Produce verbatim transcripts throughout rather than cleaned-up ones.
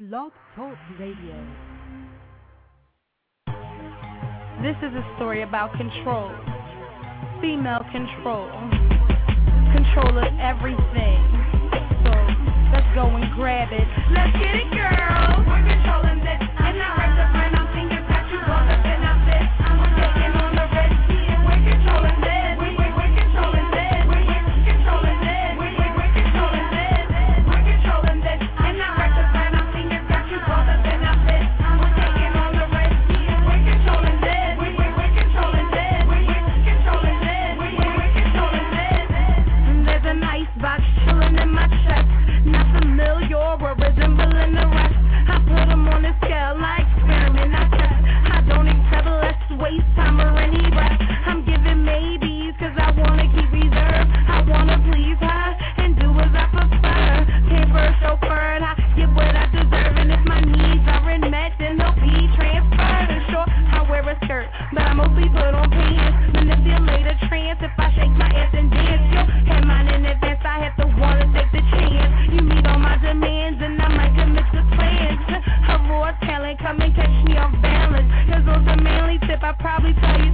Blog Talk Radio. This is a story about control. Female control. Control of everything. So let's go and grab it. Let's get it, girl. We're controlling this. And I wrap the friend I'm thinking that you want to spin up this. We're taking on the red sea. We're controlling this. We, we, we're controlling this. We, we, controlling this. We, we, we're controlling this. We're controlling this. And I wrap the friend I'm thinking that you want to spin up this. We're taking on the red sea. We're controlling this. We, we, we're controlling this. We, we, controlling this. We, we, we're controlling this. And there's an icebox chilling in my chest. Not familiar or resembling the rest. I put them on the scale, I experiment, I test. I don't expect less waste time or any rest. I'm giving maybes cause I wanna keep reserve. I wanna please her and do as I prefer. Pamper, chauffeured, I get what I deserve. And if my needs aren't met, then they'll be transferred. And sure, I wear a skirt, but I mostly put on pants. Manipulate a trance if I shake my ass and dance. Yo, had mine in advance, I have to wanna take the chance. You meet all my demands and I might commit to plans. A raw talent, come and catch me off balance. Cause on the manly tip, I probably tell you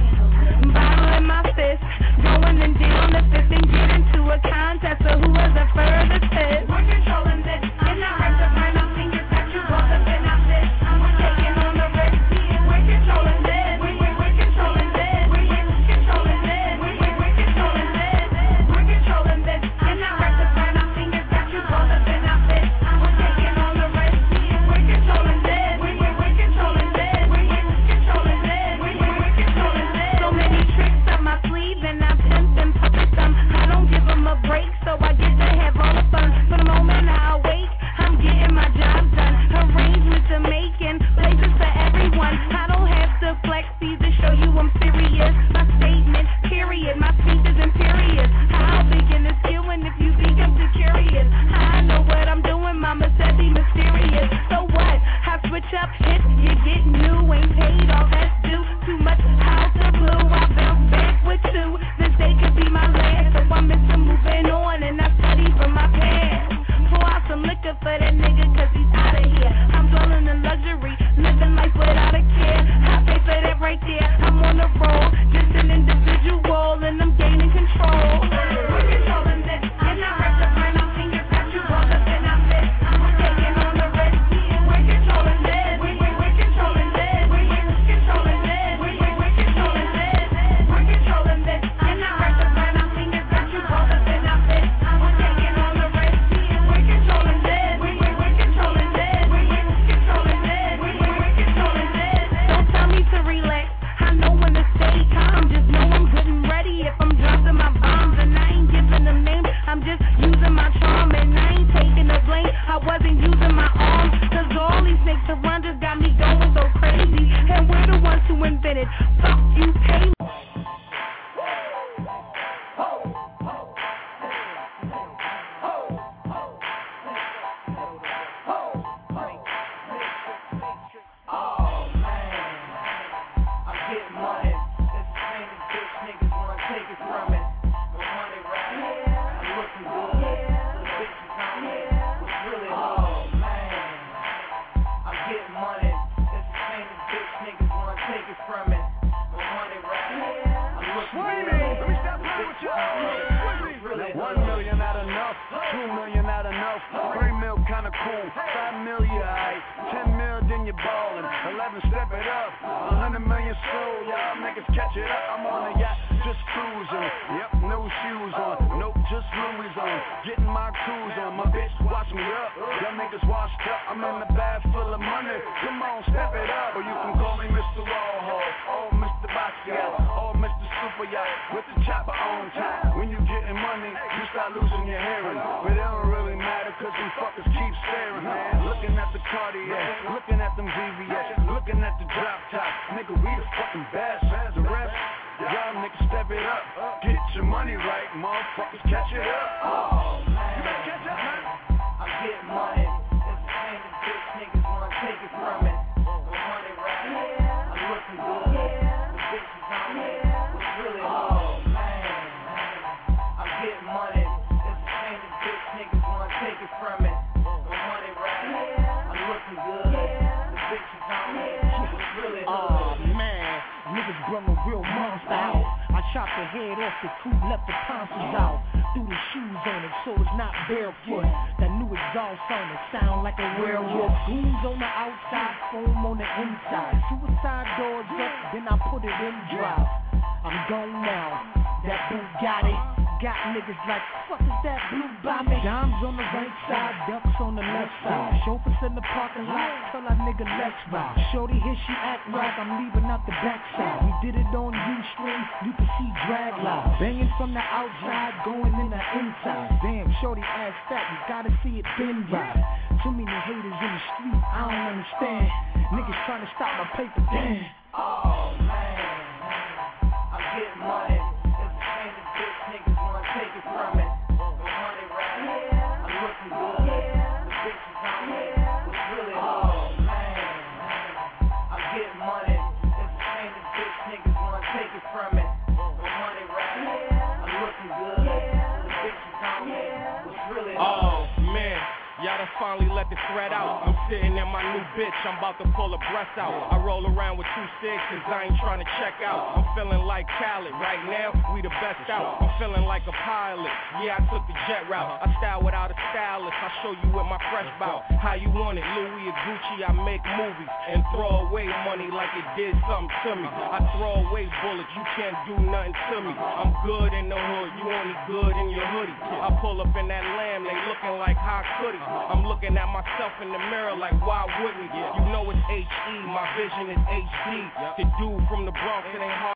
bottle in my fist, going and down the fifth and get into a contest of who has the furthest hit. We're controlling this, and I wrap the mind I'm thinking that you want to spin out this. We're taking on the red sea, we're controlling this. We, we, we're controlling this. We, we, controlling this. We, we, we're controlling this. We're controlling this, and I wrap the mind I'm thinking that you want to spin out this. We're taking on the red sea, we're controlling this. We, we, we're controlling this. We, we, controlling this. We, we, we're controlling this. So many tricks up my sleeve, and I'm pimping, puppet some. I don't give them a break, so I get to have all the fun. For the moment I awake, I'm getting my job done. Arrangements are making places for everyone. I don't have to flex these to show you I'm serious. My statement, period. My speech is imperious. I'll begin to skewing if you think I'm too curious. I know what I'm doing, mama said be mysterious. So what? I switch up hits, you get new. Ain't paid all that's due. Too much house or blue. I bounce back with two. This day could be my last. So I'm Mister Moving On and I study from my past. Pour out some liquor for that nigga cause he's out of here. I'm dwelling in luxury, living life without a care. I pay for that right there. I'm on the road, just an individual and I'm gaining control. We're controlling this, and I wrap the mind I'm thinking that you want to spin out this. We're taking on the red sea, we're controlling this. We, we, we're controlling this. We, we, controlling this. We, we, we're controlling this. We're controlling this, and I wrap the mind I'm thinking that you want to spin out this. We're taking on the red sea, we're controlling this. We, we, we're controlling this. We, we, controlling this. We, we, we're controlling this. Don't tell me to relax, I know when to stay calm. Just know I'm good and ready if I'm dropping my bombs. And I ain't giving them names, I'm just using my charm. And I ain't taking the blame, I wasn't using my arms. Cause all these snakes around just got me going so crazy. And we're the ones who invented, fuck you, pay me. One million not enough, two million not enough, three mil kinda cool, five million aight, ten mil then you're ballin', eleven step it up, a hundred million sold, y'all niggas catch it up. I'm on a yacht, just cruising, yep, no shoes on, nope, just Louis on, getting my cruise on, my bitch wash me up, y'all niggas washed up, I'm in the bag full of money, come on, step it up, or you can call me Mister Rawhawk, or Mister Basquiat, or Mister Super Yacht, with the chopper on top. When you getting money, you start losing your hearing, but it don't really matter, cause them fuckers keep staring, man, looking at the Cartier, looking at them V V S, looking at the drop top, nigga, we the fucking best, the rest, y'all niggas step it up, get your money right, motherfuckers catch it up, oh man, you better catch up, man, I'm getting money, it's the same as bitch niggas wanna take it from me, the money right, I'm looking good, the bitches on me, what's really oh man, I'm getting money, it's the same as bitch niggas wanna take it from me, the money right, I'm brung a real monster out. I chopped the head off the coupe, left the tonsils out. Threw the shoes on it so it's not barefoot. That new exhaust on it sound like a werewolf. Goons on the outside, foam on the inside. Suicide doors up, then I put it in drive. I'm gone now, that Bugatti got niggas like, fuck is that blue by me? Dimes on the right side, ducks on the left side. Chauffeurs in the parking lot, tell that nigga let's ride. Shorty here, she act right, I'm leaving out the backside. We did it on U-string, you can see drag lines. Banging from the outside, going in the inside. Damn, shorty ass fat, you gotta see it bend right. Too many haters in the street, I don't understand. Niggas trying to stop my paper, damn. Oh man, I'm getting money. Finally let the thread out. I'm sitting in my new bitch, I'm about to pull a breast out. I roll around with two sticks cause I ain't trying to check out. I'm feeling like Khaled, right now we the best out. I'm feeling like a pilot, yeah I took the jet route. I style without a stylist, I show you with my fresh bout. How you want it, Louis or Gucci, I make movies and throw away money like it did something to me. I throw away bullets, you can't do nothing to me. I'm good in the hood, you only good in your hoodie. I pull up in that lamb, they looking like how could he? I'm looking at myself in the mirror like why wouldn't you? You know it's H E, my vision is H D. The dude from the Bronx, it ain't hard.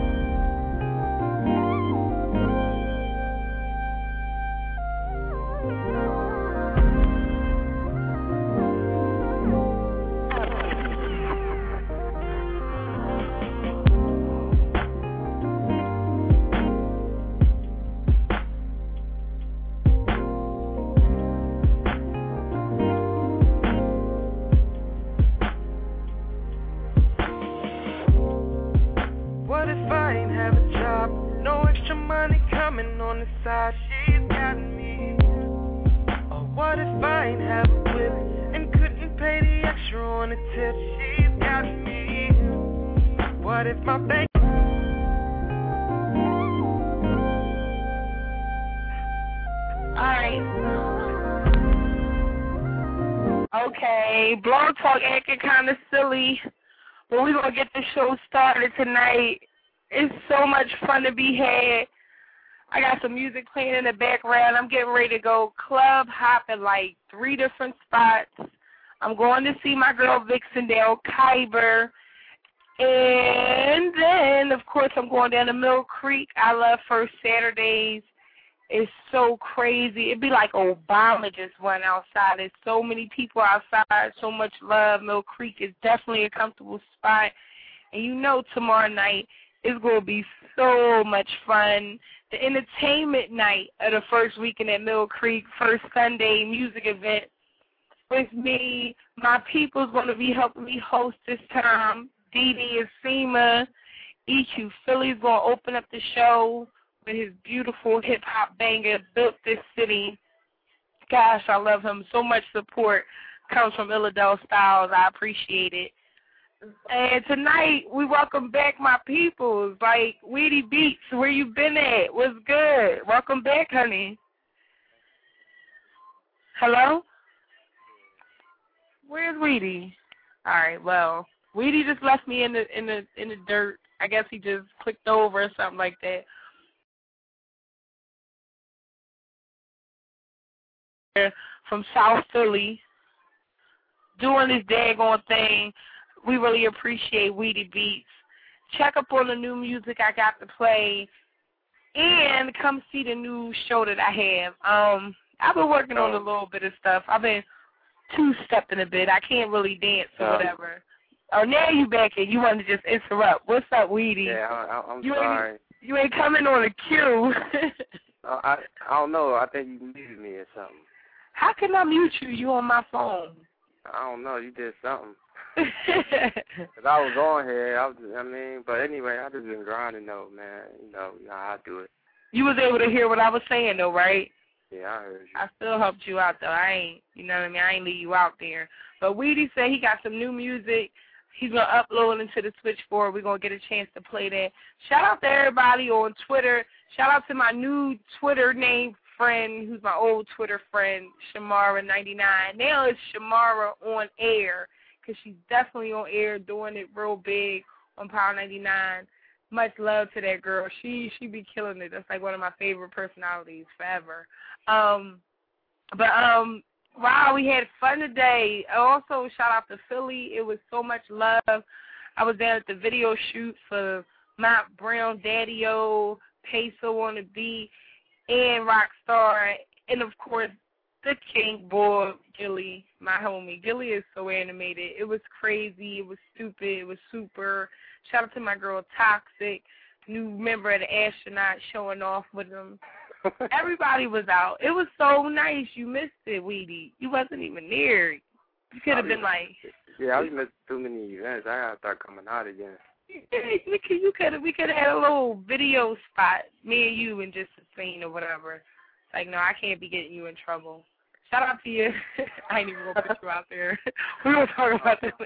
She's got me. Or what if I ain't have a whip and couldn't pay the extra on the tip? She's got me. What if my bank? Alright. Okay, Blog Talk acting kind of silly, but we're going to get the show started tonight. It's so much fun to be had. I got some music playing in the background. I'm getting ready to go club hopping like three different spots. I'm going to see my girl Vixen down Khyber. And then, of course, I'm going down to Mill Creek. I love First Saturdays. It's so crazy. It'd be like Obama just went outside. There's so many people outside, so much love. Mill Creek is definitely a comfortable spot. And you know tomorrow night it's going to be so much fun. The entertainment night of the first weekend at Mill Creek, first Sunday music event with me. My people's going to be helping me host this time. Dee Dee and Seema. E Q Philly's going to open up the show with his beautiful hip-hop banger, Built This City. Gosh, I love him. So much support comes from Illidale Styles. I appreciate it. And tonight, we welcome back my peoples, like Weedy Beats. Where you been at? What's good? Welcome back, honey. Hello? Where's Weedy? All right, well, Weedy just left me in the in the in the dirt. I guess he just clicked over or something like that. From South Philly, doing this daggone thing. We really appreciate Weedy Beats. Check up on the new music I got to play, and come see the new show that I have. Um, I've been working on a little bit of stuff. I've been two-stepping a bit. I can't really dance or whatever. Oh, now you back here. You want to just interrupt. What's up, Weedy? Yeah, I, I'm you sorry. Ain't, you ain't coming on a cue. uh, I I don't know. I think you muted me or something. How can I mute you? You on my phone. I don't know. You did something. Cause I was on here. I was. I mean, but anyway, I just been grinding though, man. You know, you know how I do it. You was able to hear what I was saying though, right? Yeah, I heard you. I still helped you out though. I ain't, you know what I mean? I ain't leave you out there. But Weedy said he got some new music. He's going to upload into the switchboard. We're going to get a chance to play that. Shout out to everybody on Twitter. Shout out to my new Twitter name friend, who's my old Twitter friend, Shamara ninety-nine. Now it's Shamara on air, because she's definitely on air doing it real big on Power ninety-nine. Much love to that girl. She she be killing it. That's like one of my favorite personalities forever. Um, but, um, wow, we had fun today. Also, shout out to Philly. It was so much love. I was there at the video shoot for Mount Brown, Daddy-O, Peso on the beat, and Rockstar, and, of course, the King Boy, Gilly, my homie. Gilly is so animated. It was crazy. It was stupid. It was super. Shout out to my girl Toxic, new member of the Astronaut, showing off with them. Everybody was out. It was so nice. You missed it, Weedy. You wasn't even there. You could have been like... Yeah, I was missing too many events. I got to start coming out again. You could, you could have, we could have had a little video spot, me and you, and just a scene or whatever. It's like, no, I can't be getting you in trouble. Shout out to you. I ain't even going to put you out there. We were talking about that.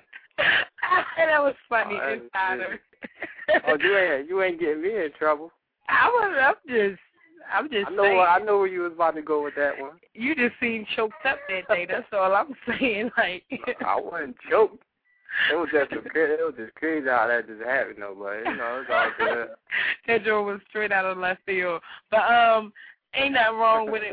That was funny. Oh, Insider. Oh, you ain't, you ain't getting me in trouble. I was, I'm just, I'm just I know, saying. I know where you was about to go with that one. You just seemed choked up that day. That's all I'm saying. Like, I wasn't choked. It was just a, it was just crazy how that just happened, though. But you know, it's all good. That joke was straight out of left field. But um, ain't nothing wrong with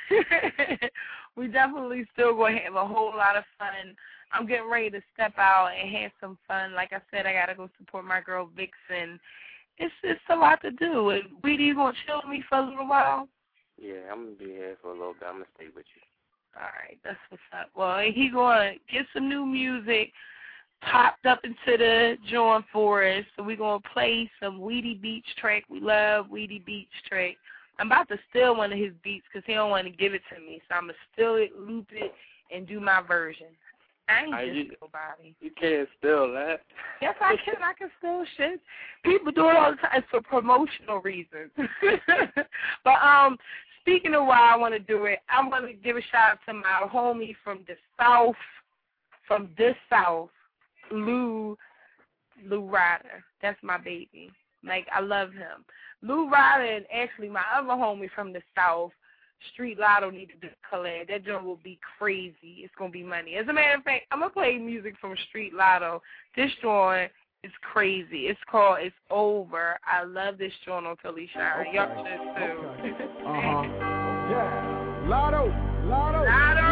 it. We definitely still going to have a whole lot of fun. I'm getting ready to step out and have some fun. Like I said, I got to go support my girl Vixen. It's it's a lot to do. And Weedy, you going to chill with me for a little while? Yeah, I'm going to be here for a little bit. I'm going to stay with you. All right, that's what's up. Well, he going to get some new music popped up into the joint for us. So we're going to play some Weedy Beach track. We love Weedy Beach track. I'm about to steal one of his beats because he don't want to give it to me. So I'm going to steal it, loop it, and do my version. I ain't Are just you, nobody. You can't steal that. Yes, I can. I can steal shit. People do it all the time for promotional reasons. But um, speaking of why I want to do it, I want to give a shout out to my homie from the South, from the South, Lou, Lou Ryder. That's my baby. Like, I love him. Lou Ryder and actually my other homie from the South, Street Lotto, need to do a collab. That joint will be crazy. It's going to be money. As a matter of fact, I'm going to play music from Street Lotto. This joint is crazy. It's called It's Over. I love this joint on Philly Shire. Okay. Y'all should too. Okay. Uh-huh. Yeah. Lotto. Lotto.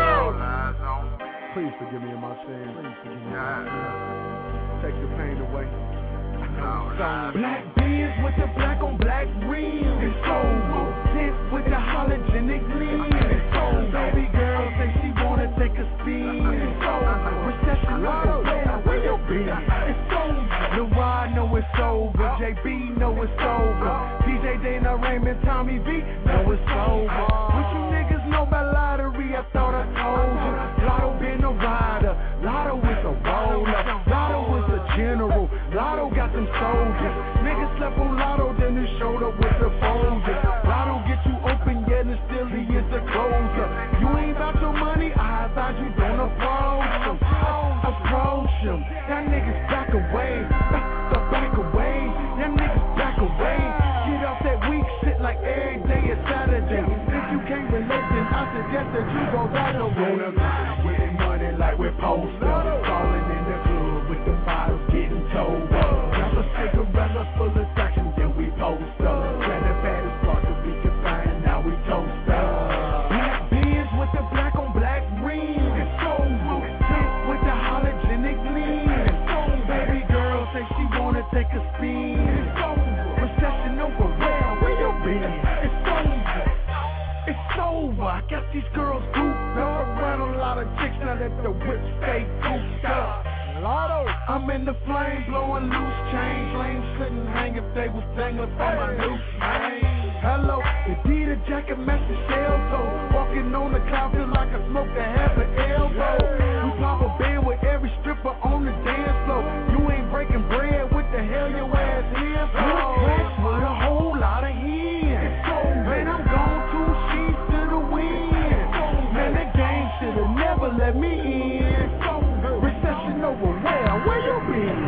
Lotto. Please forgive me in my sins. Please forgive me in my sins. Take the pain away. Black beans with the black on black rims. It's over. Tint with the halogenic lens. It's over. Baby girl say she wanna take a spin. It's over. Recession over. Where you been? It's over. LeRon know it's over. J B know it's over. D J Dana Raymond, Tommy V know it's over. What you niggas know about lottery? I thought I told you. Lotto been a rider. Lotto is a roller. Lotto is a general. Lotto got them soldiers. Niggas slept on Lotto, then they showed up with the Folgers. Lotto get you open, yet and still he is the closer. You ain't about your money, I thought you don't approach him. Approach him. That niggas back away. Back, the back away. That niggas back away. Get off that weak shit like every day is Saturday. If you can't relate, then I suggest that you go right away. Wanna grind, getting money like we're posters. Falling in the club with the bottles getting towed up. Grab a cigarette full of sections, then we post up. Grab the baddest part that we can find, now we toast up. Black beans with the black on black rims. It's over. Tint with the halogenic lens. It's over. Baby girl say she wanna take a spin. It's over. Recession over where? Where you been? It's over. It's over. I got these girls grouped up around a lot of chicks now that the whip stay cooped up. Lotto. I'm in the flame, blowing loose change. Flames couldn't hang if they was dangling from my loose chain. Hello, the Dita jacket match the shell toe. Walking on the cloud feel like I smoked a half an elbow. We pop a band with every stripper on the dance floor. You ain't breaking bread, what the hell your ass here for? Rich with a whole lot of hens. Man, I'm gone two sheets to the wind. Man, that game should've never let me in. Recession over where? Where you been?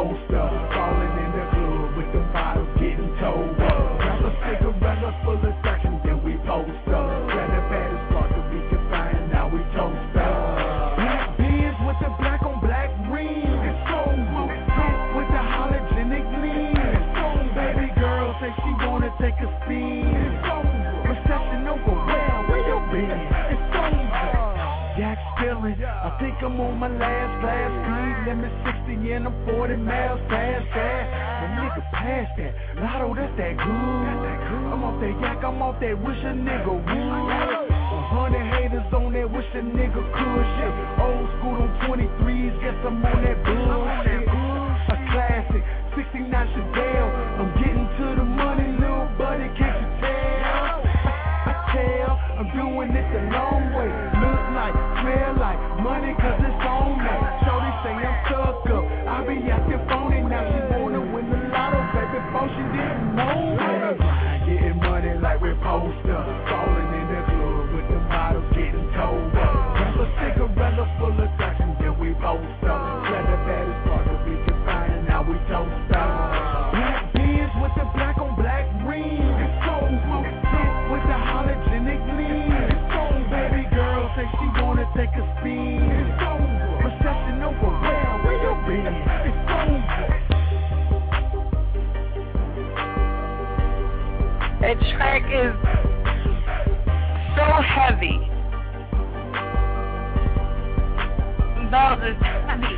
poster. Falling in the club with the bottles getting towed up. Grab a cigarette full of sex and then we post up. Grab the baddest part that we can find, now we toast up. Black beers with the black on black rim. It's over. Hit with the halogenic lean. It's over. Baby girl say she wanna take a spin. It's over. Recession over well, where you been? It's over. Jack spilling, I think I'm on my last glass. Speed limit sixty and I'm forty miles past that. The nigga past that, Lotto, that's that good. I'm off that yak, I'm off that wish a nigga would. A hundred haters on that wish a nigga could shit. Old school on twenty-threes, guess I'm on that bullshit. A classic, sixty-nine Chevelle. I'm getting to the money, little buddy, can't you tell? I tell, I'm doing it the long way. Look like, smell like, money cause it's on me. Shorty say I'm stuck up, I be acting phony. Now she wanna win the lotto, baby, before she didn't know me. Getting money like we're poster. Falling in the club with the bottles getting towed up. Grab a cigarette full of sex and then we post up. Grab the baddest part that we can find, now we toast up. Black beers with the black on black rim. It's over. Hit with the halogenic lean. It's over. Baby girl say she wanna take a spin. It's over. Recession over well, where you been? It's over. That track is so heavy. Balls is heavy.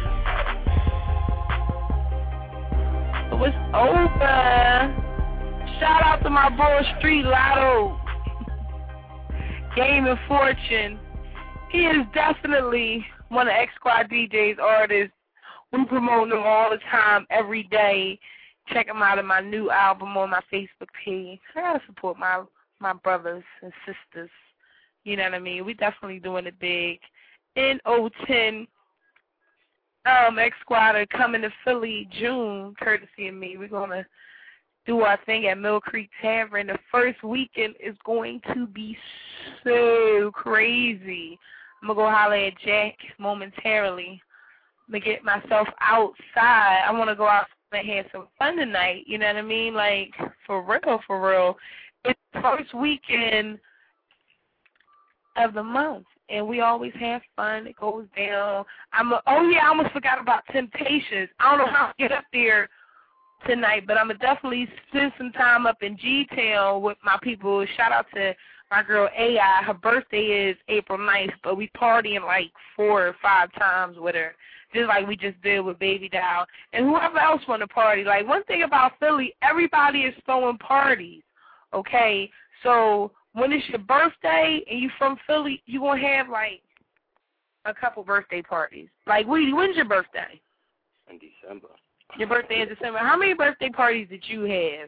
So it's over. Shout out to my boy Street Lotto. Game and Fortune. He is definitely one of X Squad D J's artists. We promote him all the time, every day. Check him out in my new album on my Facebook page. I gotta support my my brothers and sisters. You know what I mean? We definitely doing it big. N O ten um, X Squad are coming to Philly June, courtesy of me. We're gonna do our thing at Mill Creek Tavern. The first weekend is going to be so crazy. I'm gonna go holler at Jack momentarily. I'm gonna get myself outside. I wanna go out and have some fun tonight, you know what I mean? Like, for real, for real. It's the first weekend of the month, and we always have fun. It goes down. I'm a, oh, yeah, I almost forgot about Temptations. I don't know how to get up there tonight, but I'm going to definitely spend some time up in G-Town with my people. Shout out to my girl A I. Her birthday is April ninth, but we partying like four or five times with her, just like we just did with Baby Doll. And whoever else want to party. Like, one thing about Philly, everybody is throwing parties, okay? So when it's your birthday and you from Philly, you going to have, like, a couple birthday parties. Like, Weedy, when's your birthday? In December. Your birthday in December. How many birthday parties did you have?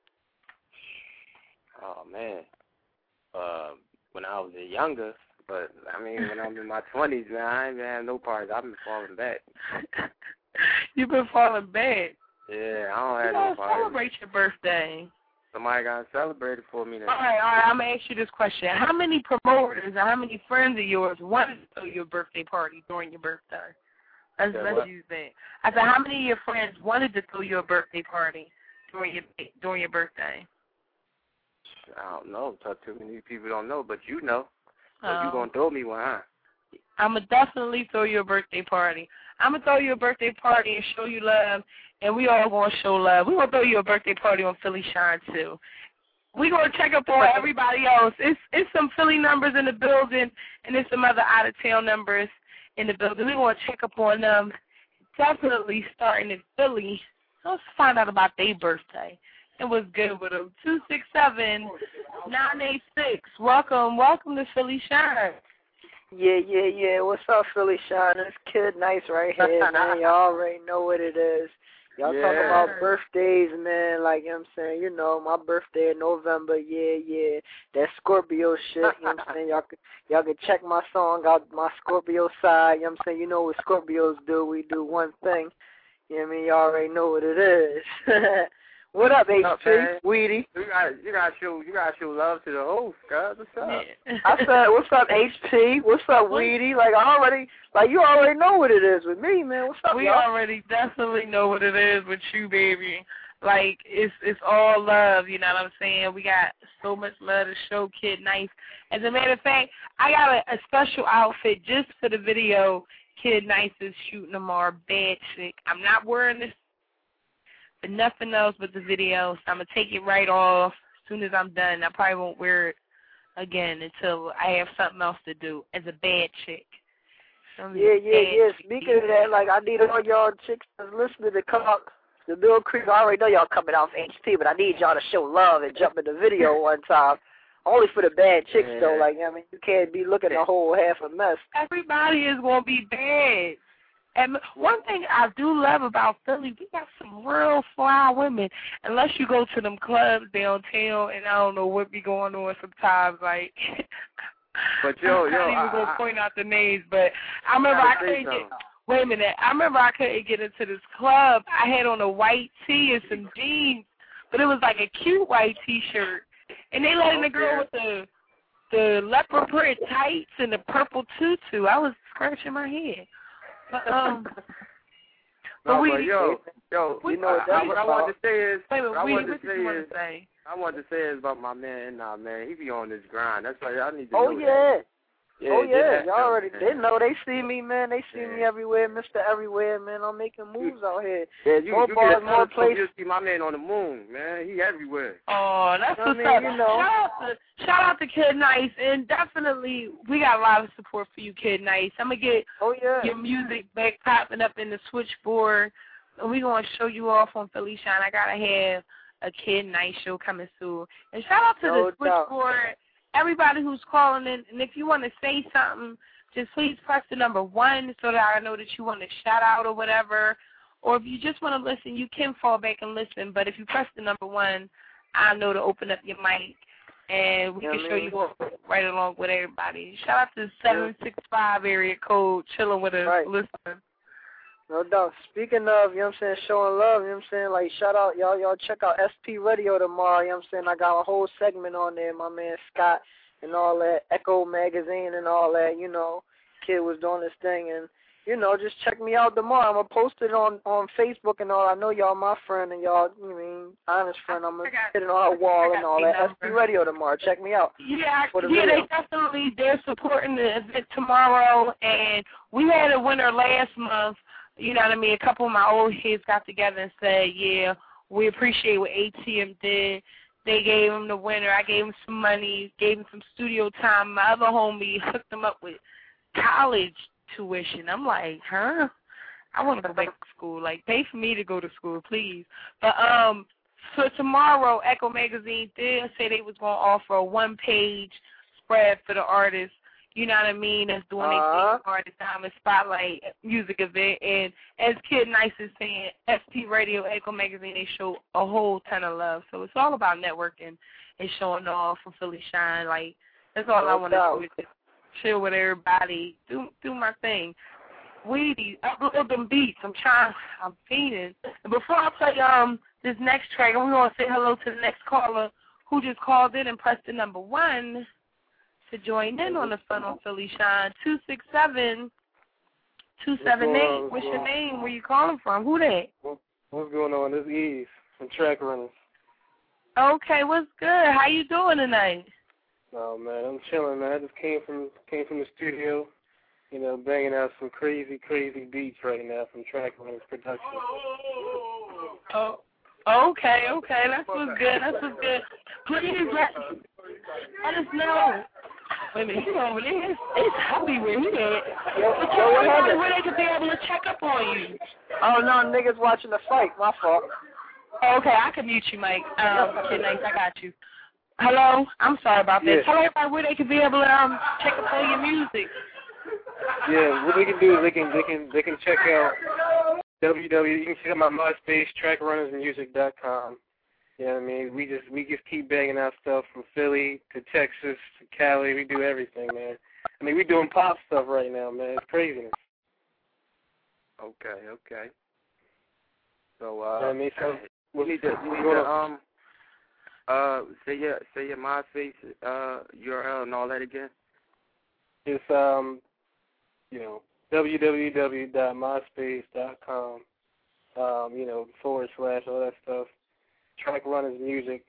Oh, man. Uh, when I was younger, but, I mean, when I'm in my twenties, man, I ain't been having no parties. I've been falling back. You've been falling back? Yeah, I don't have you no parties. Celebrate your birthday. Somebody got to celebrate it for me now. All right, all right, I'm going to ask you this question. How many promoters or how many friends of yours wanted to throw your birthday party during your birthday? Let's, Yeah, let's what? use that. I said, how many of your friends wanted to throw your birthday party during your during your birthday? I don't know. Talk too many people don't know, but you know. So Um, you going to throw me one, huh? I'm going to definitely throw you a birthday party. I'm going to throw you a birthday party and show you love, and we all going to show love. We're going to throw you a birthday party on Philly Shine, too. We're going to check up on everybody else. It's it's some Philly numbers in the building, and there's some other out-of-town numbers in the building. We're going to check up on them. Definitely starting in Philly. Let's find out about their birthday. It was good with them. two six seven, nine eight six. Welcome. Welcome to Philly Shine. Yeah, yeah, yeah. What's up, Philly Shine? It's Kid Nice right here, man. Y'all already know what it is. Y'all Yeah. talking about birthdays, man. Like, you know what I'm saying? You know, my birthday in November. Yeah, yeah. That Scorpio shit. You know what I'm saying? Y'all can, y'all can check my song out, my Scorpio side. You know what I'm saying? You know what Scorpios do. We do one thing. You know what I mean? Y'all already know what it is. What up, H P? Up, Weedy? You got you got show you got show love to the host, guys. What's up? Yeah. I said, what's up, H P? What's up, Weedy? Like I already, like you already know what it is with me, man. What's up, We y'all? already definitely know what it is with you, baby. Like, it's it's all love, you know what I'm saying? We got so much love to show Kid Nice. As a matter of fact, I got a, a special outfit just for the video Kid Nice is shooting tomorrow, Bad Chick. I'm not wearing this for nothing else but the video, so I'm going to take it right off as soon as I'm done. I probably won't wear it again until I have something else to do as a bad chick. So Yeah, yeah, yeah. chick. Speaking of that, like I need all y'all chicks that's listening to come out to Mill Creek. I already know y'all coming off H P, but I need y'all to show love and jump in the video one time. Only for the bad chicks Yeah. though. Like I mean, you can't be looking a whole half a mess. Everybody is going to be bad. And one thing I do love about Philly, we got some real fly women. Unless you go to them clubs downtown, and I don't know what be going on sometimes. Like, But yo, I'm yo, not even I, going to I, point out the names, but I remember I gotta say couldn't get. something. Wait a minute. I remember I couldn't get into this club. I had on a white tee and some jeans, but it was like a cute white T-shirt, and they letting the girl with the the leopard print tights and the purple tutu. I was scratching my head. But, um, but No, we, but yo, yo, you know what I, I, that's what I about. wanted to say is, wait a what I minute, wanted what to did say you want is, to say? I wanted to say is about my man. Nah, man, he be on this grind. That's why I need to Oh know yeah. that. Yeah, oh get yeah, that y'all done, already man. they know. They see me, man. They see me Yeah. everywhere, Mister Everywhere, man. I'm making moves out here. Yeah, you, More you bars, get a more telescope, places. you'll see my man on the moon, man. He everywhere. Oh, that's I what's mean, up. you know. Shout out to shout out to Kid Nice, and definitely we got a lot of support for you, Kid Nice. I'm gonna get Oh yeah. your music back popping up in the switchboard, and we're gonna show you off on Philly Shine. I gotta have a Kid Nice show coming soon. And shout out to No the doubt. switchboard, everybody who's calling in, and if you want to say something, just please press the number one so that I know that you want to shout out or whatever. Or if you just want to listen, you can fall back and listen. But if you press the number one, I know to open up your mic, and we Yeah, can show man. you off right along with everybody. Shout out to seven six five area code, chilling with us, Right. listening. No doubt. Speaking of, you know what I'm saying, showing love, you know what I'm saying, like, shout out, y'all, y'all check out S P Radio tomorrow, you know what I'm saying, I got a whole segment on there, my man Scott and all that, Echo Magazine and all that, you know, kid was doing this thing, and, you know, just check me out tomorrow. I'm going to post it on, on Facebook and all. I know y'all my friend and y'all, you mean, honest friend. I'm going to put it on her wall and all that. S P Radio tomorrow. Check me out. Yeah, for the yeah, video. they definitely, they're supporting the event tomorrow, and we had a winner last month. You know what I mean? A couple of my old kids got together and said, yeah, we appreciate what A T M did. They gave him the winner. I gave him some money, gave him some studio time. My other homie hooked him up with college tuition. I'm like, huh? I want to go back to school. Like, pay for me to go to school, please. But um, for tomorrow, Echo Magazine did say they was going to offer a one-page spread for the artists. You know what I mean? That's doing Uh-huh. their Artist Diamond Spotlight music event. And as Kid Nice is saying, S P Radio, Echo Magazine, they show a whole ton of love. So it's all about networking and showing off for Philly Shine. Like, that's all No I want to doubt. do is just chill with everybody, do do my thing. Weedy, upload them beats. I'm trying, I'm fiending. And before I play um this next track, I'm going to say hello to the next caller who just called in and pressed the number one to join in on the fun on Philly Shine. two six seven, two seven eight. What's your name? Where you calling from? Who that? What's going on? This is Eve from Track Runners. Okay, what's good? How you doing tonight? Oh man, I'm chilling, man. I just came from came from the studio, you know, banging out some crazy, crazy beats right now from Track Runners Production. Oh, okay, okay. That's what's good. That's what's good. Please let, let us know. Wait a minute, he's over there. It's, it's happy where he at. But tell everybody where they could be able to check up on you. Oh, no, niggas watching the fight. My fault. Okay, I can mute you, Mike. Um, Kid Nice, I got you. Hello? I'm sorry about that. Yeah. Tell everybody where they could be able to um, check up on your music. Yeah, what they can do is they can they can they can check out w w w. You can check out my MySpace, track runners music dot com. You know what I mean? We just we just keep banging out stuff from Philly to Texas to Cali. We do everything, man. I mean, we doing pop stuff right now, man. It's craziness. Okay, okay. So, You know uh, what I mean? So You need to, you need to um, uh, say your, say your MySpace uh, U R L and all that again. It's, um, you know, w w w dot myspace dot com, um, you know, forward slash, all that stuff. Track Runners Music.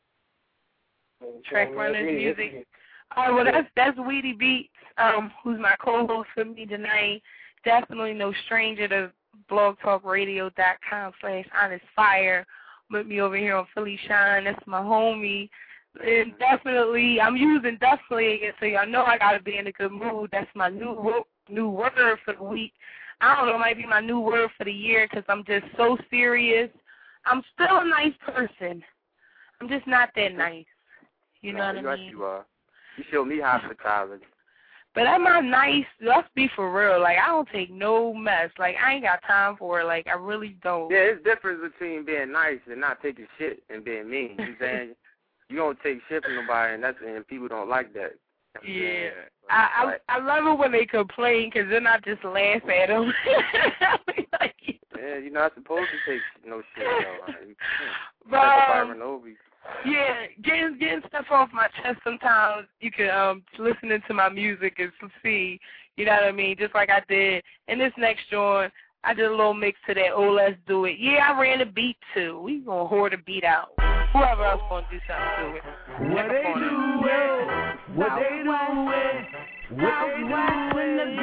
Track Runners Music. All right, well, that's, that's Weedy Beats, um, who's my co-host for me tonight. Definitely no stranger to blogtalkradio.com slash honest fire. With me over here on Philly Shine. That's my homie. And definitely, I'm using definitely again, so y'all know I got to be in a good mood. That's my new new word for the week. I don't know, it might be my new word for the year because I'm just so serious. I'm still a nice person. I'm just not that nice. You know no, what I you mean? You are. You show me hospitality. But am I nice? Let's be for real. Like, I don't take no mess. Like, I ain't got time for it. Like, I really don't. Yeah, it's difference between being nice and not taking shit and being mean. You know what I'm saying? You don't take shit from nobody, and that's and people don't like that. Yeah. I, I I love it when they complain because then I just laugh at them. Like, yeah, you're not supposed to take no shit. Though. Like, but, um, yeah, getting getting stuff off my chest sometimes you can um listening to my music and see, you know what I mean, just like I did in this next joint. I did a little mix to that, oh, let's do it. Yeah, I ran the beat too. We gonna whore the beat out. Whoever else gonna do something to it. What they do it, what they do it, what they do in the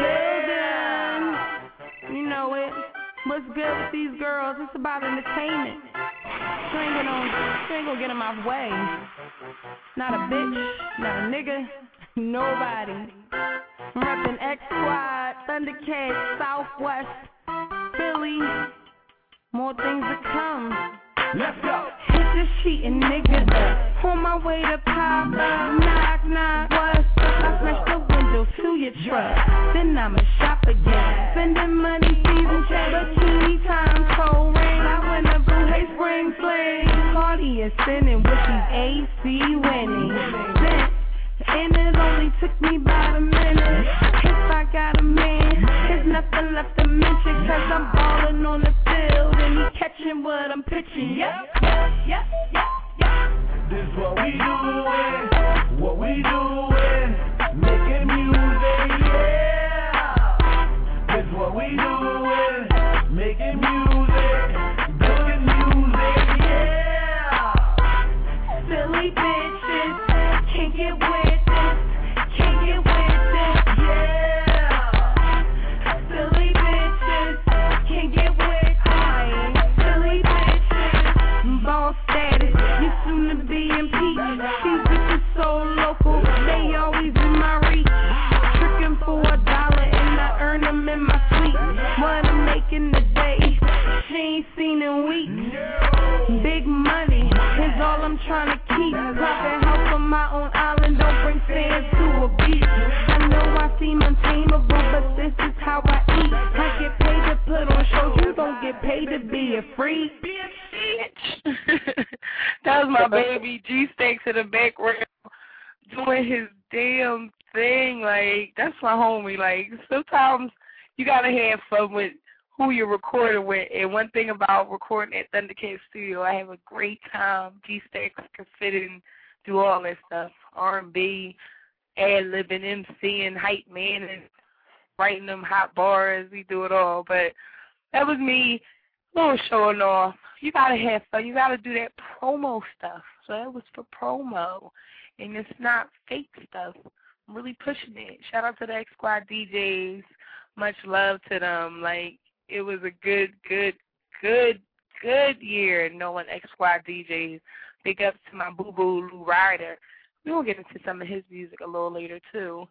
building. You know it. What's good with these girls? It's about entertainment. She ain't gonna, she ain't gonna get in my way. Not a bitch, not a nigga, nobody. I'm reppin' X Squad, Thundercats, Southwest, Philly. More things to come. Let's go. Hit the sheet and nigga. On my way to pop up. Knock, knock. What's up? I smash the window to your truck. Then I'ma shop again. Spending money, season check. Bikini time, cold rain. I went to Blue Hay Spring Fling. Party and sinning with these A C winning. Then, and it only took me about a minute. If I got a man, there's nothing left to mention. Cause I'm ballin' on the field and he catching what I'm pitching. Yep, yep, yep, yep, yep. This what we doin', what we doin', making music, yeah. This what we doin', making music, good music, yeah. Silly bitches, can't get with this, can't get with this, yeah. Silly bitches, can't get with this, silly bitches. Ball status, you soon to be impeached. These bitches so local, they always in my reach. Tricking for a dollar and I earn them in my sleep. What I'm making today, she ain't seen in weeks. Big money is all I'm trying to keep. Profit house on my own island, don't bring sand to a beach. I know I seem untamable, but this is how I eat. I get paid to put on shows, you don't get paid to be a freak. Bitch. That was my baby G-Stakes in the background doing his damn thing. Like, that's my homie. Like, sometimes you gotta have fun with who you're recording with. And one thing about recording at Thundercat Studio, I have a great time. G-Stakes can fit in, do all that stuff. R and B, ad-libbing, MCing, hype man, and writing them hot bars. We do it all. But that was me, a little showing off. You got to have fun. You got to do that promo stuff. So that was for promo. And it's not fake stuff. I'm really pushing it. Shout out to the X Squad D Js. Much love to them. Like, it was a good, good, good, good year knowing X Squad D Js. Big ups to my boo-boo, Lou Ryder. We're going to get into some of his music a little later, too.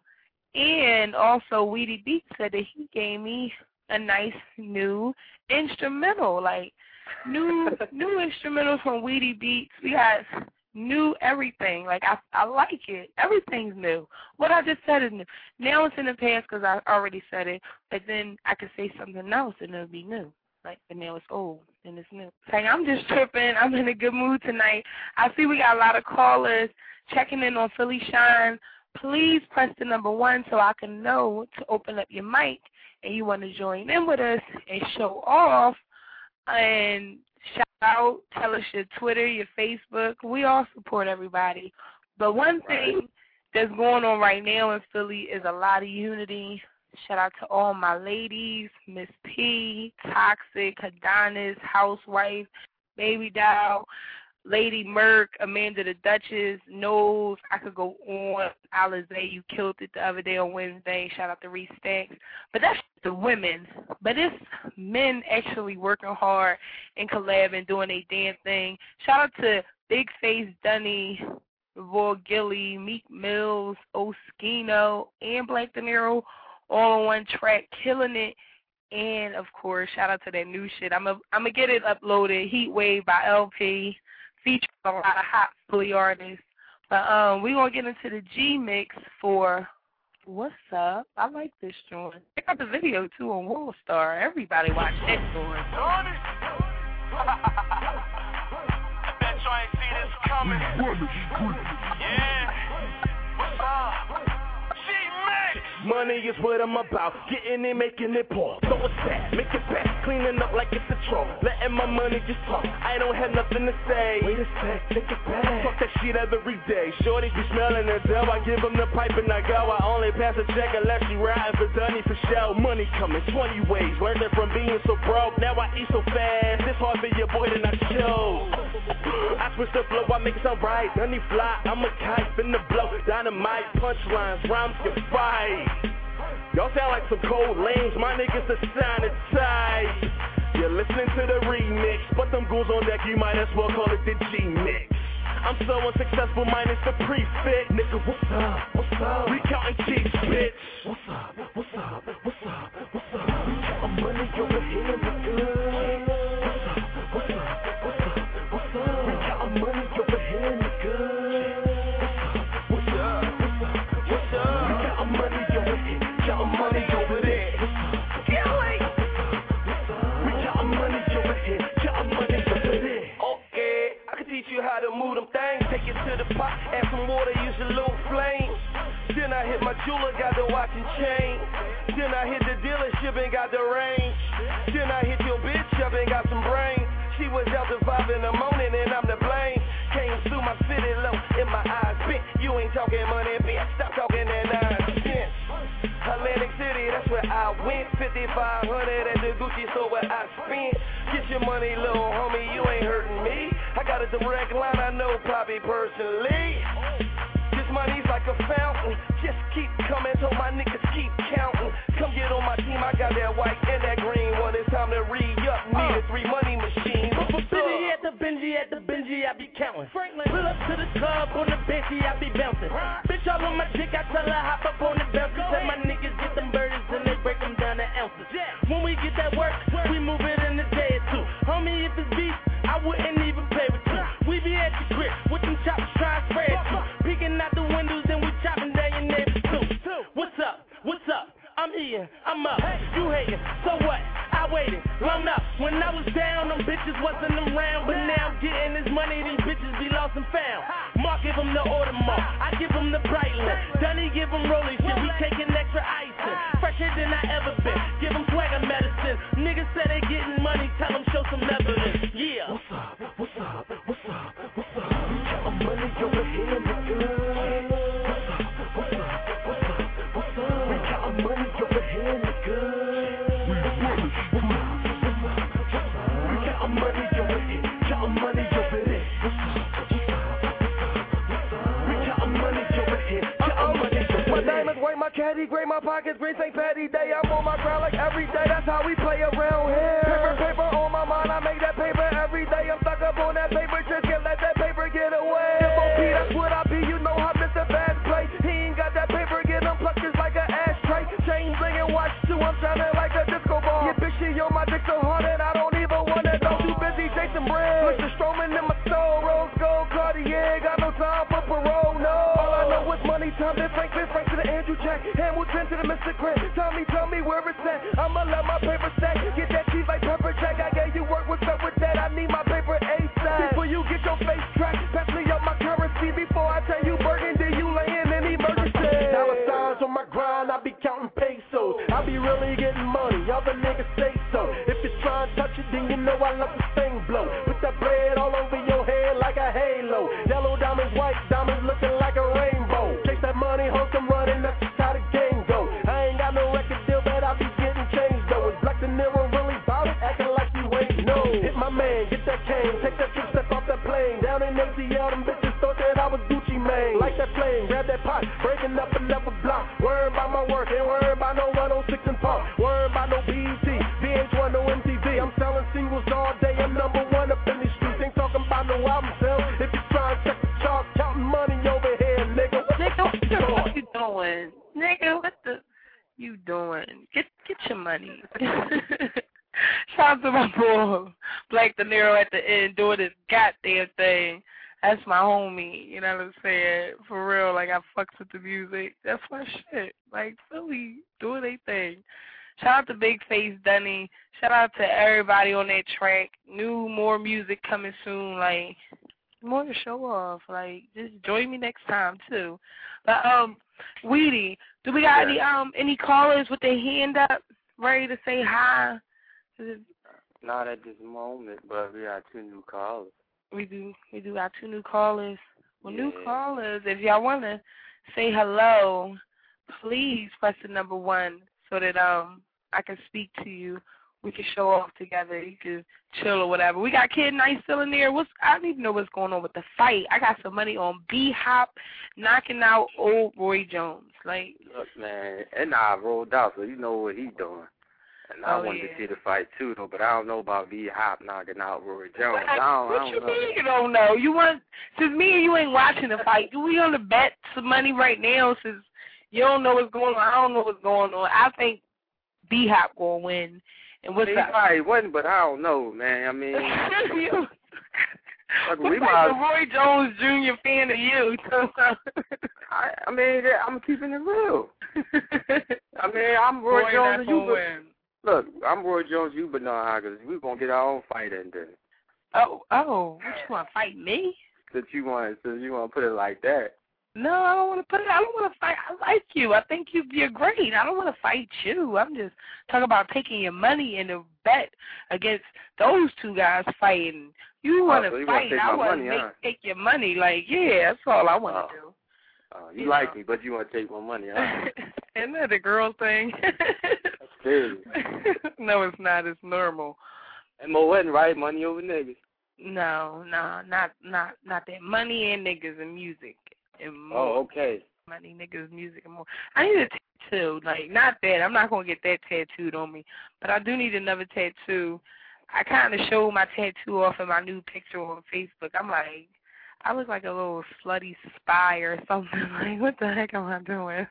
And also, Weedy Beats said that he gave me a nice new instrumental, like new new instrumental from Weedy Beats. We got new everything. Like, I I like it. Everything's new. What I just said is new. Now it's in the past because I already said it, but then I could say something else and it'll be new. Like, but now it's old and it's new. Like, I'm just tripping. I'm in a good mood tonight. I see we got a lot of callers checking in on Philly Shine. Please press the number one so I can know to open up your mic and you want to join in with us and show off and shout out. Tell us your Twitter, your Facebook. We all support everybody. But one thing that's going on right now in Philly is a lot of unity. Shout out to all my ladies, Miss P, Toxic, Adonis, Housewife, Baby Doll, Lady Merc, Amanda the Duchess, Knowles. I could go on. Alizé, you killed it the other day on Wednesday. Shout out to Reese Stacks. But that's the women. But it's men actually working hard and collabing, doing a damn thing. Shout out to Big Face Dunny, Roy Gilly, Meek Mills, Oskino, and Black De Niro all on one track, killing it. And, of course, shout out to that new shit. I'm going I'm to get it uploaded, Heat Wave by L P, featuring a lot of hot Philly artists. But um, we're going to get into the G-Mix for What's Up. I like this joint. Check out the video, too, on Worldstar. Everybody watch that joint. I bet you ain't see this coming. Yeah. What's up? Money is what I'm about, getting it, making it pour. So what's that? Make it back, cleaning up like it's a troll. Letting my money just talk, I don't have nothing to say. Wait a sec, take it back. Talk that shit every day. Shorty be smelling the dough, I give them the pipe and I go. I only pass a check unless she riding for Dunny for show. Money coming twenty ways, learned it from being so broke. Now I eat so fast, it's hard for your boy to not show. I switch the flow, I make it sound right. Dunny fly, I'm a kite, finna blow. Dynamite, punchlines, rhymes can fight. Y'all sound like some cold lames, my niggas the sign it tight. You're listening to the remix, but them ghouls on deck, you might as well call it the G-Mix. I'm so unsuccessful, minus the prefix. Nigga, what's up, what's up? We counting cheeks, bitch. What's up, what's up, what's up, what's up? We counting money over here, nigga. What's up, what's up, what's up, what's up? We counting money over here, nigga. What's up, what's up, what's up, what's up? We counting money over here. Counting money over there. Kelly! We counting money over here. Counting money over there. Okay, I can teach you how to move them things. Take it to the pot, add some water, use a little flame. Then I hit my jeweler, got the watch and chain. Then I hit the dealership and got the range. Then I hit your bitch up and got some brain. She was out to five in the morning and I'm to blame. Came through my city low in my eyes bent. You ain't talking money, bitch. Stop talking that nonsense. Atlantic City, that's where I went. fifty-five hundred at the Gucci store where I spent. Get your money, little homie, you ain't hurting me. I got a direct line, I know Poppy personally. This money's like a fountain, just keep coming, so my niggas keep counting. Come get on my team, I got that white and that green one. It's time to re-up, need a three money machine. Benji at the Benji at the Benji, I be counting. Franklin, pull up to the club on the Benji, I be bouncing. Bitch all on my dick, I tell her hop up on the bouncer. Tell my niggas get them birds and they break them down to ounces. When we get that work, we move it in a day or two. Homie, if it's beef, I wouldn't even play with you. We be at the crib with them choppers trying to spread you. Peeking out the windows and we chopping down your neighbors too. What's up? What's up? I'm here, I'm up, you hating, so what? I waited, long up. When I was down, them bitches wasn't around. But now I'm getting this money, these bitches be lost and found. Mark give them the Audemars, I give them the Breitling. Dunny give them rolling shit, we taking extra icing. Fresher than I ever been, give them swagger medicine. Niggas say they getting money, tell them show some evidence. Yeah. What's up, what's up, what's up, what's up? We counting money over here, nigga. What's up, what's up, what's up, what's up? We counting money over here, nigga. We running, what's up, what's up, what's up? We counting money over here, counting money over there. What's up, what's up, what's up, what's up? We counting money over here, counting money over there. My diamonds white, my caddy gray, my pockets green, Saint Patty Day. I'm on my grind like every day, that's how we play around here. Paper, paper on my mind, I make that paper every day. I'm stuck up on that paper, just can't let that paper get away. M O P, that's what I be, you know how Mister Fast play. He ain't got that paper, get him plucked just like an ashtray. Chain blingin' watch too, I'm shining like a disco ball. Yeah, bitch, she on my dick so hard that I don't even wanna go. Too busy chasing bread, push the Strowman in my soul. Rose gold, Cartier, got no time for parole, no. All I know is money time, then Franklin, Frank to the Andrew Jack, Hamilton to the Mister Grant. Tell me, tell me where it's at, I'ma let my paper stack. Get that cheese like pepper jack, I gave you work, what's up with that? I need my paper ASAP. Before you get your face cracked, pass me up my currency. Before I tell you burgundy, you laying in emergency. Dollar signs on my grind, I be counting pesos. I be really getting money, other niggas say so. If you try and touch it, then you know I let the thing blow. Put that I came. Take that trip, step off that plane. Down in A T L, them bitches thought that I was Gucci Mane. Like that plane, grab that pot, breaking up another block. Worry about my work, ain't worry about no one oh six and Park. Worry about no B E T, V H one, no M T V. I'm selling singles all day, I'm number one up in these streets. Ain't talking about no album sales. If you try and check the chart, counting money over here, nigga. Nigga, what you doing? Nigga, what the you doing? Get get your money. Shout out to my boy Black De Niro at the end doing his goddamn thing. That's my homie, you know what I'm saying? For real, like I fucks with the music. That's my shit. Like Philly doing their thing. Shout out to Big Face Dunny. Shout out to everybody on that track. New more music coming soon. Like more to show off. Like just join me next time too. But um, Weedy, do we got yeah. any um any callers with their hand up, ready to say hi? Not at this moment, but we got two new callers. We do. We do got two new callers. Well, yeah. new callers, if y'all want to say hello, please press the number one so that um I can speak to you. We can show off together. You can chill or whatever. We got Kid Nice still in there. What's I don't even know what's going on with the fight. I got some money on B-Hop knocking out old Roy Jones. Like, look, man, and I rolled out, so you know what he's doing. And I oh, wanted yeah. to see the fight too, though, but I don't know about B-Hop knocking out Roy Jones. What, I don't, what I don't you know. mean you don't know? You want since me and you ain't watching the fight. Do we on the bet some money right now? Since you don't know what's going on, I don't know what's going on. I think B-Hop gonna win. And what's he that? probably wasn't, but I don't know, man. I mean, you, look, what we type might. of Roy Jones Junior fan are you? I, I mean, I'm keeping it real. I mean, I'm Roy Boy, Jones and you. win. Look, I'm Roy Jones, you, but no, because we're going to get our own fight in there. Oh, oh, what, you want to fight me? Since you want, since you want to put it like that. No, I don't want to put it, I don't want to fight, I like you. I think you, you're great. I don't want to fight you. I'm just talking about taking your money in a bet against those two guys fighting. You want to oh, so fight, I want to huh? take your money. Like, yeah, that's all I want to oh. do. Oh, you, you like know. me, but you want to take my money, huh? Isn't that the girl thing? That's crazy. No, it's not. It's normal. And Mo wasn't right, money over niggas. No, no, not not not that. Money and niggas and music and more. Oh, okay. Money, niggas, music, and more. I need a tattoo. Like, not that. I'm not going to get that tattooed on me. But I do need another tattoo. I kind of showed my tattoo off in my new picture on Facebook. I'm like, I look like a little slutty spy or something. Like, what the heck am I doing?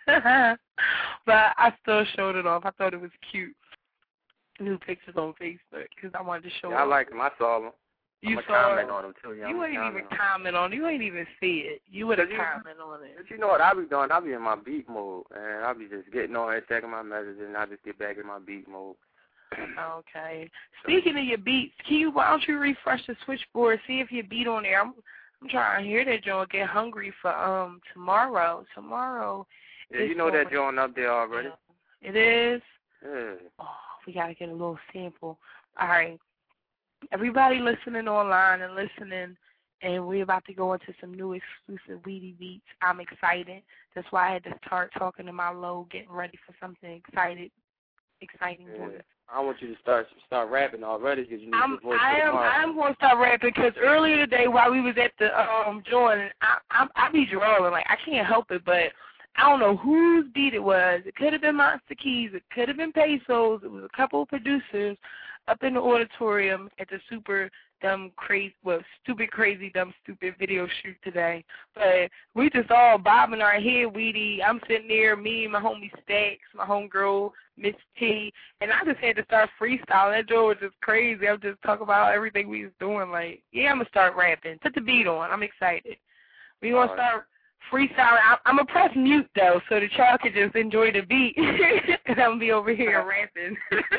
But I still showed it off. I thought it was cute. New pictures on Facebook because I wanted to show yeah, off. I like them. I saw them. You I'm saw comment it. on them too. Yeah, You I'm ain't even on comment on it. You ain't even see it. You would have you, commented on it. But you know what I be doing? I be in my beat mode, and I be just getting on here, checking my messages, and I just get back in my beat mode. Okay. Speaking of your beats, can you, why don't you refresh the switchboard, see if your beat on there? I'm, I'm trying to hear that joint. Get hungry for um tomorrow. Tomorrow. Yeah, you know that joint up there already. It is. Yeah. Oh, we gotta get a little sample. All right. Everybody listening online and listening, and we're about to go into some new exclusive Weedy beats. I'm excited. That's why I had to start talking to my low, getting ready for something excited, exciting. Yeah. Voice. I want you to start start rapping already because you need I'm, your voice I for am. tomorrow. I am going to start rapping because earlier today while we was at the um joint, I I, I be drawing like I can't help it, but I don't know whose beat it was. It could have been Monster Keys. It could have been Pesos. It was a couple of producers up in the auditorium at the super dumb crazy, well, stupid crazy dumb stupid video shoot today. But we just all bobbing our head, Weedy. I'm sitting there, me, my homie Stacks, my homegirl Miss T, and I just had to start freestyling. That joke was just crazy. I'm just talking about everything we was doing. Like, yeah, I'm gonna start rapping. Put the beat on. I'm excited. We gonna start freestyling. I, I'm gonna press mute though, so that y'all can just enjoy the beat, and I'm gonna be over here rapping.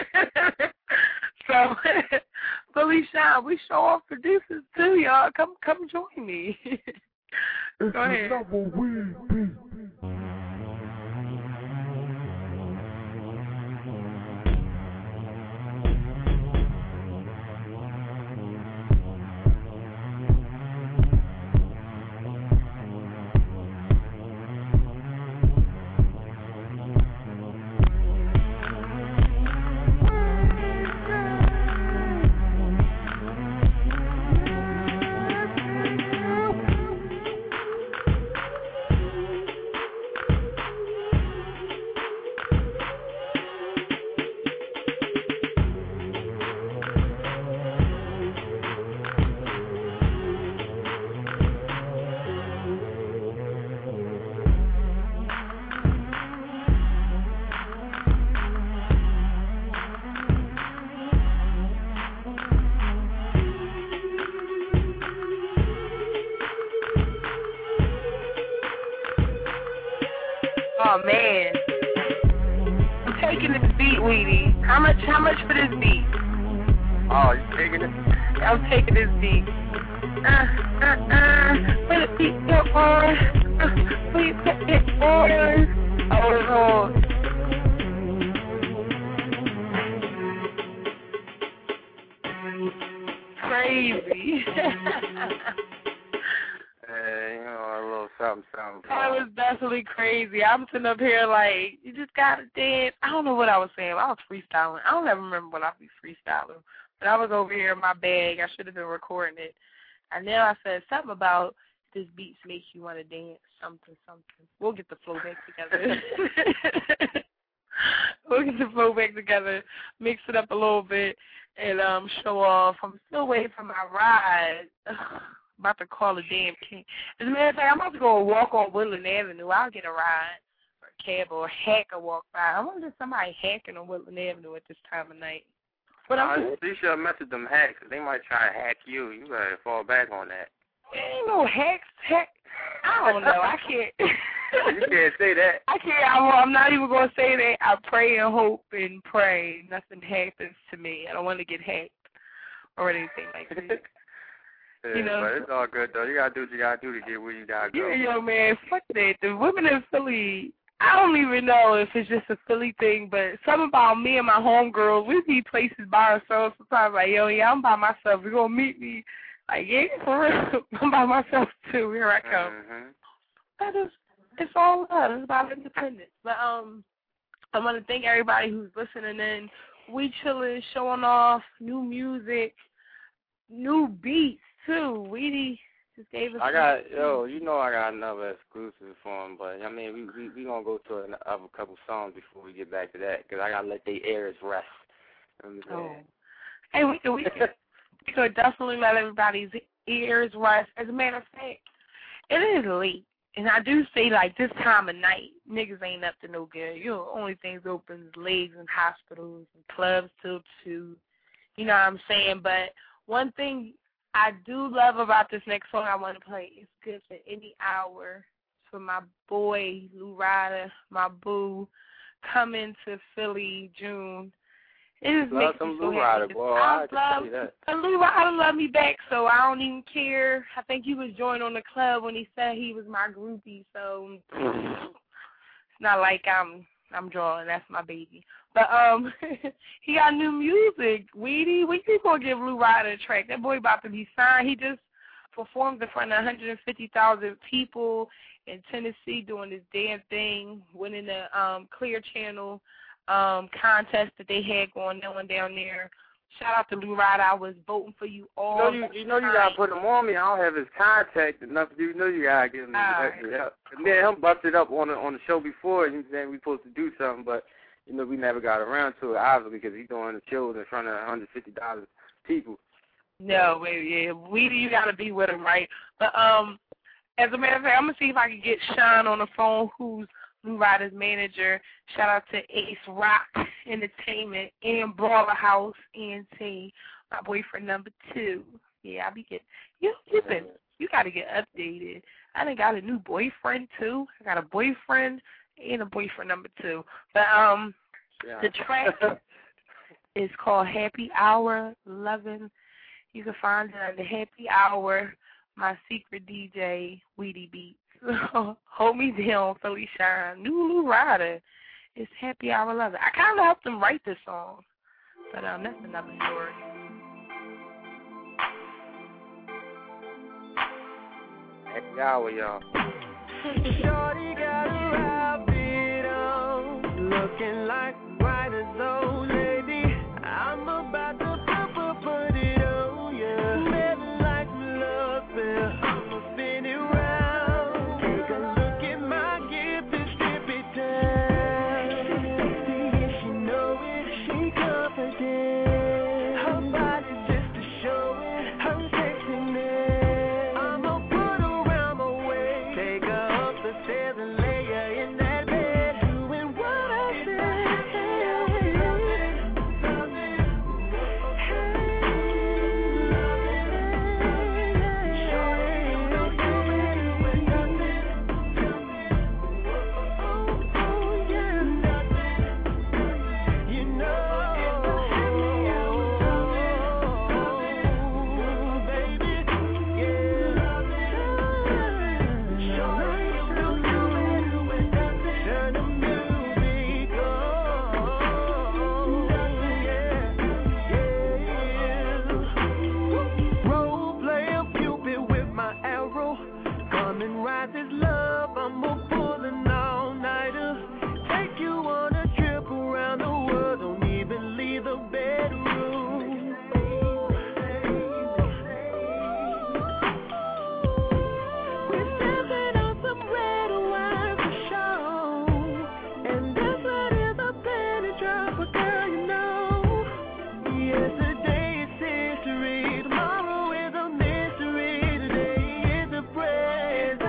So, Billy Sean, we show off producers too, y'all. Come, come join me. Go ahead. Oh man, I'm taking this beat, Weedy. How much? How much for this beat? Oh, you taking it? I'm taking this beat. Uh, uh, uh, where the beat go on? Uh, where you put it on? Oh, Lord. Crazy. Hey, you know, a little something, something. That was definitely crazy. I'm sitting up here like, you just gotta dance. I don't know what I was saying. I was freestyling. I don't ever remember what I was freestyling. But I was over here in my bag. I should have been recording it. And then I said something about this beat makes you want to dance, something, something. We'll get the flow back together. We'll get the flow back together, mix it up a little bit, and um, show off. I'm still waiting for my ride. Ugh, about to call a damn king. As a matter of fact, I'm about to go walk on Woodland Avenue. I'll get a ride or a cab or a hacker walk by. I wonder if somebody hacking on Woodland Avenue at this time of night. But I'm uh, you should have messaged them hacks. They might try to hack you. You better fall back on that. Ain't no hacks. Hack. I don't know. I can't. You can't say that. I can't. I'm, I'm not even going to say that. I pray and hope and pray nothing happens to me. I don't want to get hacked or anything like that. Yeah, you know, but it's all good, though. You got to do what you got to do to get where you got to go. Yeah, yo, man, fuck that. The women in Philly, I don't even know if it's just a Philly thing, but something about me and my homegirls, we be places by ourselves sometimes, like, yo, yeah, I'm by myself. You're going to meet me. Like, yeah, for real. I'm by myself, too. Here I come. Mm-hmm. That is, it's all love. It's about independence. But um, I want to thank everybody who's listening in. We chilling, showing off new music, new beats, too. Weedy just gave us. I got, yo, you know I got another exclusive for him, but, I mean, we we, we going to go to another couple songs before we get back to that, because I got to let their ears rest. Oh. Hey, we could, we could, we could definitely let everybody's ears rest. As a matter of fact, it is late. And I do say, like, this time of night, niggas ain't up to no good. You know, only things open is legs and hospitals and clubs till two. You know what I'm saying? But one thing I do love about this next song I want to play, it's good for any hour. For my boy, Lou Ryder, my boo, coming to Philly June. It just love makes some me so Lou happy. Ryder, boy. I, I I can love, tell you that. and Lou Ryder love me back, so I don't even care. I think he was joined on the club when he said he was my groupie, so it's not like I'm I'm drawing. That's my baby. But um, he got new music. Weedy, we keep gonna give Lou Ryder a track. That boy about to be signed. He just performed in front of one hundred fifty thousand people in Tennessee doing this damn thing, winning the um Clear Channel um contest that they had going on down there. Shout out to Lou Ryder. I was voting for you all. You know you, you know you gotta put him on me. I don't have his contact enough. You know you gotta give him right. the help. And then him busted up on the on the show before, and he said we supposed to do something, but you know we never got around to it, obviously, because he's doing the shows in front of one hundred fifty thousand people. No, wait, yeah, Weedy, you gotta be with him, right? But um, as a matter of fact, I'm gonna see if I can get Sean on the phone, who's Lou Ryder's manager. Shout out to Ace Rock Entertainment and Brawler House E N T, my boyfriend number two. Yeah, I be getting you. You been you gotta get updated. I done got a new boyfriend too. I got a boyfriend and a boyfriend number two. But um, yeah. The track is called Happy Hour eleven. You can find it on the Happy Hour. My secret D J Weedy Beats. Hold me down, Philly Shine. New Lou Ryder. It's Happy Hour eleven. I kind of helped him write this song, but um, that's another story. Happy Hour, y'all. Shorty got her outfit on, looking like bright as old lady. I'm about to put, put, put it on, yeah. Smelling like love, yeah. I'ma spin it round. Take a look at my gift and strip it down. See if she know it, she confident. Her body's just to show it, her sexiness. I'ma put her around my waist, take her up the stairs and lay her in that bed, doing what I said. girl, you know, yesterday is history, tomorrow is a mystery, today is a present.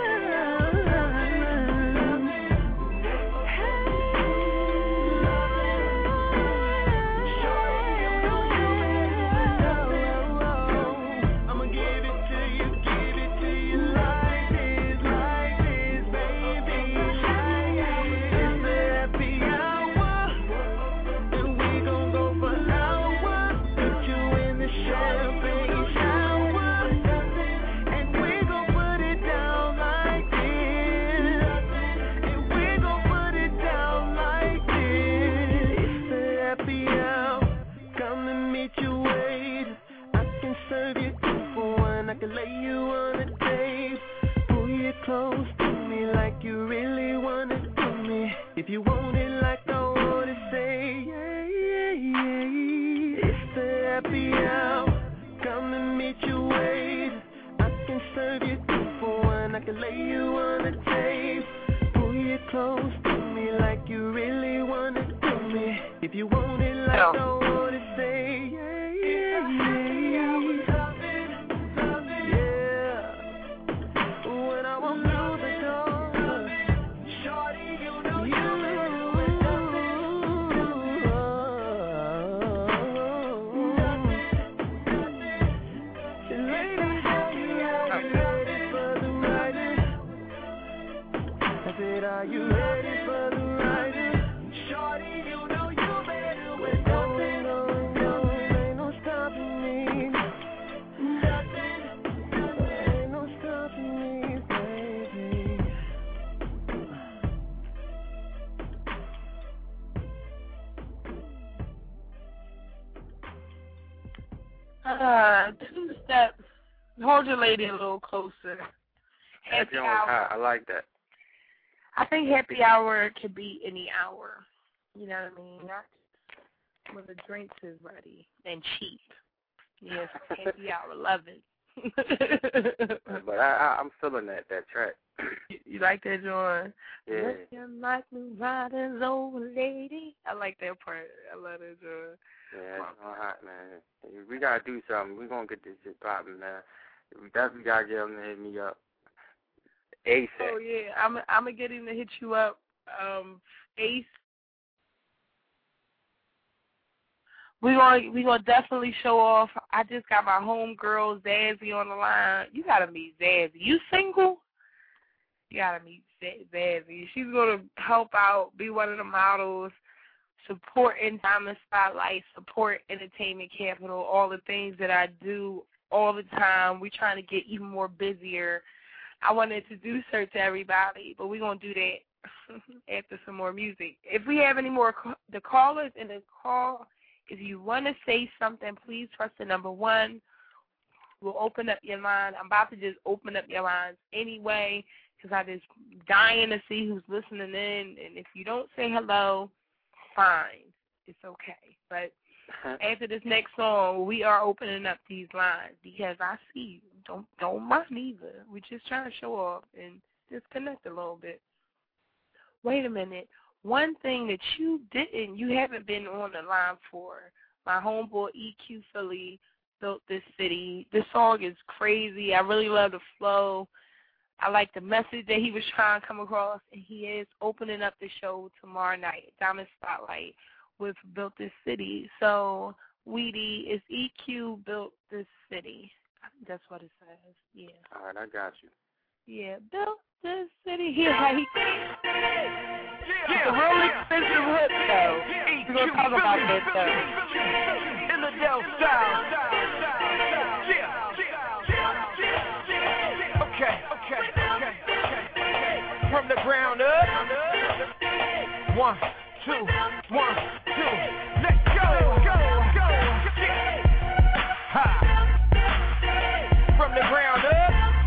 I'ma give it to you, give it to you like this, like this, baby. It's the happy hour, and we gon' go for hours. Put you in the champagne shower, and we gon' put it down like this, and we gon' put it down like this. It's the happy hour, come and meet you waiting. I can serve you two for one, I can lay you on a date. Pull you close to me like you really wanna do me. If you want it like I wanna say, yeah, yeah, yeah. It's the happy hour, come and meet you waiting. I can serve you two for one, I can lay you on a tape. Pull you close to me like you really wanna do me. If you want it like I wanna say, yeah, yeah, yeah. Yeah. When I walk through the door, shorty, you know you ladies, are you ready for the riding? I said, are you ready for the riding? Shorty, you know you better with nothing, going, going, ain't no stopping me. Nothing, ain't no stopping me, baby. Uh, two steps. Hold your lady a little closer. Happy hour. I like that. I think happy hour could be any hour. You know what I mean? Not when the drinks is ready and cheap. Yes, happy hour. Love it. But I, I, I'm feeling that that track. You like that, John? Yeah. Looking like me riding old lady. I like that part. I love that, John. Yeah, it's all hot, man. We gotta do something. We gonna get this shit popping, man. We definitely gotta get him to hit me up ASAP. Oh yeah, I'm I'm gonna get him to hit you up. Um, Ace. We gonna we gonna definitely show off. I just got my homegirl Zazzy on the line. You gotta meet Zazzy. You single? You gotta meet Zazzy. She's gonna help out, be one of the models, support Diamond Spotlight, support Entertainment Capital, all the things that I do all the time. We're trying to get even more busier. I want to introduce her to everybody, but we're gonna do that after some more music. If we have any more, the callers in the call. If you want to say something, please press the number one. We'll open up your line. I'm about to just open up your lines anyway because I'm just dying to see who's listening in. And if you don't say hello, fine. It's okay. But after this next song, we are opening up these lines because I see you. Don't, don't mind either. We're just trying to show off and just connect a little bit. Wait a minute. One thing that you didn't, you haven't been on the line for. My homeboy E Q Philly Built This City. This song is crazy. I really love the flow. I like the message that he was trying to come across. And he is opening up the show tomorrow night, Diamond Spotlight, with Built This City. So, Weedy, is E Q Built This City? I think that's what it says. Yeah. All right, I got you. Yeah, Built This City. He, he, It's a really expensive hood, though. We're going to talk about that, though. In the Del style. Okay, okay, okay, okay. From the ground up. One, two, one, two. Let's go, go, go. Ha. From the ground up.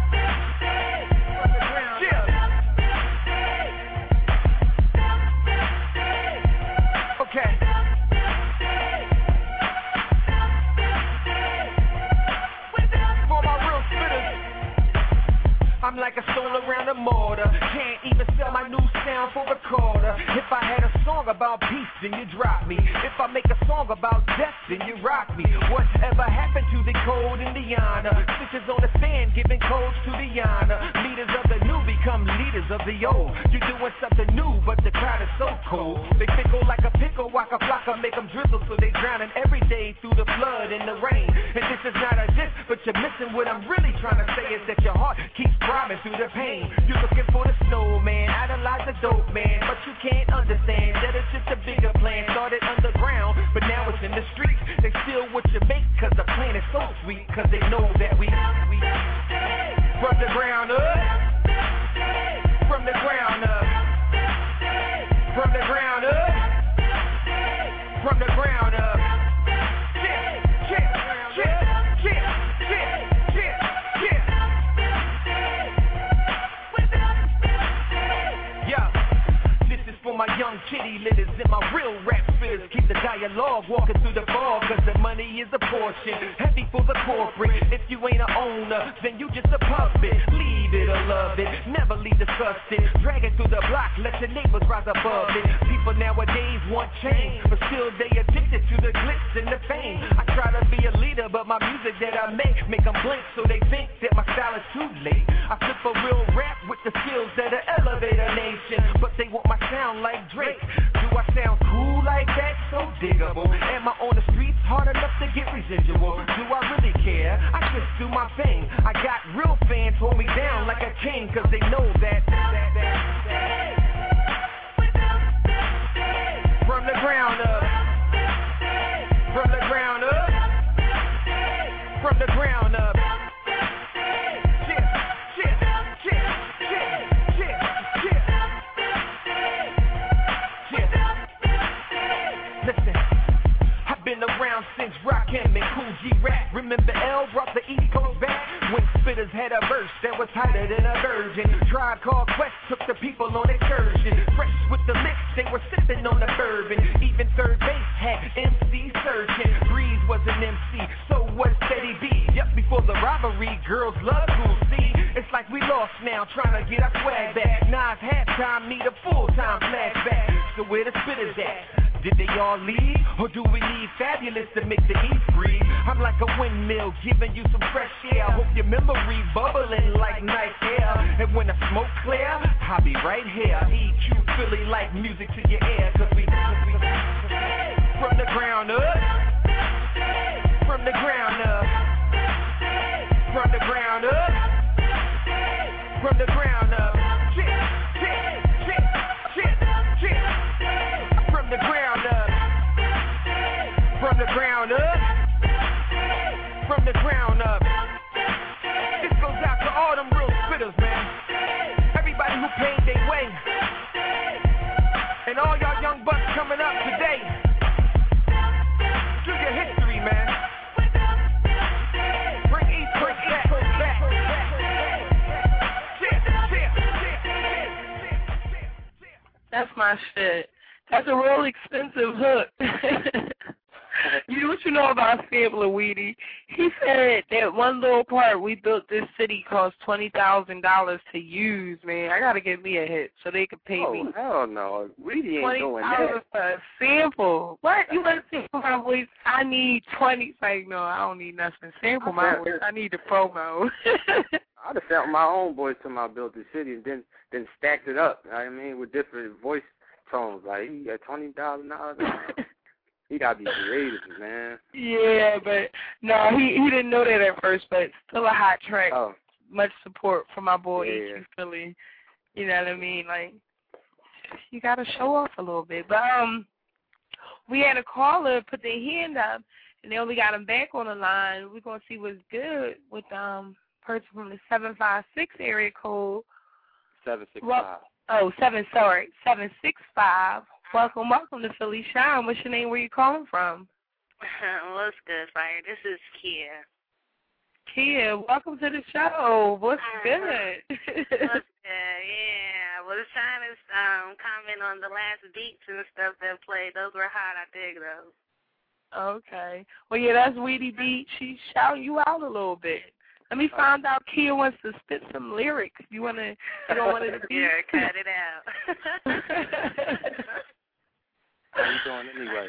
I'm like a stone around a mortar. Can't even sell my new sound for recorder. If I had a song about peace, peace, then you drop me. If I make a song about death, then you rock me. Whatever happened to the code and the honor? Stitches on the stand, giving codes to the honor. Leaders of the new become leaders of the old. You're doing something new, but the crowd is so cold. They fickle like a pickle, waka flocka, make them drizzle so they drowning every day through the flood and the rain. And this is not a diss, but you're missing what I'm really trying to say is that your heart keeps throbbing through the pain. You're looking for the snowman, idolize the dope man, but you can't understand that it's just a bigger plan. Started underground, but now it's in the streets. They steal what you make, cause the plan is so sweet, cause they know that we, we from the ground up, from the ground up, from the ground up, from the ground up. Chip, chip, chip, chip, chip, chip, chip. Yeah, this is for my young kitty litters and my real rap spitters. Keep the dialogue walking through the fog, cause the money is a portion, heavy for the corporate. If you ain't an owner, then you just a puppet. Leave it or love it, never leave disgusted. Drag it through the block, let your neighbors rise above it. People nowadays want change, but still they addicted to the glitz and the fame. I try to be a leader, but my music that I make make them blink, so they think that my style is too late. I flip a real rap with the skills that elevate a nation, but they want my sound like Drake. Do I sound cool like that? So diggable. Am I on the streets hard enough to get residual? Do I really care? I just do my thing. I got real fans hold me down like a king, cause they know that, that, that, that. From the ground up, from the ground up, from the ground up. Chip, chip, chip, chip, chip, chip, chip. Listen, I've been around since Rakim and Cool G Rap. Remember L brought the East Coast back when spitters had a verse that was tighter than a virgin. Tribe Called Quest took the people on excursion. Fresh with the licks, they were sipping on the bourbon. Even Third Base had M C searching. Breeze was an M C, so was Steady B. Yep, before the robbery, girls love Cool C. It's like we lost now, trying to get our swag back. Nas halftime need a full-time flashback. So where the spitters at? Did they all leave? Or do we need Fabulous to make the East breathe? I'm like a windmill giving you some fresh air. I hope your memory bubbling like nice air. And when the smoke clear, I'll be right here. E Q Philly like music to your ear. Cause we, cause we from the ground up, from the ground up, from the ground up, from the ground up. Chip, chip, chip, chip, chip. From the ground up, from the ground up, from the ground up. This goes out to all them real spitters, man. Everybody who paid their way, and all y'all young bucks coming up today. Do your history, man. Bring East Coast back. back. Chip, chip, chip, chip. That's my shit. That's a real expensive hook. You know what you know about Sampler, Weedy? He said that one little part we built this city cost twenty thousand dollars to use, man. I got to get me a hit so they could pay oh, me. Oh, hell no. Weedy ain't doing that. For a sample. What? You want to sample my voice? I need twenty. Like, no, I don't need nothing. Sample my voice. I need the promo. I'd have sampled my own voice till I built the city and then, then stacked it up, you know what I mean, with different voice tones. Like, he got twenty thousand dollars. He got to be creative, man. Yeah, but no, he he didn't know that at first, but still a hot track. Oh. Much support for my boy yeah. E Q Philly. You know what I mean? Like, you got to show off a little bit. But um, we had a caller put their hand up, and then we got him back on the line. We're going to see what's good with um person from the seven five six area code. seven six five. Well, oh, seven, sorry, seven six five. Welcome, welcome to Philly Shine. What's your name? Where you calling from? What's good, Fire? This is Kia. Kia, welcome to the show. What's uh, good? What's good? Yeah. Well, it's trying to um, comment on the last beats and stuff that played. Those were hot. I dig those. Okay. Well, yeah, that's Weedy Beat. She's shouting you out a little bit. Let me find out Kia wants to spit some lyrics. You want to, you don't want to Yeah, cut it out. How you doing anyway?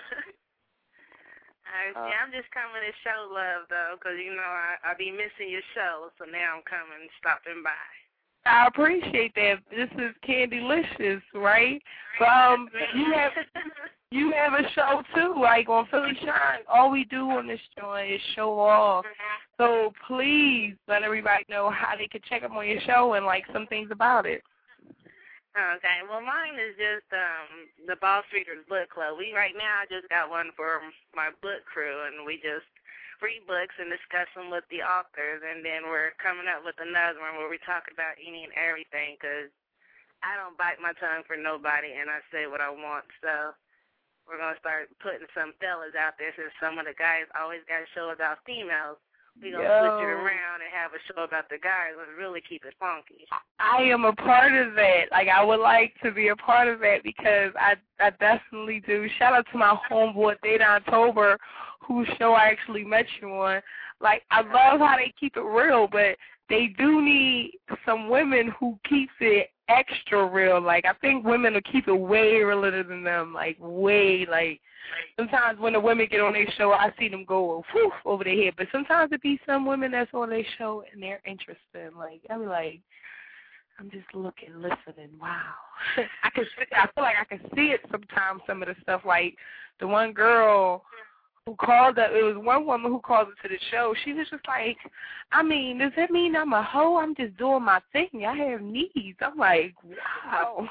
I see. Uh, I'm just coming to show love, though, because, you know, I, I be missing your show, so now I'm coming, stopping by. I appreciate that. This is Candylicious, right? But, um, you have you have a show, too, like on Philly Shine. All we do on this joint is show off. So please let everybody know how they can check up on your show and, like, some things about it. Okay, well, mine is just um, the Ball Streeters Book Club. We right now, I just got one for my book crew, and we just read books and discuss them with the authors, and then we're coming up with another one where we talk about any and everything, because I don't bite my tongue for nobody, and I say what I want. So we're going to start putting some fellas out there, since some of the guys always got a show about females. We're going to switch it around and have a show about the guys and really keep it funky. I am a part of that. Like, I would like to be a part of that because I I definitely do. Shout out to my homeboy, Data October, whose show I actually met you on. Like, I love how they keep it real, but they do need some women who keeps it extra real. Like, I think women will keep it way realer than them, like, way, like, sometimes when the women get on their show, I see them go whew, over their head. But sometimes it be some women that's on their show and they're interesting. Like, I be like, I'm just looking, listening. Wow. I can. I feel like I can see it sometimes, some of the stuff. Like, the one girl who called up, it was one woman who called into the show. She was just like, I mean, does that mean I'm a hoe? I'm just doing my thing. I have needs. I'm like, wow.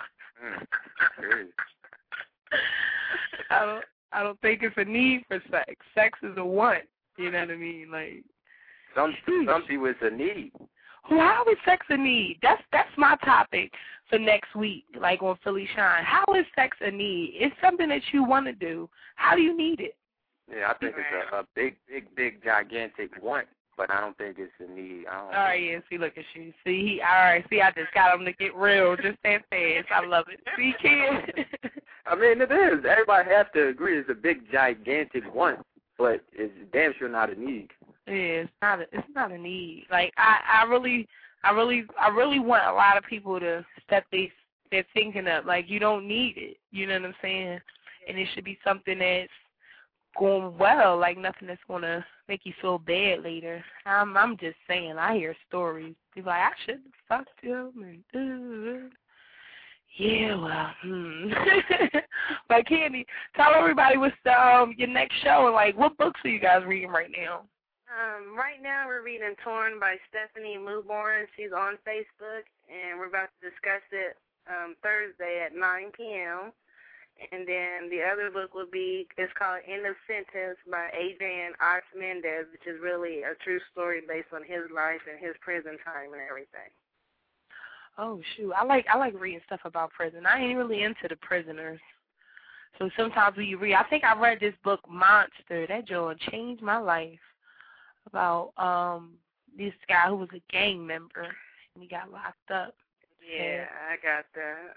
I don't. I don't think it's a need for sex. Sex is a want. You know what I mean? Like, some some people it's a need. How is sex a need? That's that's my topic for next week, like on Philly Shine. How is sex a need? It's something that you want to do. How do you need it? Yeah, I think it's a, a big, big, big, gigantic want, but I don't think it's a need. I don't all right, yeah, see, look at you. See, he, all right, see, I just got him to get real just that fast. I love it. See, kid? I mean, it is. Everybody has to agree it's a big, gigantic want, but it's damn sure not a need. Yeah, it's not a, it's not a need. Like, I, I really, I really, I really want a lot of people to step their, their thinking up. Like, you don't need it. You know what I'm saying? And it should be something that's going well, like nothing that's going to make you feel bad later. I'm I'm just saying, I hear stories. People like, I shouldn't have fucked him. And, uh, yeah, well, hmm. But, Candy, tell everybody what's um, your next show and, like, what books are you guys reading right now? Um, right now we're reading Torn by Stephanie Mewborn. She's on Facebook, and we're about to discuss it um, Thursday at nine p.m., And then the other book will be, it's called End of Sentence by Adrian Arts Mendez, which is really a true story based on his life and his prison time and everything. Oh, shoot. I like I like reading stuff about prison. I ain't really into the prisoners. So sometimes when you read, I think I read this book, Monster. That joint changed my life, about um this guy who was a gang member, and he got locked up. Yeah, I got that.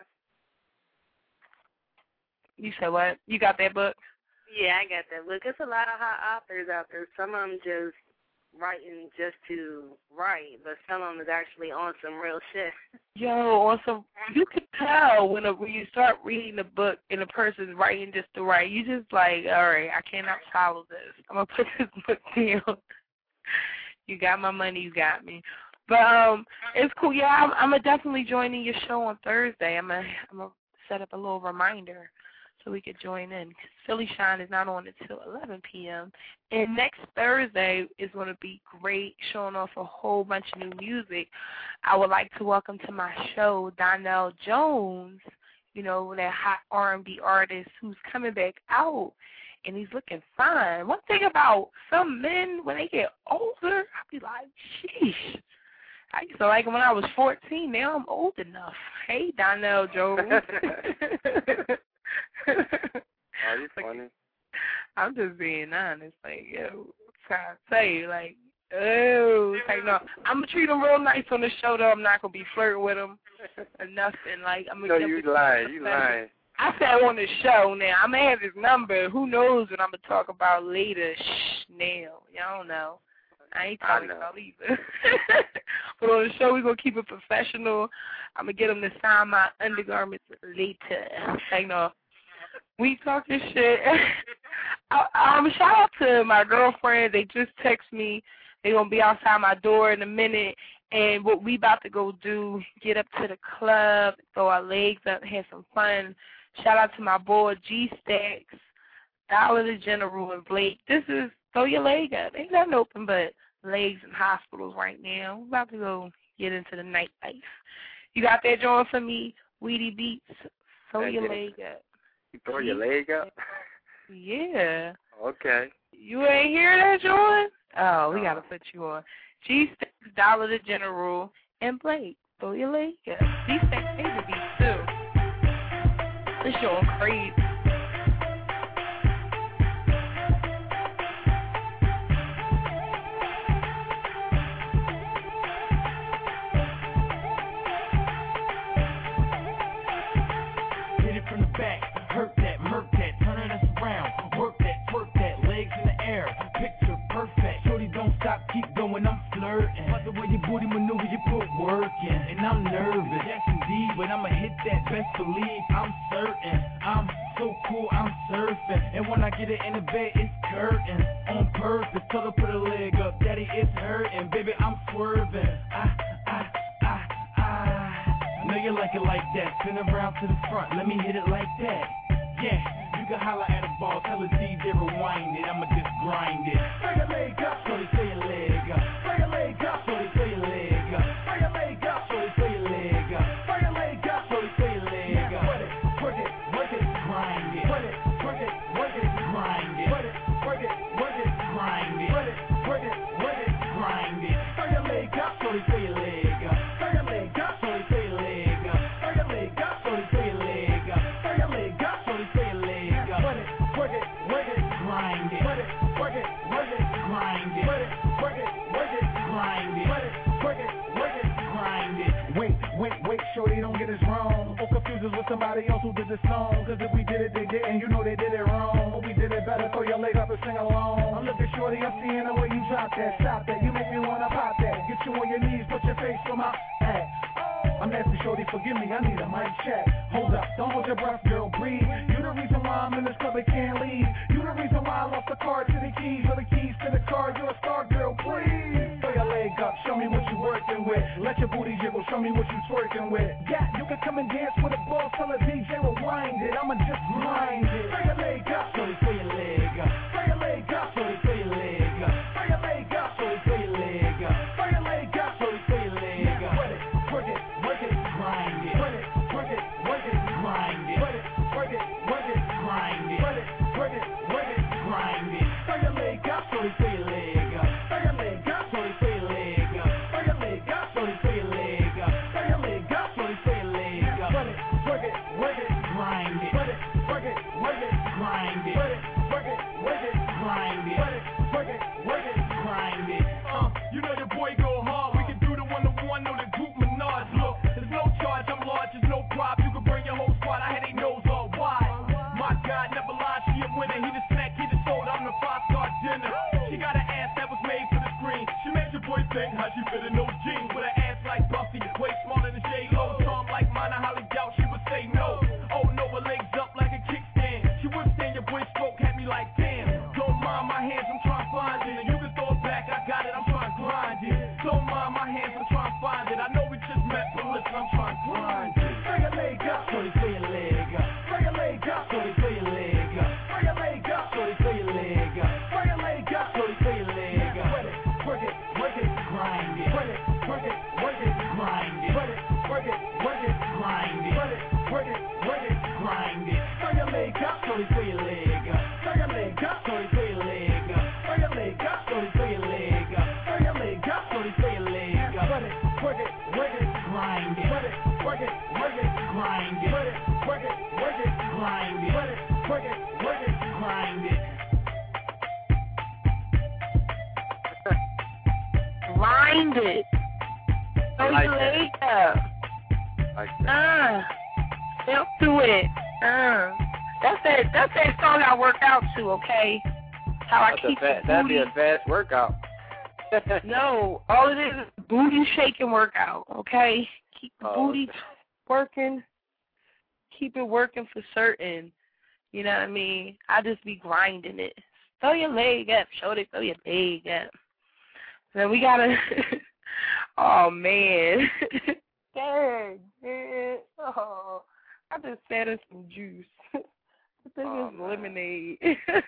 You said what? You got that book? Yeah, I got that book. It's a lot of hot authors out there. Some of them just writing just to write, but some of them is actually on some real shit. Yo, on some, you could tell when, a, when you start reading the book and the person's writing just to write. You just like, all right, I cannot follow this. I'm going to put this book down. You got my money, you got me. But um, it's cool. Yeah, I'm, I'm definitely joining your show on Thursday. I'm going I'm to set up a little reminder so we could join in. Philly Shine is not on until eleven p.m. And next Thursday is going to be great, showing off a whole bunch of new music. I would like to welcome to my show Donnell Jones, you know, that hot R and B artist who's coming back out, and he's looking fine. One thing about some men, when they get older, I be like, sheesh. I used to like him when I was fourteen. Now I'm old enough. Hey, Donnell Jones. Oh, you funny. I'm just being honest. Like, yo, trying to say, like, oh, like, no. I'm going to treat him real nice on the show, though. I'm not going to be flirting with him or nothing. Like, I'm No, you lying. You lying. I said on the show now. I may have his number. Who knows what I'm going to talk about later? Shh, now. Y'all don't know. I ain't talking about either. But on the show, we're going to keep it professional. I'm going to get him to sign my undergarments later. Like, no. We talking shit. um, shout out to my girlfriend. They just text me. They're going to be outside my door in a minute. And what we about to go do, get up to the club, throw our legs up, have some fun. Shout out to my boy G-Stacks, Dollar the General, and Blake. This is throw your leg up. Ain't nothing open but legs in hospitals right now. We're about to go get into the nightlife. You got that joint for me, Weedy Beats? Throw Hey, your yeah. leg up. You throw your leg up? Yeah. Okay. You ain't hear that, Jordan? Oh, we got to put you on. G-Stacks, Dollar the General, and Blake. Throw your leg up. G-Stacks favorite beats, too. This showing crazy. Hit it from the back, hurt that, murk that, turn us around, work that, twerk that, legs in the air, picture perfect. Shorty don't stop, keep going, I'm flirting. But the way your booty maneuver, you put work in, and I'm nervous, yes indeed, but I'ma hit that, best believe, I'm certain. I'm so cool, I'm surfing, and when I get it in the bed, it's curtain on purpose. Tell her put her leg up, daddy, it's hurting, baby, I'm swerving. I, I, I, I know you like it like that. Spin around to the front, let me hit it like that. Yeah, you can holler at a ball, tell a D J rewind it, I'ma just grind it. Throw your leg up, shorty, throw your leg up. Throw your leg up, shorty, throw your leg up. Throw your leg up, shorty, throw your leg up. Throw your leg up, shorty, throw your leg up. Put it, work it, work it, grind it. Put it, work it, work it, grind it. Put it, work it, work it, grind it. Put it, work it, work it, grind it. Throw your leg up, shorty, throw your leg up. Throw your leg up, shorty, throw your leg up. Throw your leg up, shorty, throw your leg up. Throw your leg up, shorty, throw your leg up. Put it, work it, work it, grind it. Put it, work it, work it, grind it. Put it, work it, work it, grind it. Put it, work it, work it, grind it. Wait, wait, wait, shorty, don't get us wrong. Or confuse us with somebody else who did the song. Cause if we did it, they didn't, you know they did it wrong. But we did it better, throw your leg up and sing along. I'm looking shorty, I'm seeing the way you drop that, stop that. You make me wanna pop that. Get you on your knees, put your face for my ass. I'm nasty, shorty, forgive me, I need a mic check. Hold up, don't hold your breath, girl, breathe. You the reason why I'm in this club, I can't leave. You the reason why I lost the card to the keys, or the keys to the car. You're a star, girl, please. Throw your leg up, show me what you working with. Let your booty jiggle, show me what you twerking with. Yeah, you can come and dance with a ball, tell a D J rewind it. I'ma just grind it. Throw your leg up, shorty, throw your leg up. Throw your leg up, shorty, throw your leg up. Throw your leg up, shorty, throw your leg up. Throw your leg up, shorty, throw your leg up. Put it, work it, work it, grind it. Put it, work it, work it, grind it. Put it, work it, work it, grind it. Put it, work it, work it, grind it. Throw your leg up, shorty, throw your leg up. Throw your leg up, shorty, throw your leg up. Throw your leg up, shorty, throw your leg up. Throw your leg up, shorty, throw your leg up. Put it, work it, work it, grind it. Put it, work it, work it, grind it. Put it, work it, work it, grind it. Put it, work it, work it, grind it. Uh, you know your boy go hard. We can do the one-to-one, know the group Menage. Look, there's no charge, I'm large, there's no prop. You can bring your whole squad, I had they nose all wide. My God, never lied, she a winner. He the snack, he the soda, I'm the five-star dinner. She got an ass that was made for the screen. She made your boy think how she fit in those jeans. With an ass like Buffy, way smaller than J-Lo. Charm like mine, I highly doubt she would say no. Oh no, her legs up like a kickstand. She withstand your boy stroke, had me like damn. Don't mind my hands, I'm trying to find it. And you can throw it back, I got it, I'm trying to grind it. Don't mind my hands, I'm trying to find it. I know we just met, but listen, I'm trying to grind it. Throw your leg up, shorty, throw your leg up. Throw your leg up, shorty, throw your leg up. Throw your leg up, shorty, throw your leg up. Throw your leg up, shorty, throw your leg up. Put it, work it, work it, grind it. Put it, work it, work it, grind it. Put it, work it, work it, grind it. Put it, work it, work it, grind it. Throw your leg up, shorty, throw your leg up. Throw your leg up, shorty, throw your leg up. Throw your leg up, shorty, throw your leg up. Throw your leg up, shorty, throw your leg up. Put it, work it, work it, grind it. Put it, work it, work it, grind it. Put it, work it, work it, grind it. Put it, work it, work it, grind it. Grind it. Throw like your that. leg up. Like that. Uh, step to it. Uh, that's that. That's that song I work out to. Okay. How I That's keep a fa- the that'd booty. be a fast workout. No, all it is is booty shaking workout. Okay. Keep the Oh, booty okay. working. Keep it working for certain. You know what I mean? I just be grinding it. Throw your leg up, shorty, throw your leg up. Then we gotta, oh man. Dang, man. Oh, I just sat in some juice. I think Oh, it's man. lemonade.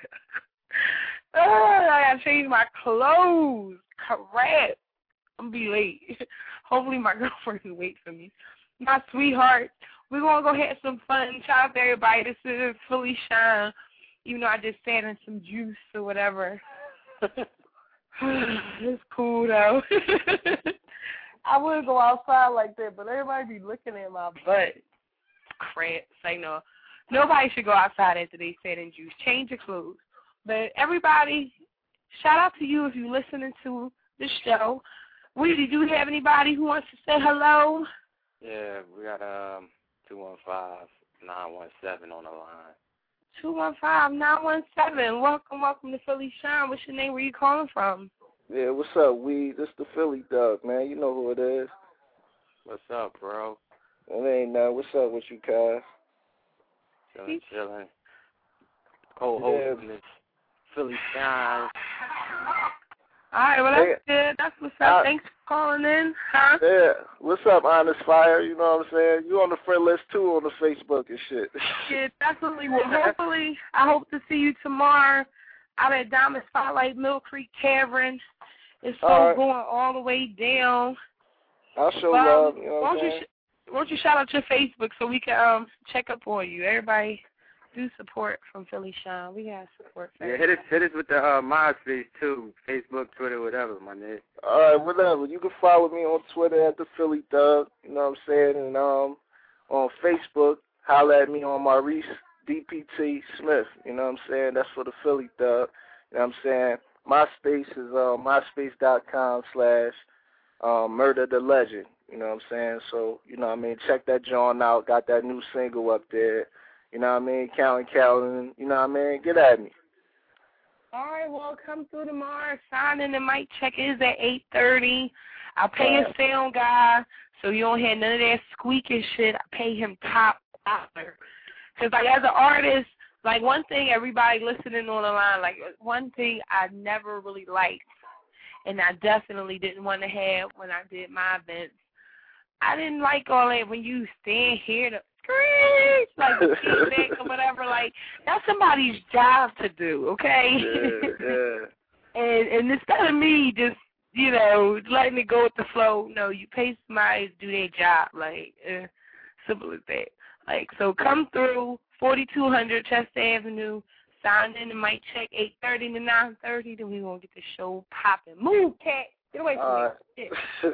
Oh, I gotta change my clothes. Crap. I'm gonna be late. Hopefully my girlfriend can wait for me. My sweetheart, we're gonna go have some fun. Shout out to everybody. This is Philly Shine. Even though I just sat in some juice or whatever. It's cool though. I wouldn't go outside like that, but everybody be looking at my butt. Crap. Say no. Nobody should go outside after they sat in juice. Change your clothes. But everybody, shout out to you if you're listening to the show. Weedy, do you have anybody who wants to say hello? Yeah, we got um two one five nine one seven on the line. two one five nine one seven. Welcome, welcome to Philly Shine. What's your name? Where you calling from? Yeah, what's up, Weed? This the Philly Dog, man. You know who it is. What's up, bro? It ain't nothing. What's up with you, guys? Chilling, chilling. Co-hosting this Philly Shine. All right, well, that's Yeah. good. That's what's up. Uh, Thanks for calling in. Huh? Yeah. What's up, Honest Fire? You know what I'm saying? You on the friend list, too, on the Facebook and shit. Yeah, definitely. Well, hopefully, I hope to see you tomorrow out at Diamond Spotlight, Mill Creek Cavern. It's so All right. going all the way down. I'll show Well, love. You know what why I'm don't you saying? sh- why don't you shout out your Facebook so we can um check up on you? Everybody do support from Philly Shine. We got support. For Yeah, hit us, hit us with the uh, MySpace too, Facebook, Twitter, whatever, my nigga. All right, whatever. You can follow me on Twitter at the Philly Thug. You know what I'm saying? And um, on Facebook, holler at me on Maurice D P T Smith. You know what I'm saying? That's for the Philly Thug. You know what I'm saying? MySpace is uh, myspace.com slash um, Murder the Legend. You know what I'm saying? So, you know what I mean? Check that joint out. Got that new single up there. You know what I mean? Counting Calvin. You know what I mean? Get at me. All right, well, come through tomorrow. Sign in. The mic check is at eight thirty. I'll pay a sound guy so you don't hear none of that squeaking shit. I pay him top dollar. Because, like, as an artist, like, one thing everybody listening on the line, like, one thing I never really liked, and I definitely didn't want to have when I did my events, I didn't like all that when you stand here to screech, like, the feedback or whatever. Like, that's somebody's job to do, okay? Yeah, yeah. and, and instead of me just, you know, letting it go with the flow, no, you pay somebody to do their job. Like, uh, simple as that. Like, so come through, forty-two hundred Chester Avenue, sign in, and might check eight thirty to nine thirty, then we're going to get the show popping. Move, cat. Get away from All me. right. Yeah.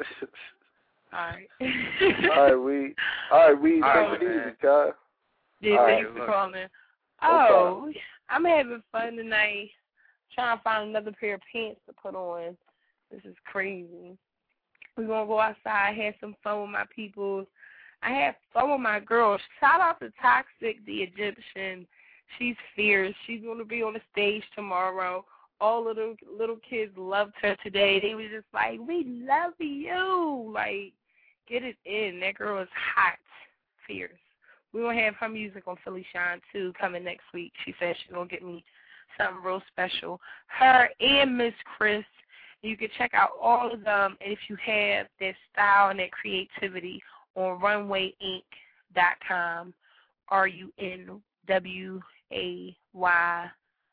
All right. All right, we. All right, we. All Take right, it man. easy, Kyle. Yeah, All thanks right, for look. calling. No Oh, I'm having fun tonight. Trying to find another pair of pants to put on. This is crazy. We're going to go outside, have some fun with my people. I had fun with my girls. Shout out to Toxic, the Egyptian. She's fierce. She's going to be on the stage tomorrow. All of the little kids loved her today. They were just like, we love you. Like, get it in. That girl is hot, fierce. We're going to have her music on Philly Shine, too, coming next week. She said she's going to get me something real special. Her and Miss Chris. You can check out all of them. And if you have that style and that creativity on runway inc dot com, R U N W A Y.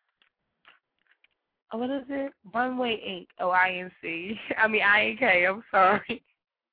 Oh, what is it? Runway Incorporated. Oh, I N C. I mean, I N K. I'm sorry.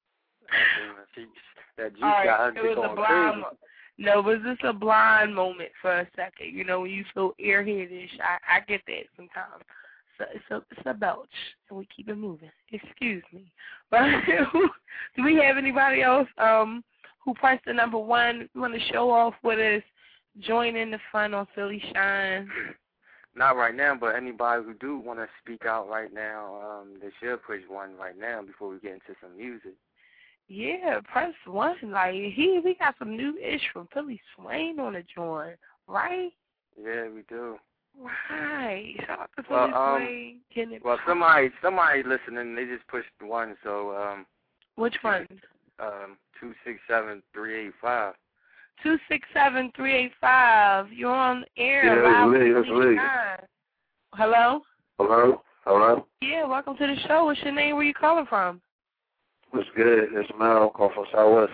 That juice All right, got her it was going a blind crazy. mo- No, it was just a blind moment for a second. You know, when you feel airheadish, I, I get that sometimes. So it's a, it's a belch, and we keep it moving. Excuse me. But do we have anybody else um, who pressed the number one, want to show off with us, join in the fun on Philly Shine? Not right now, but anybody who do want to speak out right now, um, they should push one right now before we get into some music. Yeah, press one. Like, he, we got some new ish from Philly Swain on the joint, right? Yeah, we do. Right. Shout out to Well, Philly um, Swain. Getting it Well, poppin'. somebody, somebody listening, they just pushed one, so um, Which one? um, two six seven three eight five. two six seven, three eight five. You're on air. Yeah, live that's Lee. That's Lee. Hello? Hello? Hello? Yeah, welcome to the show. What's your name? Where you calling from? What's good? It's Mel. Call from Southwest.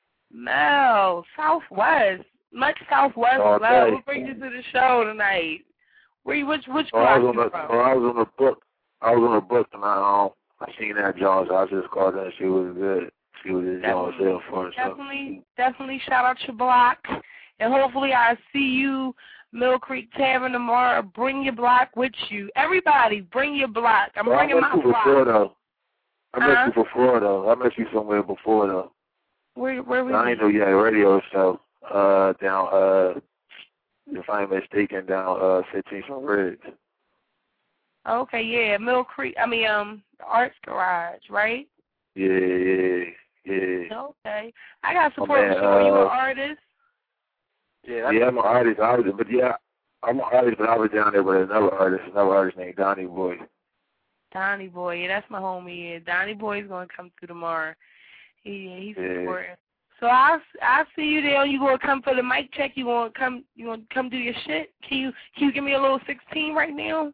Mel, Southwest. Much Southwest All love. day. What brings you to the show tonight? Where you, which which Oh, I block was on you the, from? oh, I was on the book. I was on the book and I, um, I seen that Jones. I just called her and she was good. She was just Jones there for her. So. Definitely, definitely shout out your block. And hopefully I see you, Mill Creek Tavern, tomorrow. Bring your block with you. Everybody, bring your block. I'm Well, bringing I met my you block. before, though. I met Uh-huh. you before, though. I met you somewhere before, though. Where, where we I ain't know you had a radio show uh, down, uh, if I ain't mistaken, down uh, fifteenth from Ridge. Okay, yeah, Mill Creek, I mean, um, Arts Garage, right? Yeah, yeah, yeah. Okay. I got Oh, support man, for you. Are you uh, an artist? Yeah, yeah, I'm an artist. I was, but yeah, I'm an artist, but I was down there with another artist, another artist named Donnie Boy. Donnie Boy, yeah, that's my homie. Yeah, Donnie Boy's gonna come through tomorrow. He, he's Yeah. supporting. So I'll I'll see you there. You gonna come for the mic check? You gonna come? You gonna come do your shit? Can you can you give me a little sixteen right now?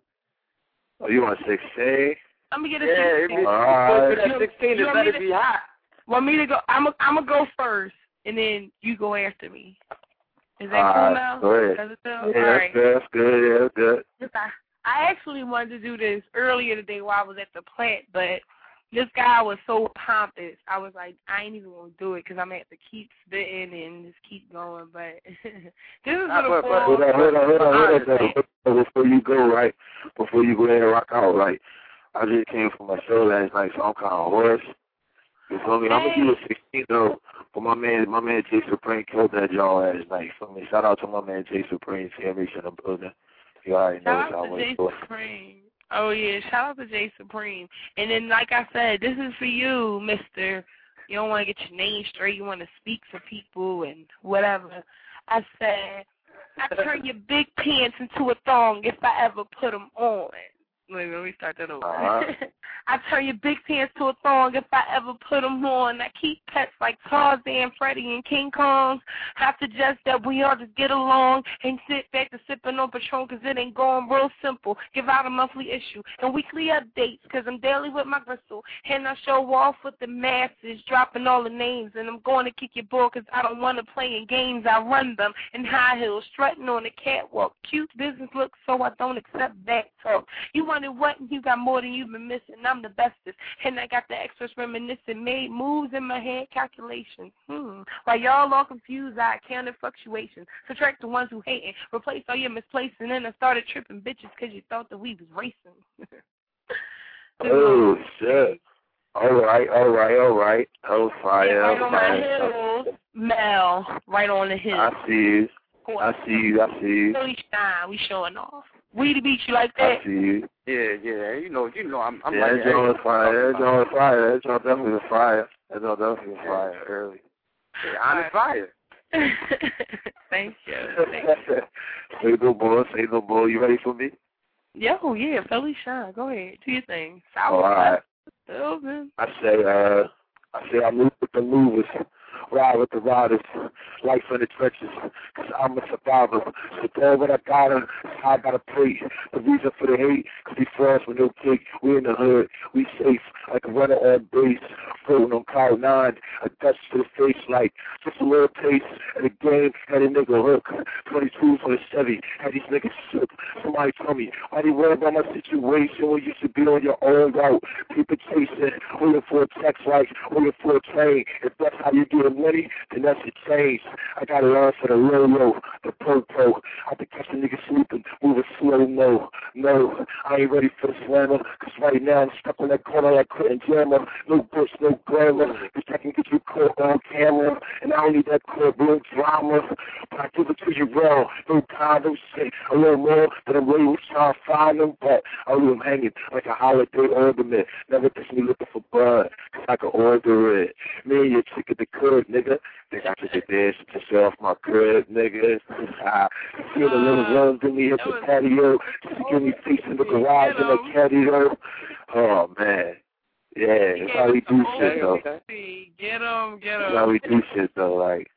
Oh, you want sixteen? Let me get a Yeah, sixteen. if you All right. go to that sixteen, it better be hot. Want me to go? I'm a, I'm gonna go first, and then you go after me. Is that All cool right, now? go ahead. Does it feel? Yeah, All that's right. good. That's good. Yeah, that's good. Yes, I, I actually wanted to do this earlier today while I was at the plant, but this guy was so pompous. I was like, I ain't even going to do it because I'm going to have to keep spitting and just keep going. But this is Nah, going but, to but, hold on, hold on, hold on, hold on, hold on. Before you go, right, before you go ahead and rock out, like, I just came from my show last night, so I'm kind of hoarse. You feel me? I'm going to give it sixteen, though. But my man, my man Jay Supreme killed that jaw last night. For me, shout out to my man Jay Supreme, Sammy in the building. You already know Shout how out to I Jay was. Supreme. Oh, yeah, shout out to Jay Supreme. And then, like I said, this is for you, mister. You don't want to get your name straight. You want to speak for people and whatever. I said, I turn your big pants into a thong if I ever put them on. Wait, let me start that over. Uh-huh. I turn your big pants to a thong if I ever put them on. I keep pets like Tarzan, Freddy, and King Kong. I suggest that we all just get along and sit back to sipping on Patron because it ain't going real simple. Give out a monthly issue and weekly updates because I'm daily with my crystal. And I show off with the masses, dropping all the names. And I'm going to kick your ball because I don't want to play in games. I run them in high heels, strutting on the catwalk. Cute business looks, so I don't accept back talk. You wanted what and you got more than you've been missing. I'm the bestest. And I got the extras reminiscing. Made moves in my head, calculations. Hmm. While y'all all confused, I counted fluctuations. Subtract the ones who hating. Replace all your misplaced. And then I started tripping bitches because you thought that we was racing. Oh, shit. All right, all right, all right. Oh, fire. Yeah, right on my fire. hills. Mel, right on the hill. I see you. I see you. I see you. Philly shine. We showing off. We the beach, you like that? I see you. Yeah, yeah. You know, you know, I'm, I'm yeah, like that joint was fire. That joint was fire. That joint definitely was fire. That joint definitely was fire early. Yeah, I'm fire. Thank you. Thank you. Say no more. Say no more. You ready for me? Yo, yeah, Philly shine. Go ahead. Do your thing. All right. Open. I say, uh, I say I move with the movers, ride with the riders, life in the trenches, cause I'm a survivor. So tell what I gotta, I gotta pray. The reason for the hate, cause we frost with no cake. We in the hood, we safe, like a runner on base, floating on cloud nine, a touch to the face like just a little taste. And the game had a nigga hook, twenty-two for the Chevy, had these niggas shook. Somebody told me, why do you worry about my situation when you should be on your own route? People chasing, waiting for a text like, waiting for a train. If that's how you get money, then that's a change. I gotta learn for the low-low, the po-po. I can catch a nigga sleeping, moving slow-mo. No, I ain't ready for the slammer, cause right now I'm stuck on that corner like Quentin Jammer. No bush, no glamour, cause I can get you caught on camera. And I don't need that courtroom drama, but I give it to you raw. No kind, no shit. A little more than I'm ready to try to find them, but I leave them hanging like a holiday ornament. Never catch me looking for blood, cause I can order it. Me and your chick at the crib, nigga. Think I took a dance to show off my crib, nigga. I feel the little runs in me at the patio. Just to give me face in the garage in the patio. Oh, man. Yeah, that's how we do shit, though. Get him, get him. That's how we do shit, though, like.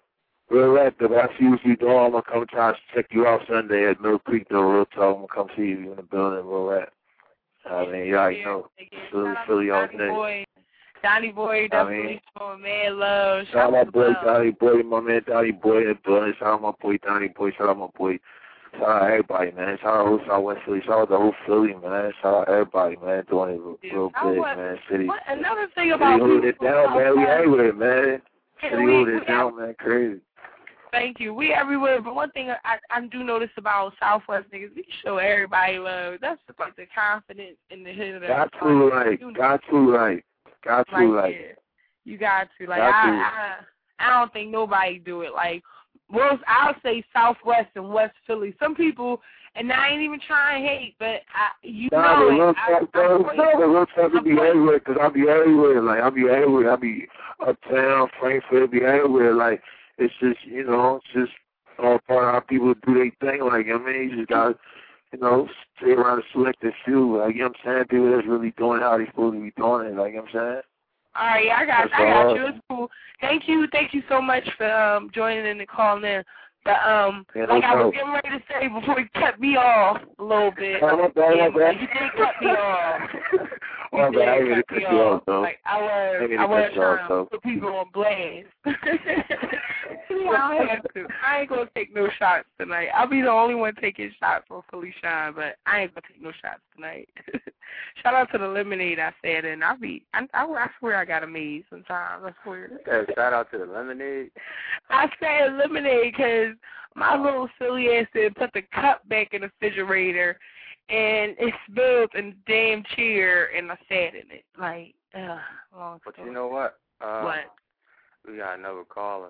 Real rap, though. I see what you doing. I'm going to come try to check you out Sunday at Mill Creek, though. Real talk. I'm going to come see you in the building. Real rap. I mean, you already know. Philly, Philly all day. Donnie Boy, definitely I mean, showing mad love. Shout out my boy Donnie Boy, my man Donnie Boy in the building. Shout out my boy Donnie Boy. Shout out my boy. Shout out everybody, man. Shout out whole Southwest Philly. Shout out the whole Philly, man. Shout out everybody, man. Doing it real, real big, was, man. City. What, another thing about City hold it down, man. We everywhere, man. City we, hold it we, down, man. Crazy. Thank you. We everywhere, but one thing I, I do notice about Southwest niggas, we show everybody love. That's just like the confidence in the hood. Got to right. Got to right. Got to right. right. Yeah. You got to. Like, got I, to. I I don't think nobody do it. Like, well, I'll say Southwest and West Philly. Some people, and I ain't even trying to hate, but I, you nah, know, the like, I, talk, I, the real talk be everywhere, because I be everywhere. Like, I be everywhere. I be uptown, Frankfurt, be everywhere. Like, it's just, you know, it's just all part of how people do their thing. Like, I mean, you just got to, you know, stay around a selected few. Like, you know what I'm saying? People that's really doing how they supposed to be doing it. Like, you know what I'm saying? All right, I got, I got you. It's cool. Thank you, thank you so much for um, joining in and calling in. But um, yeah, like no I was getting ready to say before you cut me off a little bit. Oh, my bad, yeah, my bad. You did cut me off. My bad, I didn't cut you off, though. Like I was, I, I was trying to put people on blast. I have to. I ain't gonna take no shots tonight. I'll be the only one taking shots on Philly Shine, but I ain't gonna take no shots tonight. Shout out to the lemonade I said, and I be, I, I, I swear I got a maid sometimes. I swear. Yeah, shout out to the lemonade. I said lemonade because my little silly ass said put the cup back in the refrigerator, and it spilled in the damn chair, and I sat in it. Like, ugh, long But story. you know what? Uh, what? We got another caller.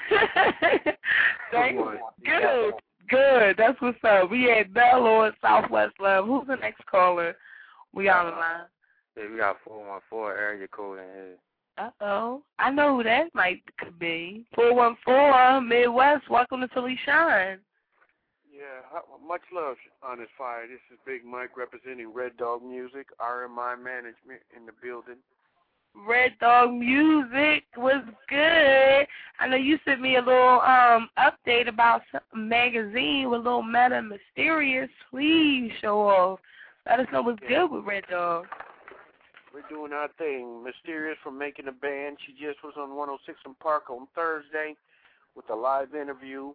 Thanks. Good, good. That's what's up. We had Bell on Southwest Love. Who's the next caller? We got on the line. Yeah, we got four one four area code in here. Uh-oh. I know who that might could be. four one four Midwest. Welcome to Philly Shine. Yeah, much love, Honest Fire. This is Big Mike representing Red Dog Music, R M I Management in the building. Red Dog Music was good. I know you sent me a little um update about some magazine with a little Meta Mysterious. Please show off. Let us know what's yeah. good with Red Dog. We're doing our thing. Mysterious from making a band. She just was on one oh six in Park on Thursday with a live interview.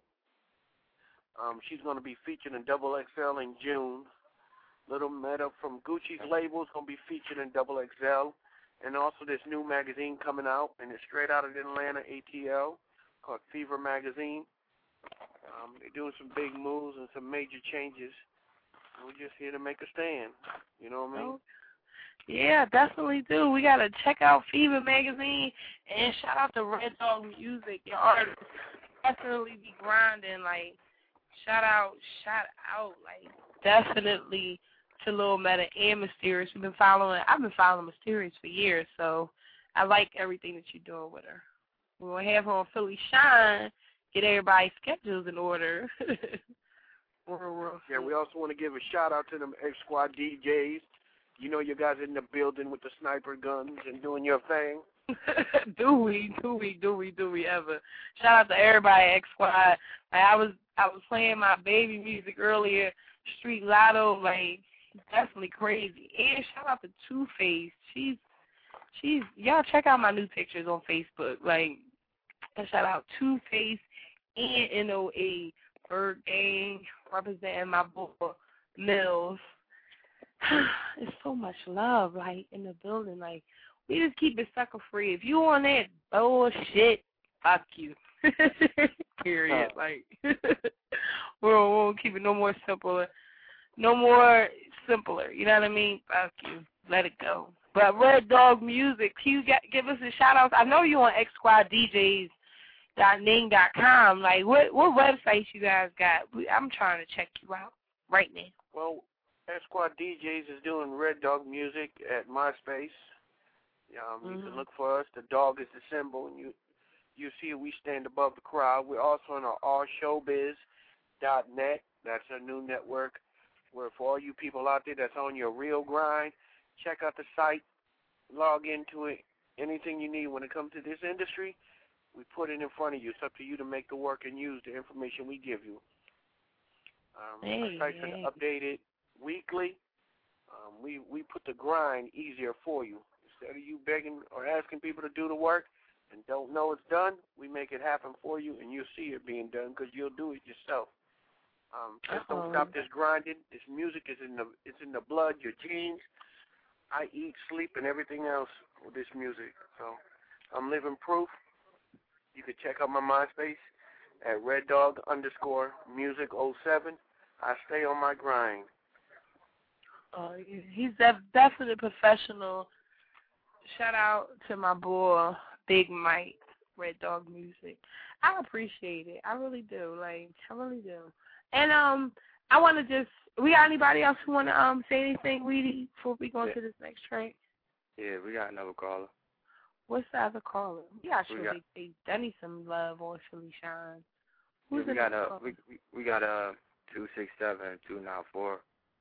Um, she's going to be featured in Double X L in June. Little Meta from Gucci's label is going to be featured in Double X L. And also this new magazine coming out, and it's straight out of Atlanta, A T L, called Fever Magazine. Um, they're doing some big moves and some major changes. We're just here to make a stand. You know what I mean? Oh, yeah, definitely do. We got to check out Fever Magazine, and shout out to Red Dog Music. Your artists definitely be grinding. Like, shout out, shout out, like, definitely to Lil Meta and Mysterious. We've been following, I've been following Mysterious for years, so I like everything that you're doing with her. We're going to have her on Philly Shine, get everybody's schedules in order. Yeah, we also want to give a shout-out to them X-Squad D Js. You know you guys in the building with the sniper guns and doing your thing. do we, do we, do we, do we ever. Shout out to everybody at X-Squad. Like, I was I was playing my baby music earlier, Street Lotto, like, definitely crazy. And shout out to Two-Face. She's, she's, y'all check out my new pictures on Facebook. Like, shout out Two-Face and N O A, Bird Gang, representing my boy, Mills. It's so much love, like, in the building. Like, we just keep it sucker free. If you on that bullshit, fuck you. Period. Like, we won't keep it no more simpler. No more simpler. You know what I mean? Fuck you. Let it go. But Red Dog Music, can you get, give us a shout out? I know you on X Squad D Js dot ning dot com. Like, what what websites you guys got? I'm trying to check you out right now. Well, X Squad D Js is doing Red Dog Music at MySpace. Um, you mm-hmm. can look for us. The dog is the symbol, and you you see we stand above the crowd. We're also on our all showbiz dot net. That's our new network where for all you people out there that's on your real grind, check out the site, log into it. Anything you need when it comes to this industry, We put it in front of you. It's up to you to make the work and use the information we give you. Um, hey, our sites hey. are updated weekly. Um, we, we put the grind easier for you. Instead of you begging or asking people to do the work and don't know it's done, we make it happen for you, and you'll see it being done because you'll do it yourself. Um, just don't stop this grinding. This music is in the it's in the blood, your genes. I eat, sleep, and everything else with this music. So I'm living proof. You can check out my MySpace at Red Dog underscore Music oh seven. I stay on my grind. Uh, he's def- definitely professional. Shout out to my boy, Big Mike, Red Dog Music. I appreciate it. I really do. Like, I really do. And um, I want to just, we got anybody else who want to um say anything, Weedy, before we go yeah. into this next track? Yeah, we got another caller. What's the other caller? We got We Shirley Tate. I need some love on Philly Shine. Yeah, Who's we the got next uh caller? we we, we got uh two six seven two nine four.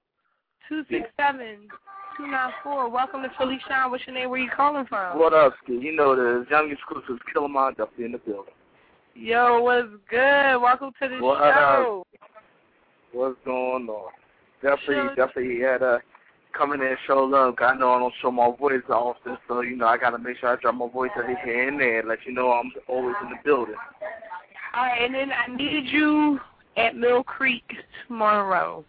Two six seven two nine four. Welcome to Philly Shine. What's your name? Where you calling from? What up, Ski? You know the young exclusives, Killamon Duffy in the building. Yo, what's good? Welcome to the What show. up? What's going on? Definitely, Sure. definitely had to come in there and show love. 'Cause I know I don't show my voice often, so you know I gotta make sure I drop my voice every here and there, let you know I'm always in the building. All right, and then I need you at Mill Creek tomorrow.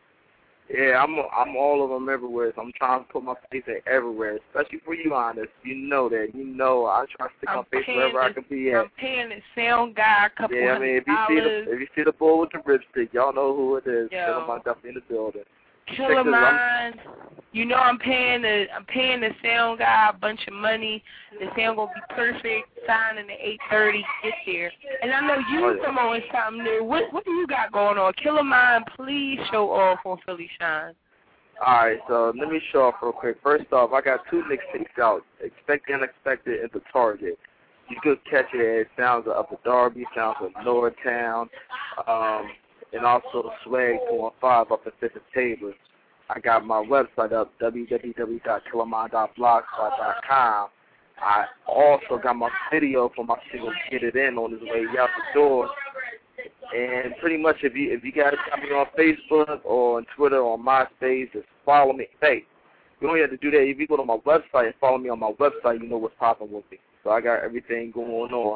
Yeah, I'm I'm all of them everywhere. So I'm trying to put my face in everywhere, especially for you, honest. You know that. You know I try to stick I'm my face paying wherever I the- can be at. I'm paying the sound guy a couple Yeah, I mean, if hundred you see dollars. the if you see the bull with the ripstick, y'all know who it is. Yo. Killamon Duffy in the building. Killer Check this, Mind. You know I'm paying the I'm paying the sound guy a bunch of money. The sound gonna be perfect. Signing at eight thirty. Get there. And I know you Oh, yeah. promoting something new. What what do you got going on? Killer Mind, please show off on Philly Shine. All right, so let me show off real quick. First off, I got two mixtapes out. Expect the Unexpected and The Target. You could catch it at Sounds of Upper Darby, Sounds of Lower Town, um, and also Swag two one five up at Fifth and Taylor. I got my website up, w w w dot killamon dot blogspot dot com. I also got my video for my single Get It In on its way out the door. And pretty much if you if you got me on Facebook or on Twitter or on MySpace, just follow me. Hey, you don't have to do that. If you go to my website and follow me on my website, you know what's popping with me. So I got everything going on.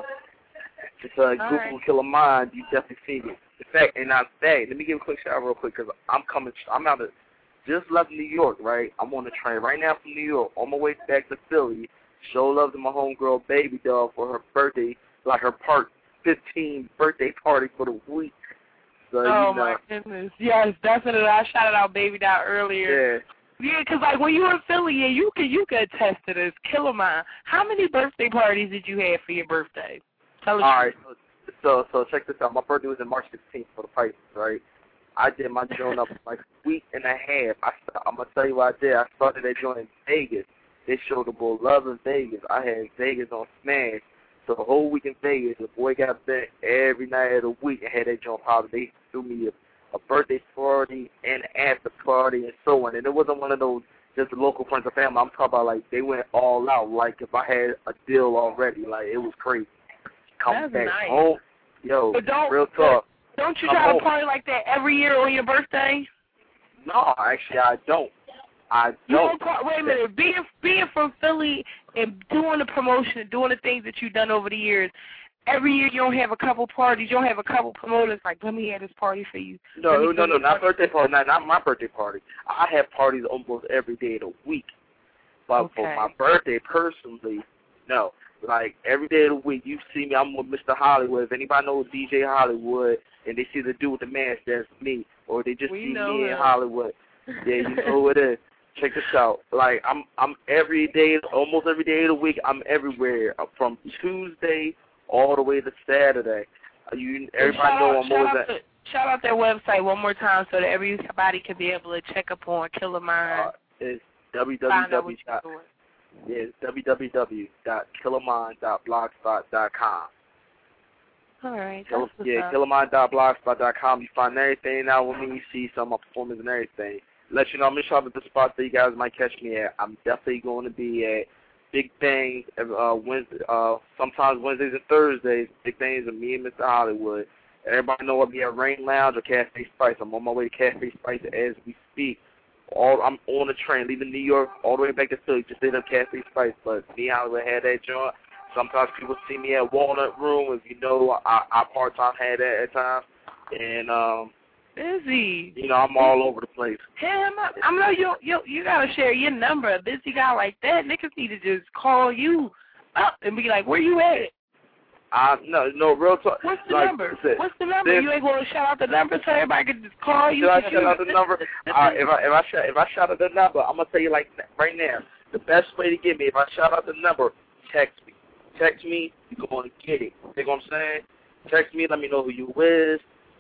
Just uh, Google right. Killer Mind, you definitely see me. In fact, and I say, let me give a quick shout out real quick because I'm coming. I'm out of just left New York, right? I'm on the train right now from New York, on my way back to Philly. Show love to my homegirl Baby Doll for her birthday, like her part fifteen birthday party for the week. So, Oh you know, my goodness. Yes, definitely. I shouted out Baby Doll earlier. yeah. Yeah, 'cause like when you were in Philly, yeah, you could you could attest to this. Killer Mind. How many birthday parties did you have for your birthday? Tell us. All right, so, so so check this out. My birthday was in March sixteenth for the Pisces, right? I did my joint up like a week and a half. I, I'm going to tell you what I did. I started that joint in Vegas. They showed the boy Love in Vegas. I had Vegas on Smash. So the whole week in Vegas, the boy got back every night of the week and had that joint popping. They threw me a, a birthday party and after party and so on. And it wasn't one of those just local friends or family. I'm talking about like they went all out. Like if I had a deal already, like it was crazy. Come That's back nice. home. Yo, But don't- real talk. Don't you I'm try to home. party like that every year on your birthday? No, actually I don't. I You don't. don't par- wait a minute. Being being from Philly and doing the promotion and doing the things that you've done over the years, every year you don't have a couple parties. You don't have a couple promoters like, let me have this party for you. No, Let me no, throw no, this not party. birthday party. Not, not my birthday party. I have parties almost every day of the week. But for Okay. my birthday, personally, no. Like, every day of the week, you see me, I'm with Mister Hollywood. If anybody knows D J Hollywood, and they see the dude with the mask, that's me. Or they just We see know me in him. Hollywood. Yeah, you know who it is. Check this out. Like, I'm I'm every day, almost every day of the week, I'm everywhere. I'm from Tuesday all the way to Saturday. Uh, You, everybody shout know out, I'm shout always out at. the- Shout out their website one more time so that everybody can be able to check up on Killer Mind. Uh, it's Find out what www. you're doing. Yeah, it's w w w dot killamon dot blogspot dot com. All right. Kill, That's what's yeah, up. killamon dot blogspot dot com. You find everything out with me. You see some of my performance and everything. Let you know I'm in shop at the spots that you guys might catch me at. I'm definitely going to be at Big Things, uh, Wednesday, uh, sometimes Wednesdays and Thursdays, Big Things with me and Mister Hollywood. Everybody know I'll be at Rain Lounge or Cafe Spice. I'm on my way to Cafe Spice as we speak. All I'm on the train, leaving New York all the way back to Philly, just hit up Cafe Spice. But me and Hollywood had that joint. Sometimes people see me at Walnut Room. If you know, I, I part-time had that at times. And, um, Busy. You know, I'm all over the place. Him, I know you you you gotta share your number. A busy guy like that, niggas need to just call you up and be like, where you at? I no no real talk. What's the like, number? Said, What's the number? this, You ain't gonna shout out the number so everybody can just call you. Should I shout out the number? uh, if I if I shout if I shout out the number, I'm gonna tell you like right now. The best way to get me, if I shout out the number, text me. Text me. You're going to get it. You know what I'm saying? Text me. Let me know who you is,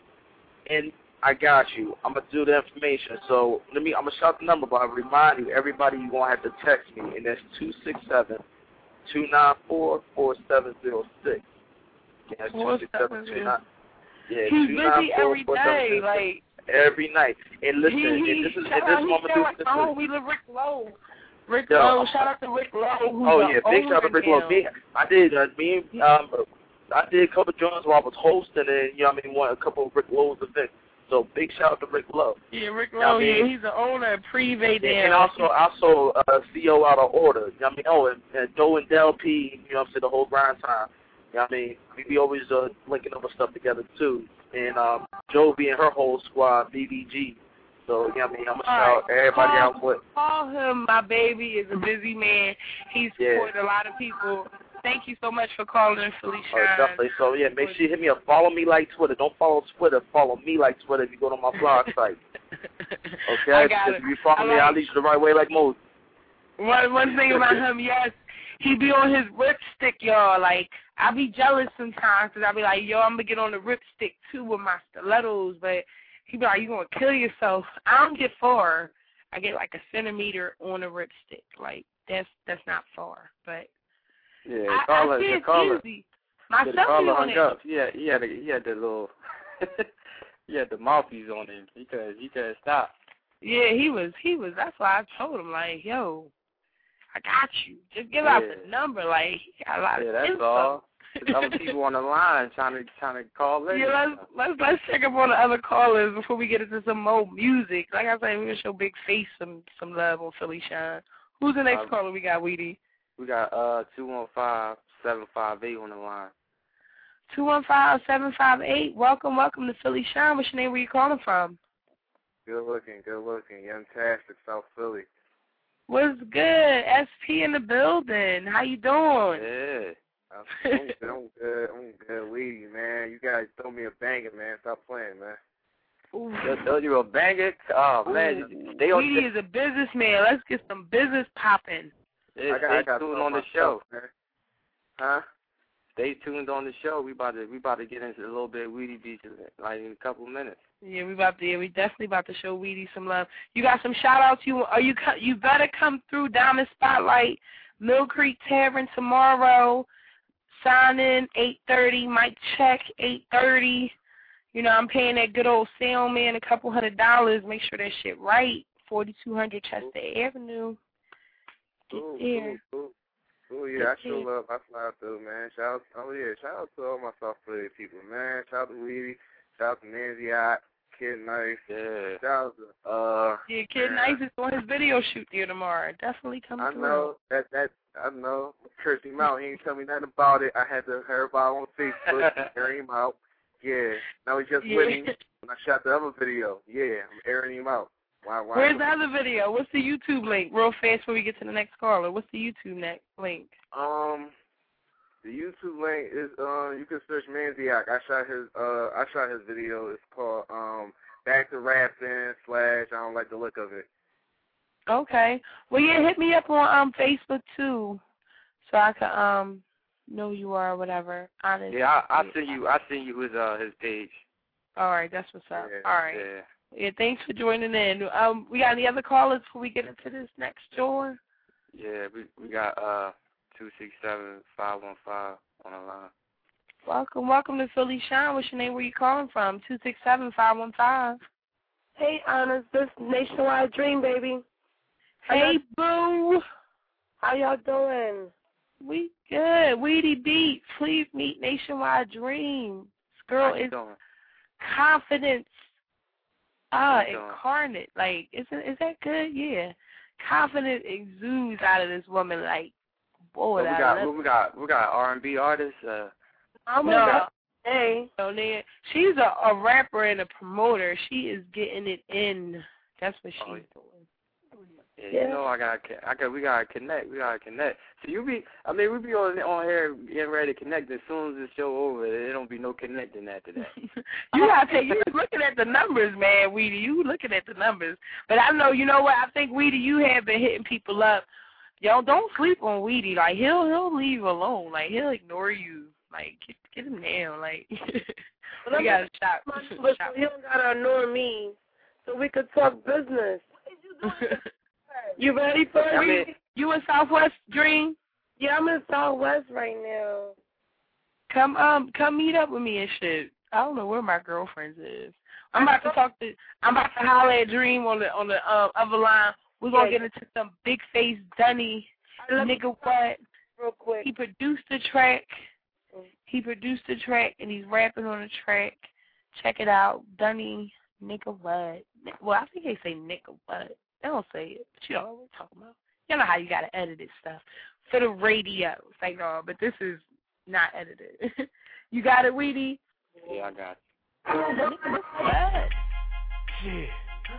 and I got you. I'm gonna do the information. So let me. I'm gonna shout the number, but I remind you, everybody, you gonna have to text me, and that's two six seven, two nine four, four seven zero six. Yeah, two six seven, two nine. Yeah, he's two busy nine four, every four seven day, zero six. like every night. And listen, he, he, and this is shout and this out, moment. He like this my is, homie Rick Lowe. Rick Yo, Lowe, shout out to Rick Lowe. Who's oh yeah, big shout out to Rick Lowe. now. Me, I did. Uh, me, um, I did a couple of joints where I was hosting, and you know, what I mean, one a couple of Rick Lowe's events. So big shout out to Rick Lowe. Yeah, Rick You know Lowe. what I mean? Yeah, he's the owner of Privé Yeah, there. and also, also uh, C E O out of Order. You know what I mean? Oh, and, and Doe and Del P. You know what I'm saying? The whole grind time. You know what I mean? We be always uh, linking up stuff together too. And um, Jovi and her whole squad, B B G. So, you know what I mean? I'm going to shout right. everybody call, out with. Call him, my baby is a busy man. He's supported Yeah. a lot of people. Thank you so much for calling, Philly Oh, Shine. definitely. So, yeah, make sure you hit me up. Follow me like Twitter. Don't follow Twitter. Follow me like Twitter if you go to my blog site. Okay? I got if it. you follow I me, like I'll lead you the right way like Moses. One one thing about him, yes, he be on his ripstick, y'all. Like, I be jealous sometimes because I be like, yo, I'm going to get on the ripstick too with my stilettos, but he be like, you going to kill yourself. I don't get far. I get like a centimeter on the ripstick. Like, that's that's not far, but Yeah, I, Carla, I see yeah, it's Carla. easy. My Yeah, selfie Carla on hung it. up. Yeah, he had, a, he had the little, he had the mouthpiece on him. He could, he could stop. Yeah, he was, he was, that's why I told him, like, yo, I got you. Just give out Yeah. the number, like, he got a lot Yeah, of that's info. all. There's other people on the line trying to trying to call later. Yeah, let's, let's, let's check up on the other callers before we get into some more music. Like I said, we're going to show Big Face some, some love on Philly Shine. Who's the next Uh, caller we got, Weedy? We got uh two one five seven five eight on the line. two one five, seven five eight. Welcome, welcome to Philly Shine. What's your name? Where you calling from? Good looking, good looking. Young-tastic, South Philly. What's good? S P in the building. How you doing? Yeah. I'm, I'm, good, I'm good. I'm good. Weedy, man. You guys throw me a banger, man. Stop playing, man. They'll throw you a banger. Oh, man. They on Weedy is a businessman. Let's get some business popping. Yeah, I got, stay I got tuned to on the myself, show. Man. Huh? Stay tuned on the show. We about to we about to get into a little bit of Weedy Beach like in a couple of minutes. Yeah, we about to. Yeah, we definitely about to show Weedy some love. You got some shout outs. You are you? co- You better come through Diamond Spotlight, Mill Creek Tavern tomorrow. Sign in eight thirty. Mic check eight thirty. You know I'm paying that good old sale man a couple hundred dollars. Make sure that shit right. forty-two hundred Chester Avenue. Get Cool, there. cool, cool. Cool, yeah, I show love. I fly through, man. Shout out, oh yeah, shout out to all my South Philly people, man. Shout out to Weedy. Shout out to Nancy Ott, Kid Nice. Yeah. Shout out to, uh. Yeah, Kid man. Nice is doing his video shoot there tomorrow. Definitely come I through. know that that I know. Curse him out. He ain't tell me nothing about it. I had to hear about it on Facebook. Air him out. Yeah. Now he's just Yeah. with me when I shot the other video. Yeah, I'm airing him out. Why? Why? Where's the other video? What's the YouTube link? Real fast before we get to the next caller. What's the YouTube next link? Um, the YouTube link is uh you can search Manziak. I shot his uh I shot his video. It's called um Back to Rapping slash I don't like the look of it. Okay. Well, yeah, hit me up on um Facebook too, so I can um know who you are or whatever. Honest. Yeah, I I send you I send you his uh his page. All right, that's what's up. Yeah, All right. Yeah. Yeah, thanks for joining in. Um, we got any other callers before we get into this next joint? Yeah, we we got uh two six seven five one five on the line. Welcome, welcome to Philly Shine. What's your name? Where you calling from? Two six seven five one five. Hey, Honest, this Nationwide Dream, baby. Hey, boo. How y'all doing? We good. Weedy Beats. Please meet Nationwide Dream. This girl How you is doing? confidence. Ah, How you doing? incarnate. Like, is it, is that good? Yeah. Confidence exudes out of this woman. Like, boy, What we I got? love What we got? We got R and B artists. Uh, I'm No. a hey. So then she's a, a rapper and a promoter. She is getting it in. That's what she's Oh, doing. yeah, Yeah. you know, I got, I got, we gotta connect. We gotta connect. So you be, I mean, we be on on here getting ready to connect. As soon as the show over, there don't be no connecting after that. You gotta take. You was looking at the numbers, man, Weedy. You looking at the numbers. But I know, you know what? I think Weedy, you have been hitting people up. Yo, don't sleep on Weedy. Like he'll he'll leave you alone. Like he'll ignore you. Like get get him down. Like Well, you gotta stop. But so he don't gotta ignore me, so we could talk business. You ready for it? I mean, you in Southwest Dream? Yeah, I'm in Southwest right now. Come um come meet up with me and shit. I don't know where my girlfriends is. I'm about to talk to. I'm about to holler at Dream on the on the um, other line. We're gonna Yeah. get into some big face Dunny nigga what? Real quick. He produced the track. He produced the track and he's rapping on the track. Check it out, Dunny nigga what? Well, I think they say nigga what. They don't say it, but you know what we're talking about. You know how you gotta edit this stuff for the radio. It's like no, but this is not edited. You got it, Weedy? Yeah, I got What? Shit.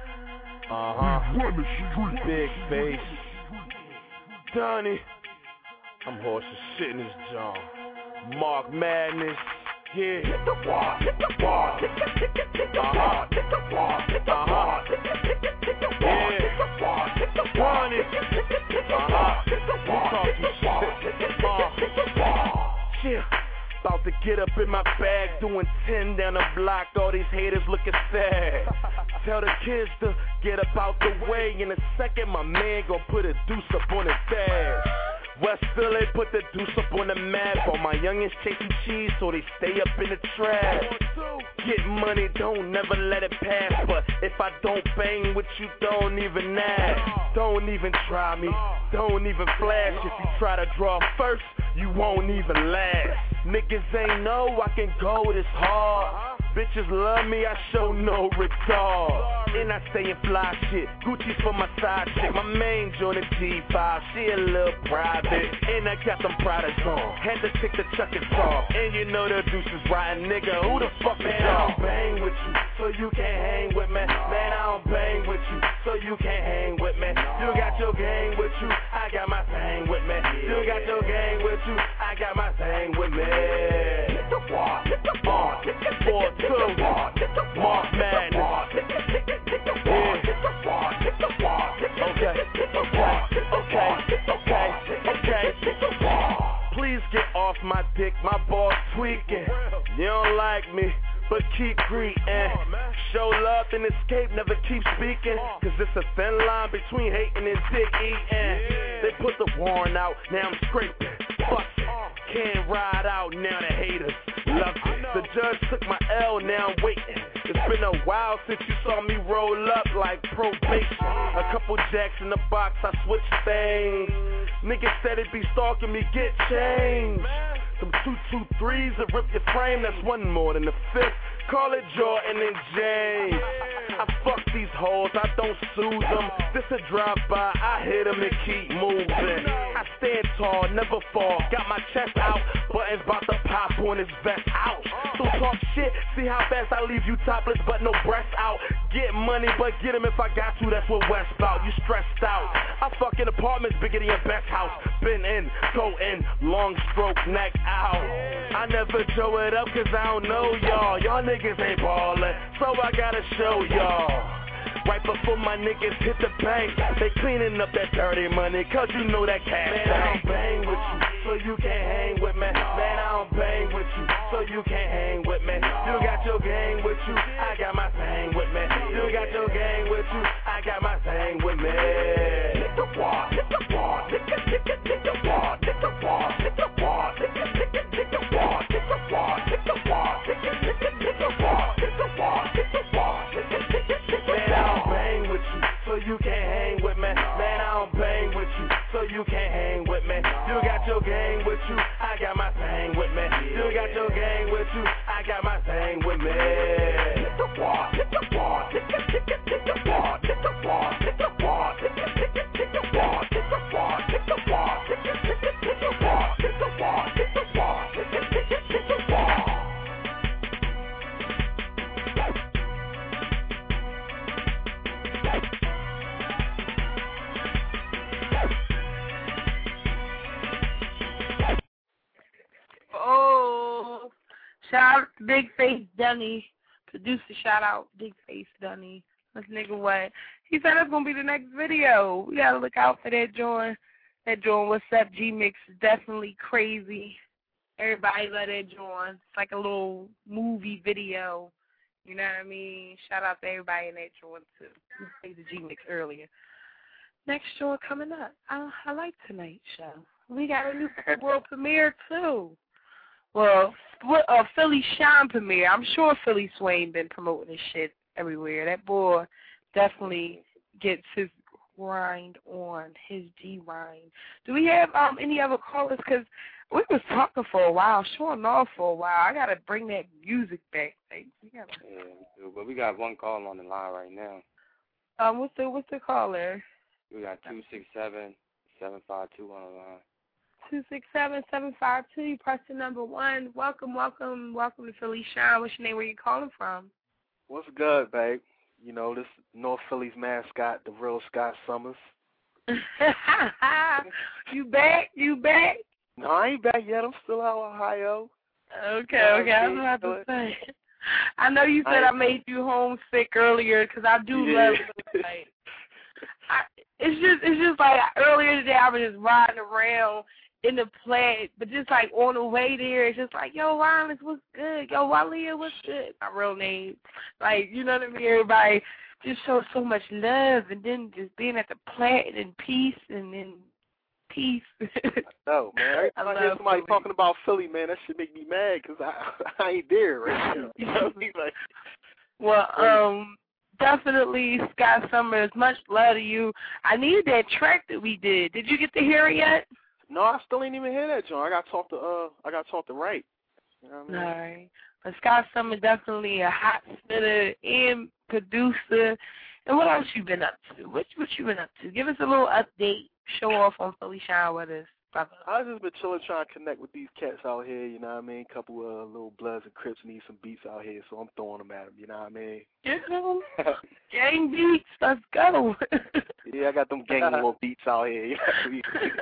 Uh-huh. Big face. Donnie. I'm horse as shit in this jaw. Mark Madness. Yeah. Hit the wall, hit the wall, hit the hit the hit the wall, hit the wall, hit the wall, hit the hit the hit the wall, hit the wall, hit the wall, hit the hit the hit the wall, hit the wall, hit the wall, hit the wall, hit the wall. Shit. About to get up in my bag, doing ten down the block, all these haters looking sad. Tell the kids to get up out the way, in a second my man gon' put a deuce up on his ass. West Philly put the deuce up on the map, all my youngins chasing cheese so they stay up in the trap. Get money, don't never let it pass, but if I don't bang with you, don't even ask. Don't even try me, don't even flash. If you try to draw first, you won't even last. Niggas ain't know I can go this hard. Bitches love me, I show no regard. And I stay in fly shit, Gucci's for my side chick. My main joint is G five, she a little private. And I got them products on, had to take the chuckers off. And you know the deuce is riding, nigga, who the fuck is y'all? I don't bang with you, so you can't hang with me. Man, I don't bang with you, so you can't hang with me. You got your gang with you, I got my thing with me. You got your gang with you, I got my thing with me. Hit the wall, hit the wall, hit the four two, Mark Madness. Yeah. Okay, okay, okay, okay, okay. Please get off my dick, my balls tweaking. You don't like me, but keep greeting. Show love and escape, never keep speaking. Cause it's a thin line between hating and dick eating. They put the warrant out, now I'm scraping. Fuck it, can't ride out, now the haters love it. The judge took my L, now I'm waiting. It's been a while since you saw me roll up like probation. A couple jacks in the box, I switched things. Niggas said it be stalking me, get changed. Some two two threes that rip your frame, that's one more than the fifth. Call it Jordan and James. I fuck these hoes, I don't soothe them. This a drive-by, I hit them and keep moving. I stand tall, never fall. Got my chest out, buttons about to pop on his vest out. So talk shit, see how fast I leave you topless, but no breasts out. Get money, but get him if I got to, that's what West about. You stressed out. I fuck in apartments bigger than your best house. Been in, go in, long stroke, neck out. I never show it up cause I don't know y'all. Y'all niggas ain't ballin', so I gotta show y'all. Right before my niggas hit the bank, they cleaning up that dirty money, cause you know that cash. Man, I don't bang with you, so you can't hang with me. Man, I don't bang with you, so you can't hang with me. You got your gang with you, I got my thing with me. You got your gang with you, I got my thing with me. Hit the wall, hit the wall, hit the hit the hit the wall, hit the wall, hit the wall, hit the hit the hit the wall, hit the wall, hit the wall, hit the hit the hit the wall, hit the wall, hit the wall, hit the hit the hit the wall. Man, I don't bang with you, so you can't hang with me. Man, I don't bang with you, so you can't hang with me. You got your gang with you, I got my thing with me. You got your gang with you, I got my thing with me. Hit the bar, hit the bar, hit the hit the hit the bar, hit the bar, hit the bar, hit the hit the hit the bar, hit the bar, hit the bar, hit the hit the hit the bar, hit the bar, hit the bar, hit the hit the hit the bar. Oh, shout out to Big Face Dunny. Producer, shout out Big Face Dunny. This nigga what? He said that's going to be the next video. We got to look out for that joint. That joint, What's Up, G-Mix, is definitely crazy. Everybody love that joint. It's like a little movie video. You know what I mean? Shout out to everybody in that joint, too. We played the G-Mix earlier. Next joint coming up. I, I like tonight's show. We got a new world premiere, too. Well, a Philly Shine premiere. I'm sure Philly Swain been promoting this shit everywhere. That boy definitely gets his grind on, his G-rind. Do we have um any other callers? Because we was talking for a while, showing off for a while. I got to bring that music back. Like, we gotta... Yeah, we do. But we got one call on the line right now. Um, what's the, what's the caller? We got two six seven, seven five two on the line. two six seven, seven five two. You press the number one. Welcome, welcome, welcome to Philly Shine. What's your name? Where you calling from? What's good, babe? You know, this North Philly's mascot, the real Scott Summers. You back? You back? No, I ain't back yet. I'm still out in Ohio. Okay, okay. I was about to say. I know you said I, I made you homesick earlier because I do yeah. love it. Like, I, it's just, it's just like earlier today I was just riding around in the plant, but just like on the way there, it's just like, yo, Wireless, what's good? Yo, Walia, what's good? My real name. Like, you know what I mean? Everybody just shows so much love, and then just being at the plant in peace and in peace. No, man. Every time I hear somebody Philly. talking about Philly, man, that should make me mad because I, I ain't there right now. You know what I mean? Like, well, um, definitely, Scott Summers, much love to you. I need that track that we did. Did you get to hear it yet? No, I still ain't even hear that, John. I got to talk to uh, I got to talk to Wright. You know what I mean? All right. But Scott Summers definitely a hot spitter and producer. And what else you been up to? What what you been up to? Give us a little update. Show off on Philly Shine with us, brother. I've just been chilling, trying to connect with these cats out here. You know what I mean? A couple of uh, little Bloods and Crips need some beats out here, so I'm throwing them at them. You know what I mean? Get them. Gang beats. Let's go. Yeah, I got them gang little beats out here. You know what I mean?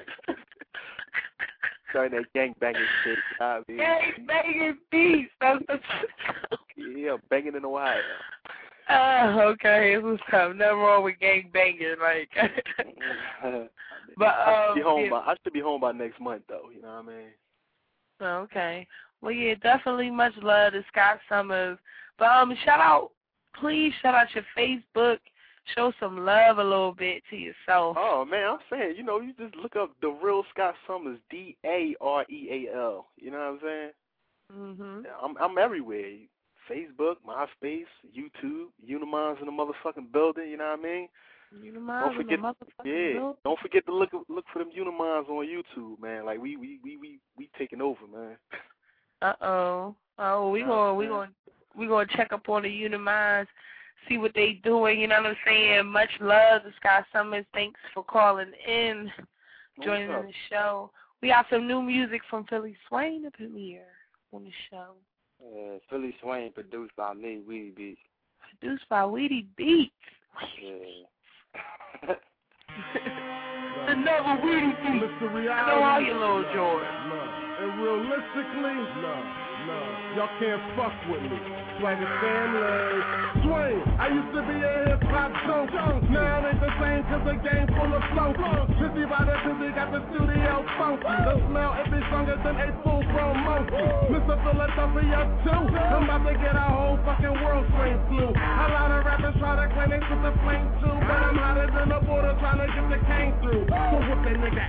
Starting that gang banging shit. You know what I mean? Gang banging beats. That's the yeah, banging in Ohio. Oh, okay. It was tough. Nothing wrong with gang banging, like. But um, I should be home yeah. by I should be home by next month, though. You know what I mean? Okay. Well, yeah, definitely much love to Scott Summers. But um, shout out, please shout out your Facebook. Show some love a little bit to yourself. Oh man, I'm saying, you know, you just look up the real Scott Summers, D A R E A L. You know what I'm saying? Mhm. I'm I'm everywhere. Facebook, MySpace, YouTube, Unimons in the motherfucking building. You know what I mean? Unimons don't forget, in the motherfucking yeah. building. Don't forget to look look for them Unimons on YouTube, man. Like we we we we, we taking over, man. Uh oh. Oh, we gonna we gonna we gonna check up on the Unimons, see what they doing. You know what I'm saying? Much love to Scott Summers. Thanks for calling in, joining in the show. We got some new music from Philly Swain to premiere on the show. Uh, Philly Swain, produced by me, Weedy Beats. Produced by Weedy Beats. Yeah. Another Weedy Beats. I know all your little joys. No. And realistically, no, no. Y'all can't fuck with me. Swagger family. Swain, I used to be a hip-hop joke. Now it ain't the same cause the game full of flow. Busy by the busy, got the studio funky. The smell, it be stronger than a full-grown monkey. Mister Philadelphia too. I'm about to get a whole fucking world swing flu. A lot of rappers try to claim they took the flame too. But I'm hotter than the border trying to get the cane through. So whoop that nigga ass, he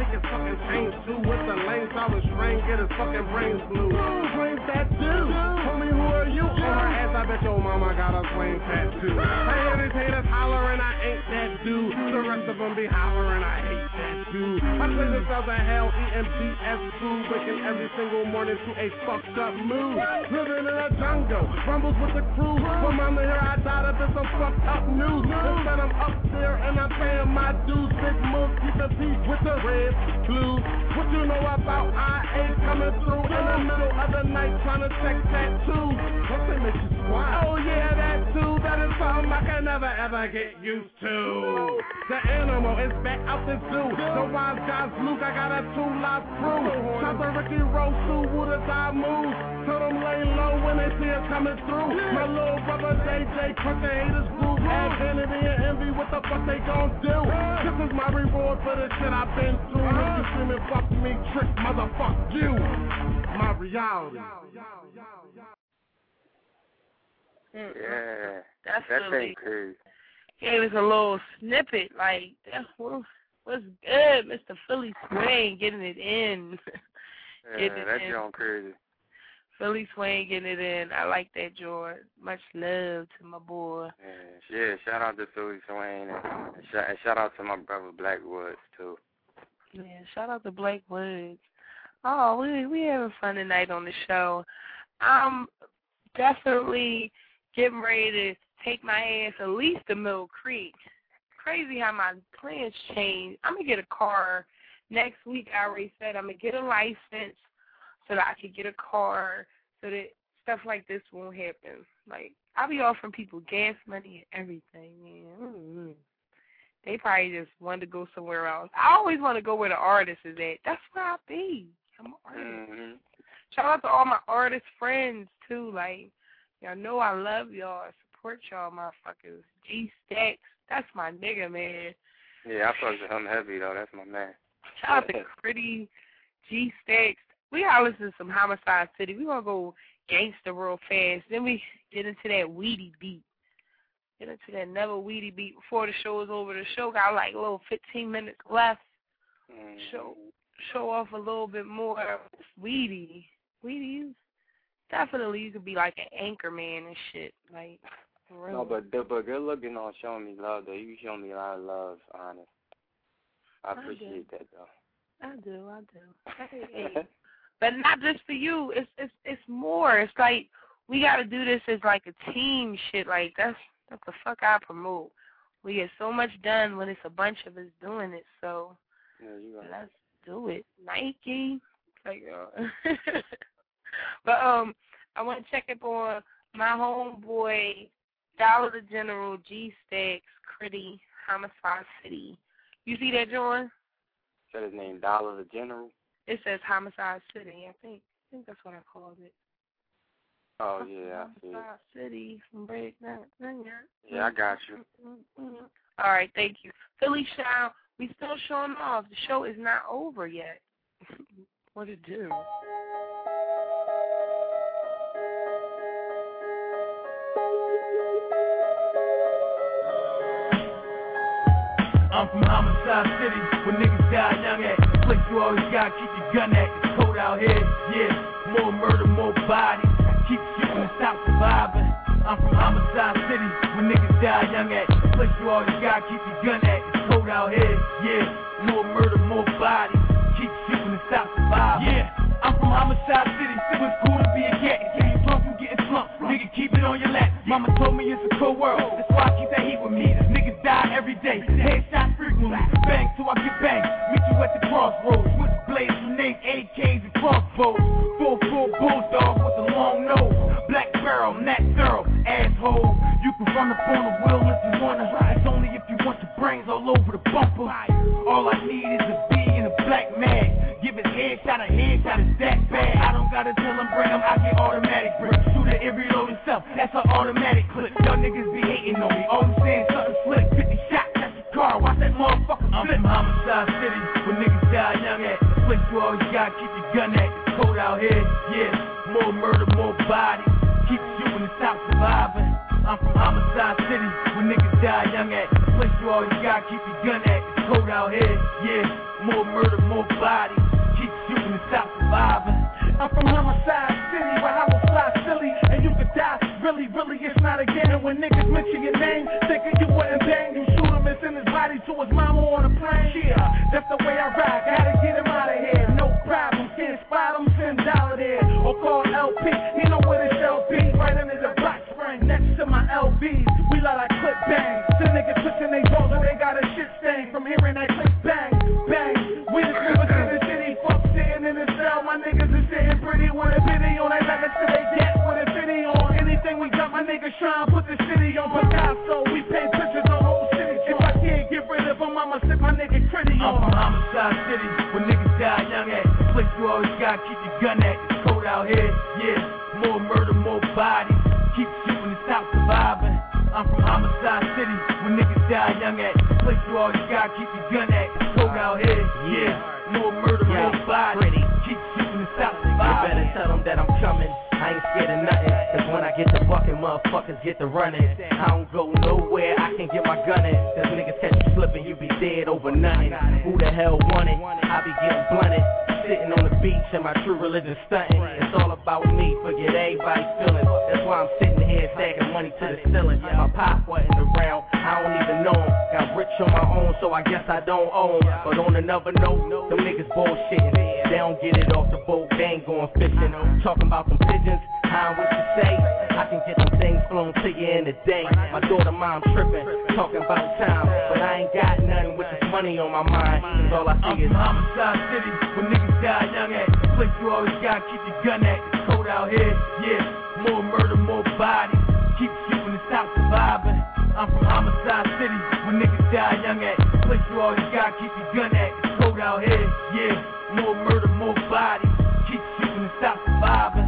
take his fucking chains too. With the lanes, I was trained, get his fucking brains blue. Claims that dude. Tell me who are you? On her ass, I bet your mama got a flame tattoo. I hear these haters hollering, I ain't that dude. The rest of them be hollering, I hate that dude. I play the cells of hell, eating B S food, waking every single morning to a fucked up mood. Living in a jungle, rumbles with the crew. From mama here, I died up in some fucked up news. Instead I'm up there and I'm paying my dues. Big moves, keep the peace with the red, blue. What you know about I A coming through in the middle of the night trying to check tattoos? What's that make you squat? Oh yeah, that too. That is something I can never ever get used to. The animal is back out the zoo. The wise guys Luke, I got a two live crew. Shout to Ricky Rose, who would have died moves. Tell them lay low when they see us coming through. My little brother J J, crush the haters group. Add vanity and envy, what the fuck they gon' do? This is my reward for the shit I've been through. If you screaming fuck me, trick motherfuck you. My reality. Yeah, that's that really thing crazy. Gave us a little snippet, like that's what, what's good, Mister Philly Swain getting it in. Yeah, getting that it in. joint crazy. Philly Swain getting it in. I like that, George. Much love to my boy. Yeah, yeah, shout out to Philly Swain and, and, shout, and shout out to my brother Blackwoods too. Yeah, shout out to Blackwoods. Oh, we we having fun tonight on the show. I'm definitely getting ready to take my ass at least to Mill Creek. Crazy how my plans change. I'm going to get a car next week. I already said I'm going to get a license so that I can get a car so that stuff like this won't happen. Like, I'll be offering people gas money and everything, man. Mm-hmm. They probably just wanted to go somewhere else. I always want to go where the artist is at. That's where I be. I'm an artist. Mm-hmm. Shout out to all my artist friends, too. Like, y'all know I love y'all. I support y'all, motherfuckers. G-Stacks, that's my nigga, man. Yeah, I fuck with him heavy, though. That's my man. Shout out to Pretty, G-Stacks. We gotta listen to some Homicide City. We gonna go gangster real fast. Then we get into that weedy beat. Get into that never weedy beat before the show is over. The show got like a little fifteen minutes left. Mm-hmm. Show show off a little bit more. It's weedy. Weedy, you definitely you could be like an anchor man and shit. Like, for real. No, but but good looking on showing me love, though. You show me a lot of love, honest. I appreciate I that, though. I do, I do. Hey, hey. But not just for you. It's it's it's more. It's like we got to do this as like a team shit. Like that's that's the fuck I promote. We get so much done when it's a bunch of us doing it. So yeah, you right. Let's do it, Nike. Like, uh, but um, I want to check up on my homeboy Dollar the General, G-Stacks, Critty, Homicide City. You see that, John? Said his name Dollar the General. It says Homicide City, I think. I think that's what I called it. Oh, yeah, I see it. Homicide City from Break That. Yeah, I got you. All right, thank you. Philly Shout, we still showing off. The show is not over yet. What it do? I'm from Homicide City, where niggas die young at. The place you always gotta keep your gun at. It's cold out here, yeah. More murder, more bodies. Keep shooting and stop surviving. I'm from Homicide City, where niggas die young at. The place you always gotta keep your gun at. It's cold out here, yeah. More murder, more bodies. Keep shooting and stop surviving. Yeah, I'm from Homicide City, so it's cool to be a cat. If you drunk, you getting slumped. Nigga, keep it on your lap. Mama told me it's a cold world, that's why I keep that heat with me. This niggas die every day, headshots frequently. Bang till I get banged, meet you at the crossroads. Switchblades, grenades, A Ks, and crossbows. Full, full bulldog with a long nose. Black barrel, Nat thorough, asshole. You can run up on the wheel if you wanna. It's only if you want your brains all over the bumper. All I need is a B and a black mag. Give his headshot a headshot, it's that bad. I don't gotta tell him bring him, I get automatic grip. Shoot at every load himself, that's an automatic clip. Y'all niggas be hating on me, all I'm saying something slick. fifty shots, that's a car, watch that motherfucker flip. I'm from Homicide City, where niggas die young at. The place you always gotta keep your gun at. It's cold out here, yeah. More murder, more bodies. Keep shooting and stop surviving. I'm from Homicide City, where niggas die young at. The place you always gotta keep your gun at. It's cold out here, yeah. More murder, more bodies. Keep shooting and stop surviving. I'm from Homicide City, where I will fly silly, and you could die. Really, really, it's not a game. And when niggas mention your name, thinking you wouldn't bang, you shoot him and send his body to his mama on a plane. Yeah, that's the way I ride. Gotta get him out of here. No problem, can't spot him, send dollar there. Or call L P, you know where the shell be. Right under the box spring, next to my L Bs. We let our clip bang. Some niggas twitching they balls and they got a shit stain from hearing that click bang, bang. We the niggas in the city, fuck sitting in the cell. My niggas is sitting pretty with a video. They let us till they get with a video on. Anything we got, my niggas trying to put the city on Picasso. We paint pictures on whole city. If I can't get rid of them, I'ma stick my nigga Critty on. I'm from Homicide City, where niggas die young at. The place you always gotta keep your gun at. It's cold out here, yeah. More murder, more bodies. Keep shooting and stop surviving. I'm from Homicide City, where niggas die young at. The place you always gotta keep your gun at. It's cold out here, yeah. More murder, more bodies. Keep shooting and stop surviving. You better tell them that I'm coming. I ain't scared of nothing, cause when I get to bucking, motherfuckers get to running. I don't go nowhere, I can get my gun in. Cause niggas catch you slipping, you be dead over nothing. Who the hell want it? I be getting blunted. Sitting on the beach and my true religion stunting. It's all about me, forget everybody's feelings. That's why I'm sitting here stacking money to the ceiling. My pop wasn't around, I don't even know him. Got rich on my own, so I guess I don't own. But on another note, them niggas bullshitting. They don't get it off the boat, they ain't going fishing. Talking about them pigeons, I don't what you say. I can get them things flown to you in a day. My daughter mom tripping, talking about time. But I ain't got nothing with this money on my mind. Cause all I see is Homicide City, where niggas die young at. The place you always gotta keep your gun at. It's cold out here, yeah. More murder, more bodies. Keep shooting and stop surviving. I'm from Homicide City, where niggas die young at. The place you always gotta keep your gun at. It's cold out here, yeah. More murder, more bodies. Keep shooting and stop surviving.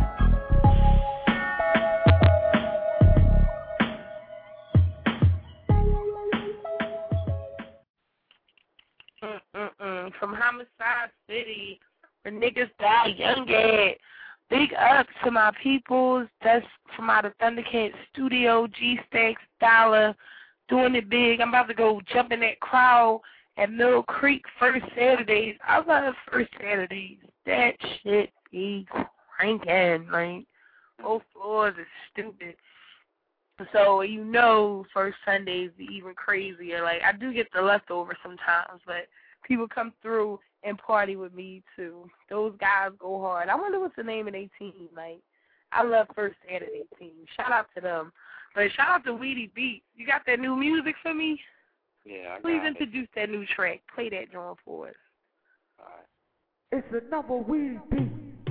Mm-mm-mm. From Homicide City, where niggas die young at. Big up to my peoples. That's from out of Thundercat Studio, G-Stacks, Dollar, doing it big. I'm about to go jump in that crowd at Mill Creek first Saturdays. I love first Saturdays. That shit be cranking. Like, both floors is stupid. So, you know, first Sundays be even crazier. Like, I do get the leftovers sometimes, but people come through and party with me, too. Those guys go hard. I wonder what's the name of their team. Like, I love First Saturday team. Shout out to them. But shout out to Weedy Beat. You got that new music for me? Yeah, I Please got introduce it. that new track. Play that drum for us. All right. It's another Weedy Beat.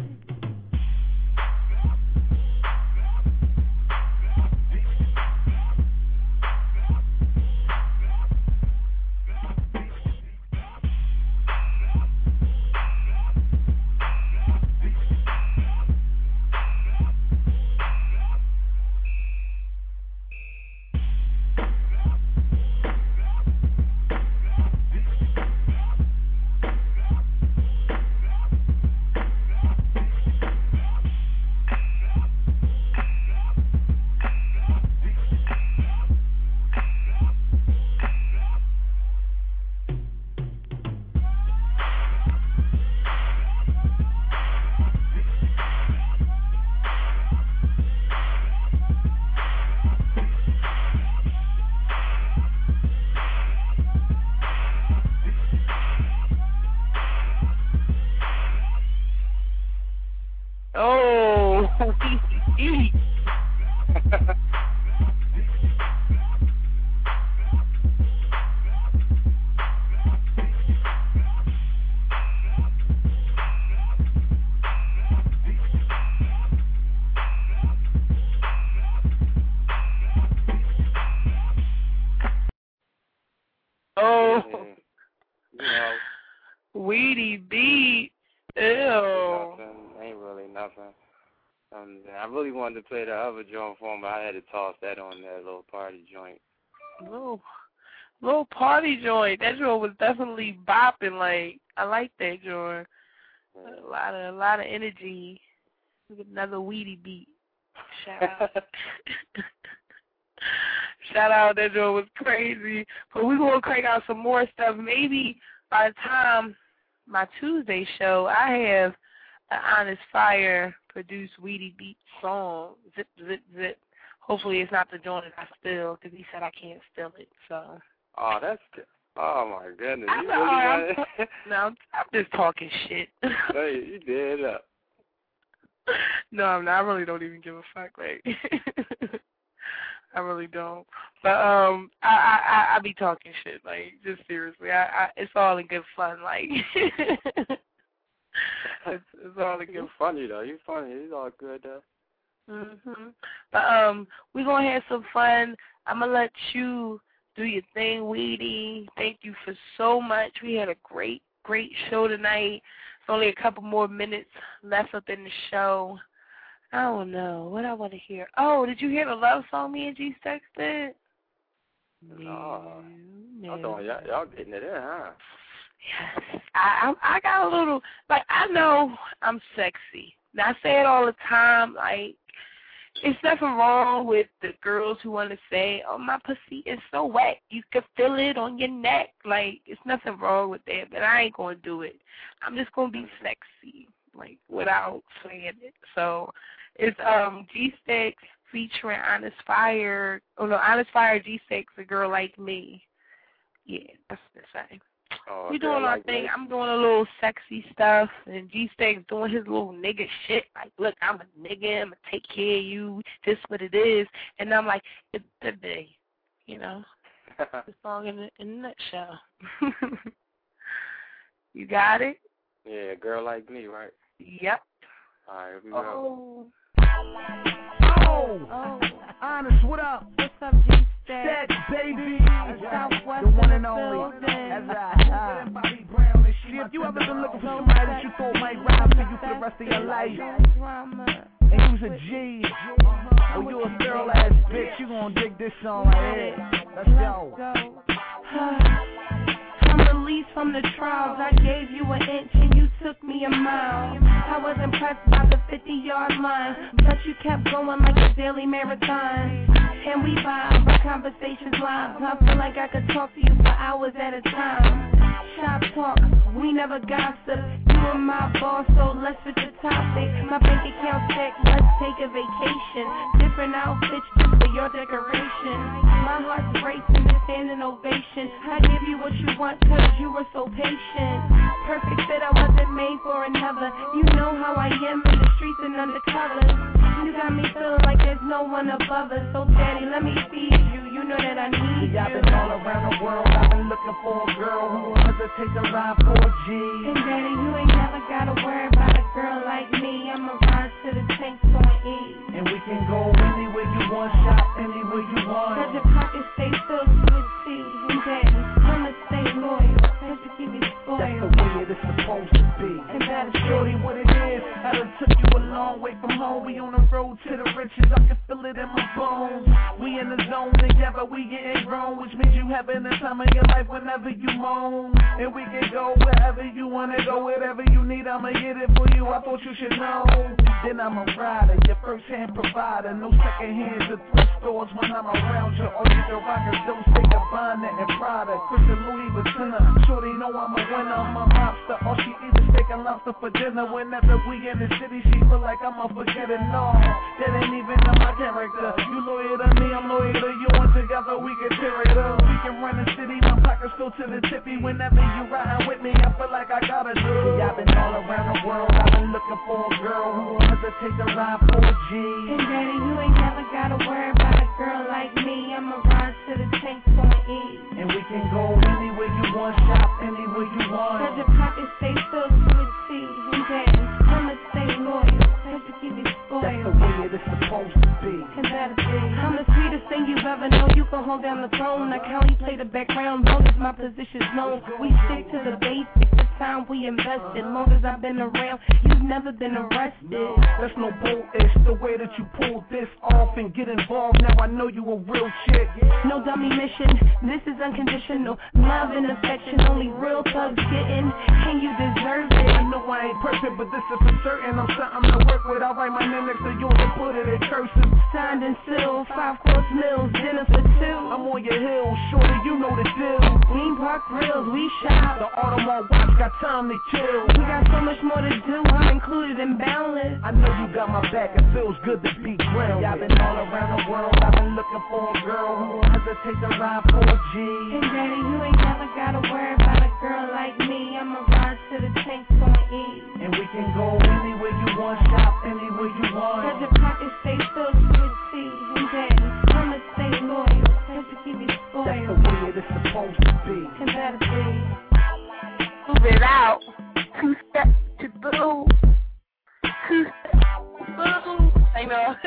Oh, eat. Oh, You know, Weedy Beat. Ew. nothing. Ain't really nothing. Um, I really wanted to play the other joint for him, but I had to toss that on that little party joint. Little, little party joint. That joint was definitely bopping. Like, I like that joint. A lot of, a lot of energy. Another Weedy Beat. Shout out. Shout out, that joint was crazy. But we're going to crank out some more stuff. Maybe by the time my Tuesday show, I have an Honest Fire produced Weedy Beat song, Zip, Zip, Zip. Hopefully it's not the joint that I steal, because he said I can't steal it. So. Oh, that's good. Oh, my goodness. I You know, really I'm, t- no, I'm, I'm just talking shit. No, you, you did it up. No, I'm not. I really don't even give a fuck. Like, I really don't. But um, I I I, I be talking shit. Like, just seriously, I, I it's all in good fun. Like, it's, it's all in good. You're funny though. You're funny. It's all good though. Mhm. But um, we gonna have some fun. I'm gonna let you do your thing, Weedy. Thank you for so much. We had a great, great show tonight. It's only a couple more minutes left up in the show. I don't know. What I want to hear. Oh, did you hear the love song me and G-Stex did? No. I thought y'all, y'all getting it in, huh? Yes. I, I I got a little, like, I know I'm sexy. Now, I say it all the time, like, it's nothing wrong with the girls who want to say, oh, my pussy is so wet. You can feel it on your neck. Like, it's nothing wrong with that, but I ain't going to do it. I'm just going to be sexy, like, without saying it. So it's um G-Stex featuring Honest Fire. Oh, no, Honest Fire, G-Stex, A Girl Like Me. Yeah, that's the same. Oh, we doing our thing. Me. I'm doing a little sexy stuff, and G-Stex doing his little nigga shit. Like, look, I'm a nigga. I'm going to take care of you. This what it is. And I'm like, it's the day, you know? The song in, the, in a nutshell. You got it? Yeah, A Girl Like Me, right? Yep. All right, here we go. Oh, oh. Honest, what up? What's up, G-Stex? That baby, Southwest the one and only. That's right. See, if you ever been looking for somebody that you thought might ride for you for the rest of your life, and you's a G, or you a girl ass bitch, you gonna dig this song right here. Let's go. I'm released from the trials. I gave you an inch and you took me a mile. I was impressed by the fifty-yard line, but you kept going like a daily marathon. And we vibe, our conversations live. I feel like I could talk to you for hours at a time. Shop talk, we never gossip. You are my boss, so let's switch the topic. My bank account check, let's take a vacation. Different outfits just for your decoration. My heart's racing, a standing ovation. I give you what you want, cause you were so patient. Perfect fit, I wasn't made for another. You know how I am in the streets and undercover. You got me feeling like there's no one above us. So daddy, let me feed you, you know that I need you. I've been all around the world, I've been looking for a girl who will hesitate to ride for a G. And daddy, you ain't never gotta worry about a girl like me. I'ma ride to the tank point E. And we can go anywhere you want, shop anywhere you want. Cause your pockets stay filled to a T. And daddy, I'ma stay loyal, cause you keep me spoiled. That's the way it is supposed to be. And that's shorty what it is. I done took you a long way from home. We on the road to the riches, I can feel it in my bones. We in the zone together, we getting grown, which means you having the time of your life whenever you moan. And we can go wherever you wanna go, whatever you need, I'ma get it for you. I thought you should know. Then I'm a rider, your first hand provider, no second hands or thrift stores when I'm around you. All you can rockers don't stay the Bonnet and Prada, Christian Louis Vuitton. Shorty know I'm a winner, I'm a mobster. All she eats is steak and lobster for dinner. Whenever we in the city, she feel like I'm a forgetting. No, that ain't even in my character. You loyal to me, I'm loyal to you, and together we can tear it up. We can run the city, my pockets go to the tippy. Whenever you riding with me, I feel like I gotta do. See, I've been all around the world, I've been looking for a girl who will hesitate to ride for a G. And daddy, you ain't never gotta worry about a girl like me. I'ma ride to the tank point E. And we can go anywhere you want, shop anywhere you want. Cause your pockets stay filled to a T. And daddy, I'ma stay loyal, cause you keep me spoiled. That's the way it is supposed to be. And that'll be. I'm the sweetest thing you've ever known. You can hold down the throne. I can only play the background, long as my position's known. We stick to the basics, the time time we invested. Long as I've been around, you've never been arrested. That's no bull, it's the way that you pull this off and get involved. Now I know you a real chick. No dummy mission, this is unconditional. Love and affection, only real thugs getting, and you deserve it. I know I ain't perfect, but this is for certain. I'm something to work with. I'll write my name next to yours and put it in cursive. Signed and sealed, five course meals, dinner for two. I'm on your hill, shorty, you know the deal. Green Park Grills, we shop. The Audemars watch got time to chill. We got so much more to do, I'm included in Boundless. I know you got my back, it feels good to be grounded. I've been all around the world, I've been looking for a girl who won't hesitate to ride for a G. Hey daddy, you ain't never gotta worry about a girl like me. I'ma ride to the tanks on E. And we can go anywhere you want, shop anywhere you want. Cause your pockets stay filled to a T. And daddy, I'ma stay loyal, cause you keep me spoiled. That's the way it is supposed to be. And that'll be. Move it out. Two steps to boo. Two steps to boo. I know.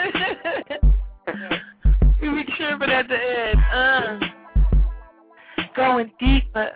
We be tripping at the end. Uh. Going deeper.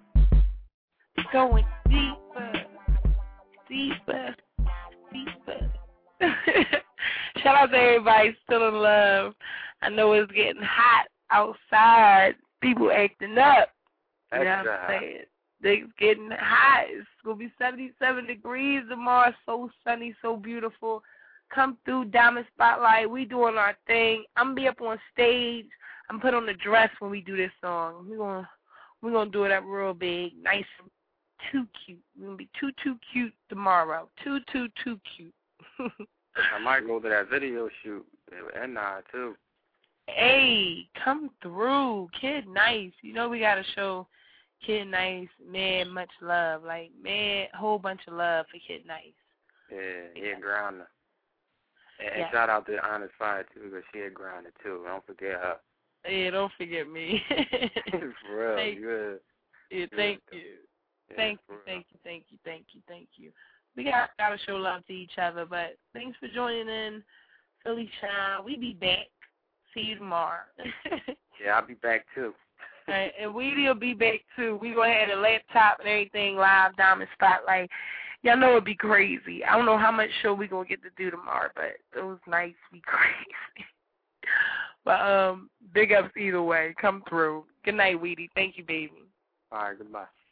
Going deeper. Deeper. Deeper. Shout out to everybody still in love. I know it's getting hot outside. People acting up. You know what I'm saying? It's getting hot. It's going to be seventy-seven degrees tomorrow. So sunny, so beautiful. Come through Diamond Spotlight. We doing our thing. I'm going to be up on stage. I'm put on the dress when we do this song. We're going we're gonna to do it up real big. Nice and too cute. We're going to be too, too cute tomorrow. Too, too, too cute. I might go to that video shoot and I too. Hey, come through. Kid Nice. You know we got to show Kid Nice, man, much love. Like, man, whole bunch of love for Kid Nice. Yeah, he a grounder. And Yeah. shout out to Honest Fire, too, because she a grounder, too. Don't forget her. Yeah, don't forget me. For real, Thank- good. Yeah, thank you. Yeah, Thank you, thank you, thank you, thank you, thank you. We got to show love to each other, but thanks for joining in, Philly Shine. We be back. See you tomorrow. Yeah, I'll be back, too. All right, and Weedy will be back, too. We going to have a laptop and everything live, Diamond Spotlight. Y'all know it'd be crazy. I don't know how much show we going to get to do tomorrow, but those nights be crazy. But um, big ups either way. Come through. Good night, Weedy. Thank you, baby. All right, goodbye.